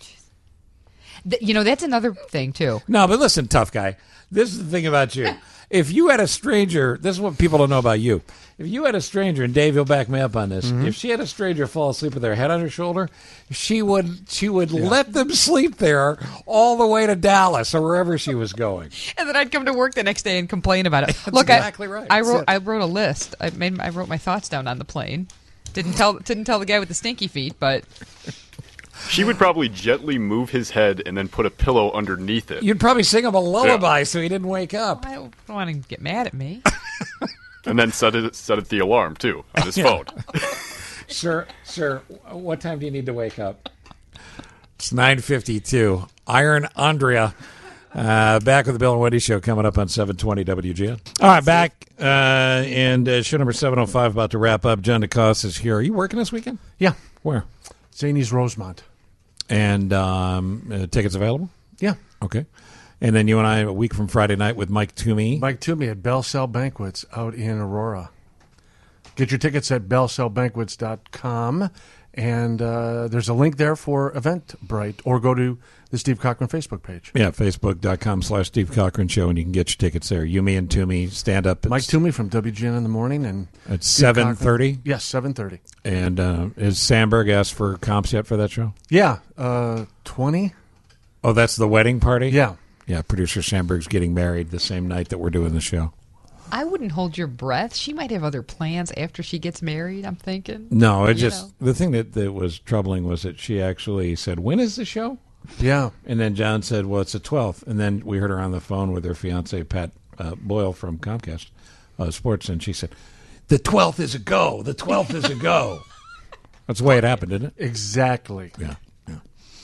Th- you know, that's another thing, too. No, but listen, tough guy. This is the thing about you. If you had a stranger, this is what people don't know about you. If you had a stranger, and Dave, you'll back me up on this. Mhm. If she had a stranger fall asleep with their head on her shoulder, she would she would let them sleep there all the way to Dallas or wherever she was going. And then I'd come to work the next day and complain about it. That's Look, exactly I, right. I That's wrote it. I wrote a list. I made I wrote my thoughts down on the plane. Didn't tell didn't tell the guy with the stinky feet, but She would probably gently move his head and then put a pillow underneath it. You'd probably sing him a lullaby so he didn't wake up. I don't want to get mad at me. And then set it set it the alarm too on his Yeah. phone. Sir, sir, what time do you need to wake up? It's nine fifty-two. Iron Andrea. Uh, back with the Bill and Wendy Show coming up on seven twenty W G N. All right, back. Uh, and uh, show number seven oh five about to wrap up. John DeCoste is here. Are you working this weekend? Yeah. Where? Zany's Rosemont. And um, uh, tickets available? Yeah. Okay. And then you and I, a week from Friday night with Mike Toomey. Mike Toomey at Bell Cell Banquets out in Aurora. Get your tickets at bell cell banquets dot com. And uh, there's a link there for Eventbrite, or go to the Steve Cochran Facebook page. Yeah, facebook.com slash Steve Cochran Show, and you can get your tickets there. You, me, and Toomey stand up. At Mike Toomey from W G N in the morning. And At Steve seven thirty? Cochran- Yes, seven thirty. And uh, is Sandberg asked for comps yet for that show? Yeah, uh, twenty. Oh, that's the wedding party? Yeah. Yeah, producer Sandberg's getting married the same night that we're doing the show. I wouldn't hold your breath. She might have other plans after she gets married, I'm thinking. No, it You just, know. the thing that, that was troubling was that she actually said, when is the show? Yeah. And then John said, well, it's the twelfth. And then we heard her on the phone with her fiance, Pat uh, Boyle from Comcast uh, Sports, and she said, the twelfth is a go. The twelfth is a go. That's the way it happened, didn't it? Exactly. Yeah. yeah.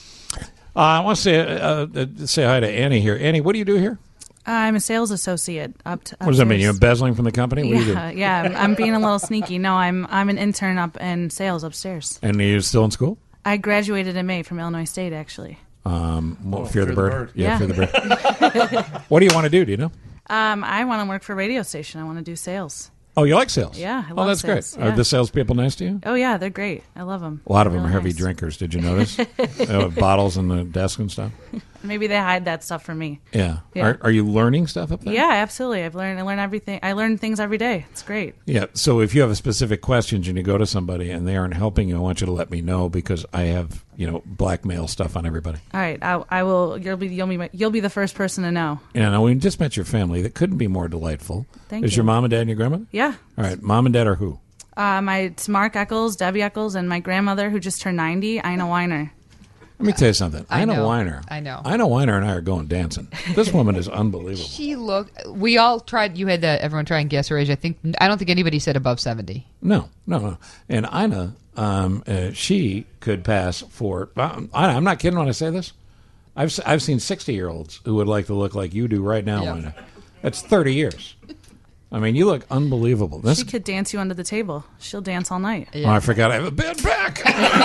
Uh, I want to say, uh, uh, say hi to Annie here. Annie, what do you do here? I'm a sales associate up to. What does that mean? You're upstairs. embezzling from the company? What do you do? Yeah, yeah. I'm, I'm being a little sneaky. No, I'm I'm an intern up in sales upstairs. And are you still in school? I graduated in May from Illinois State, actually. Um, well, Oh, Fear the Bird. Bird. Yeah, Yeah. Fear the Bird. What do you want to do? Do you know? Um, I want to work for a radio station. I want to do sales. Oh, you like sales? Yeah, I Oh, love that's sales. great. Are Yeah. the salespeople nice to you? Oh yeah, they're great. I love them. A lot of them are Really heavy nice. drinkers. Did you notice? They have bottles on the desk and stuff. Maybe they hide that stuff from me. Yeah. Yeah. Are, are you learning stuff up there? Yeah, absolutely. I've learned. I learn everything. I learn things every day. It's great. Yeah. So if you have a specific question and you go to somebody and they aren't helping you, I want you to let me know because I have, you know, blackmail stuff on everybody. All right, I, I will. You'll be. You'll be. My, you'll be the first person to know. You know, we just met your family. That couldn't be more delightful. Thank Is you. your mom and dad and your grandmother? Yeah. All right. Mom and dad are who? Uh, my it's Mark Eccles, Debbie Eccles, and my grandmother who just turned ninety, Ina Weiner. Let me tell you something. I Ina know. Weiner. I know. Ina Weiner and I are going dancing. This woman is unbelievable. She looked. We all tried. You had to, everyone try and guess her age. I think. I don't think anybody said above seventy. No, no, no. And Ina, um, uh, she could pass for. Uh, Ina, I'm not kidding when I say this. I've s- I've seen sixty year olds who would like to look like you do right now, Yeah. Ina. That's thirty years. I mean, you look unbelievable. This, She could dance you under the table. She'll dance all night. Oh, I forgot I have a bad back.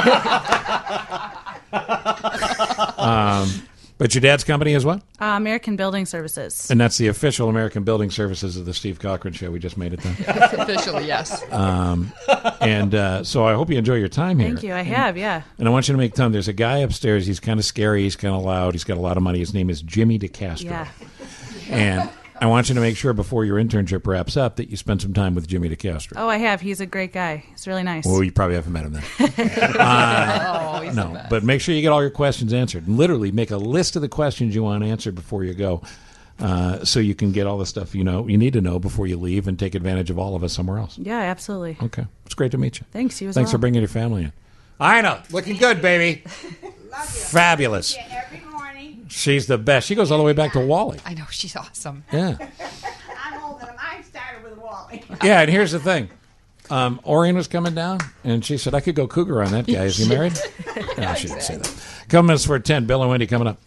um, but your dad's company is what? Uh, American Building Services. And that's the official American Building Services of the Steve Cochran Show. We just made it done. Officially, yes. Um, and uh, so I hope you enjoy your time here. Thank you. I have, yeah. And I want you to make time. There's a guy upstairs. He's kind of scary. He's kind of loud. He's got a lot of money. His name is Jimmy DeCastro. Yeah. And I want you to make sure before your internship wraps up that you spend some time with Jimmy DeCastro. Oh, I have. He's a great guy. He's really nice. Well, you probably haven't met him then. uh, Oh, he's no, the best. but make sure you get all your questions answered. Literally, make a list of the questions you want answered before you go, uh, so you can get all the stuff you know you need to know before you leave and take advantage of all of us somewhere else. Yeah, absolutely. Okay, it's great to meet you. Thanks. You as Thanks well. for bringing your family in. I know, looking good, baby. Fabulous. Every morning. She's the best. She goes all the way back to Wally. I know, she's awesome. Yeah. I'm older than I started with Wally. Yeah, and here's the thing. Um, Orion was coming down, and she said, I could go cougar on that guy. Is he married? No, she didn't say that. Couple minutes for ten. Bill and Wendy coming up.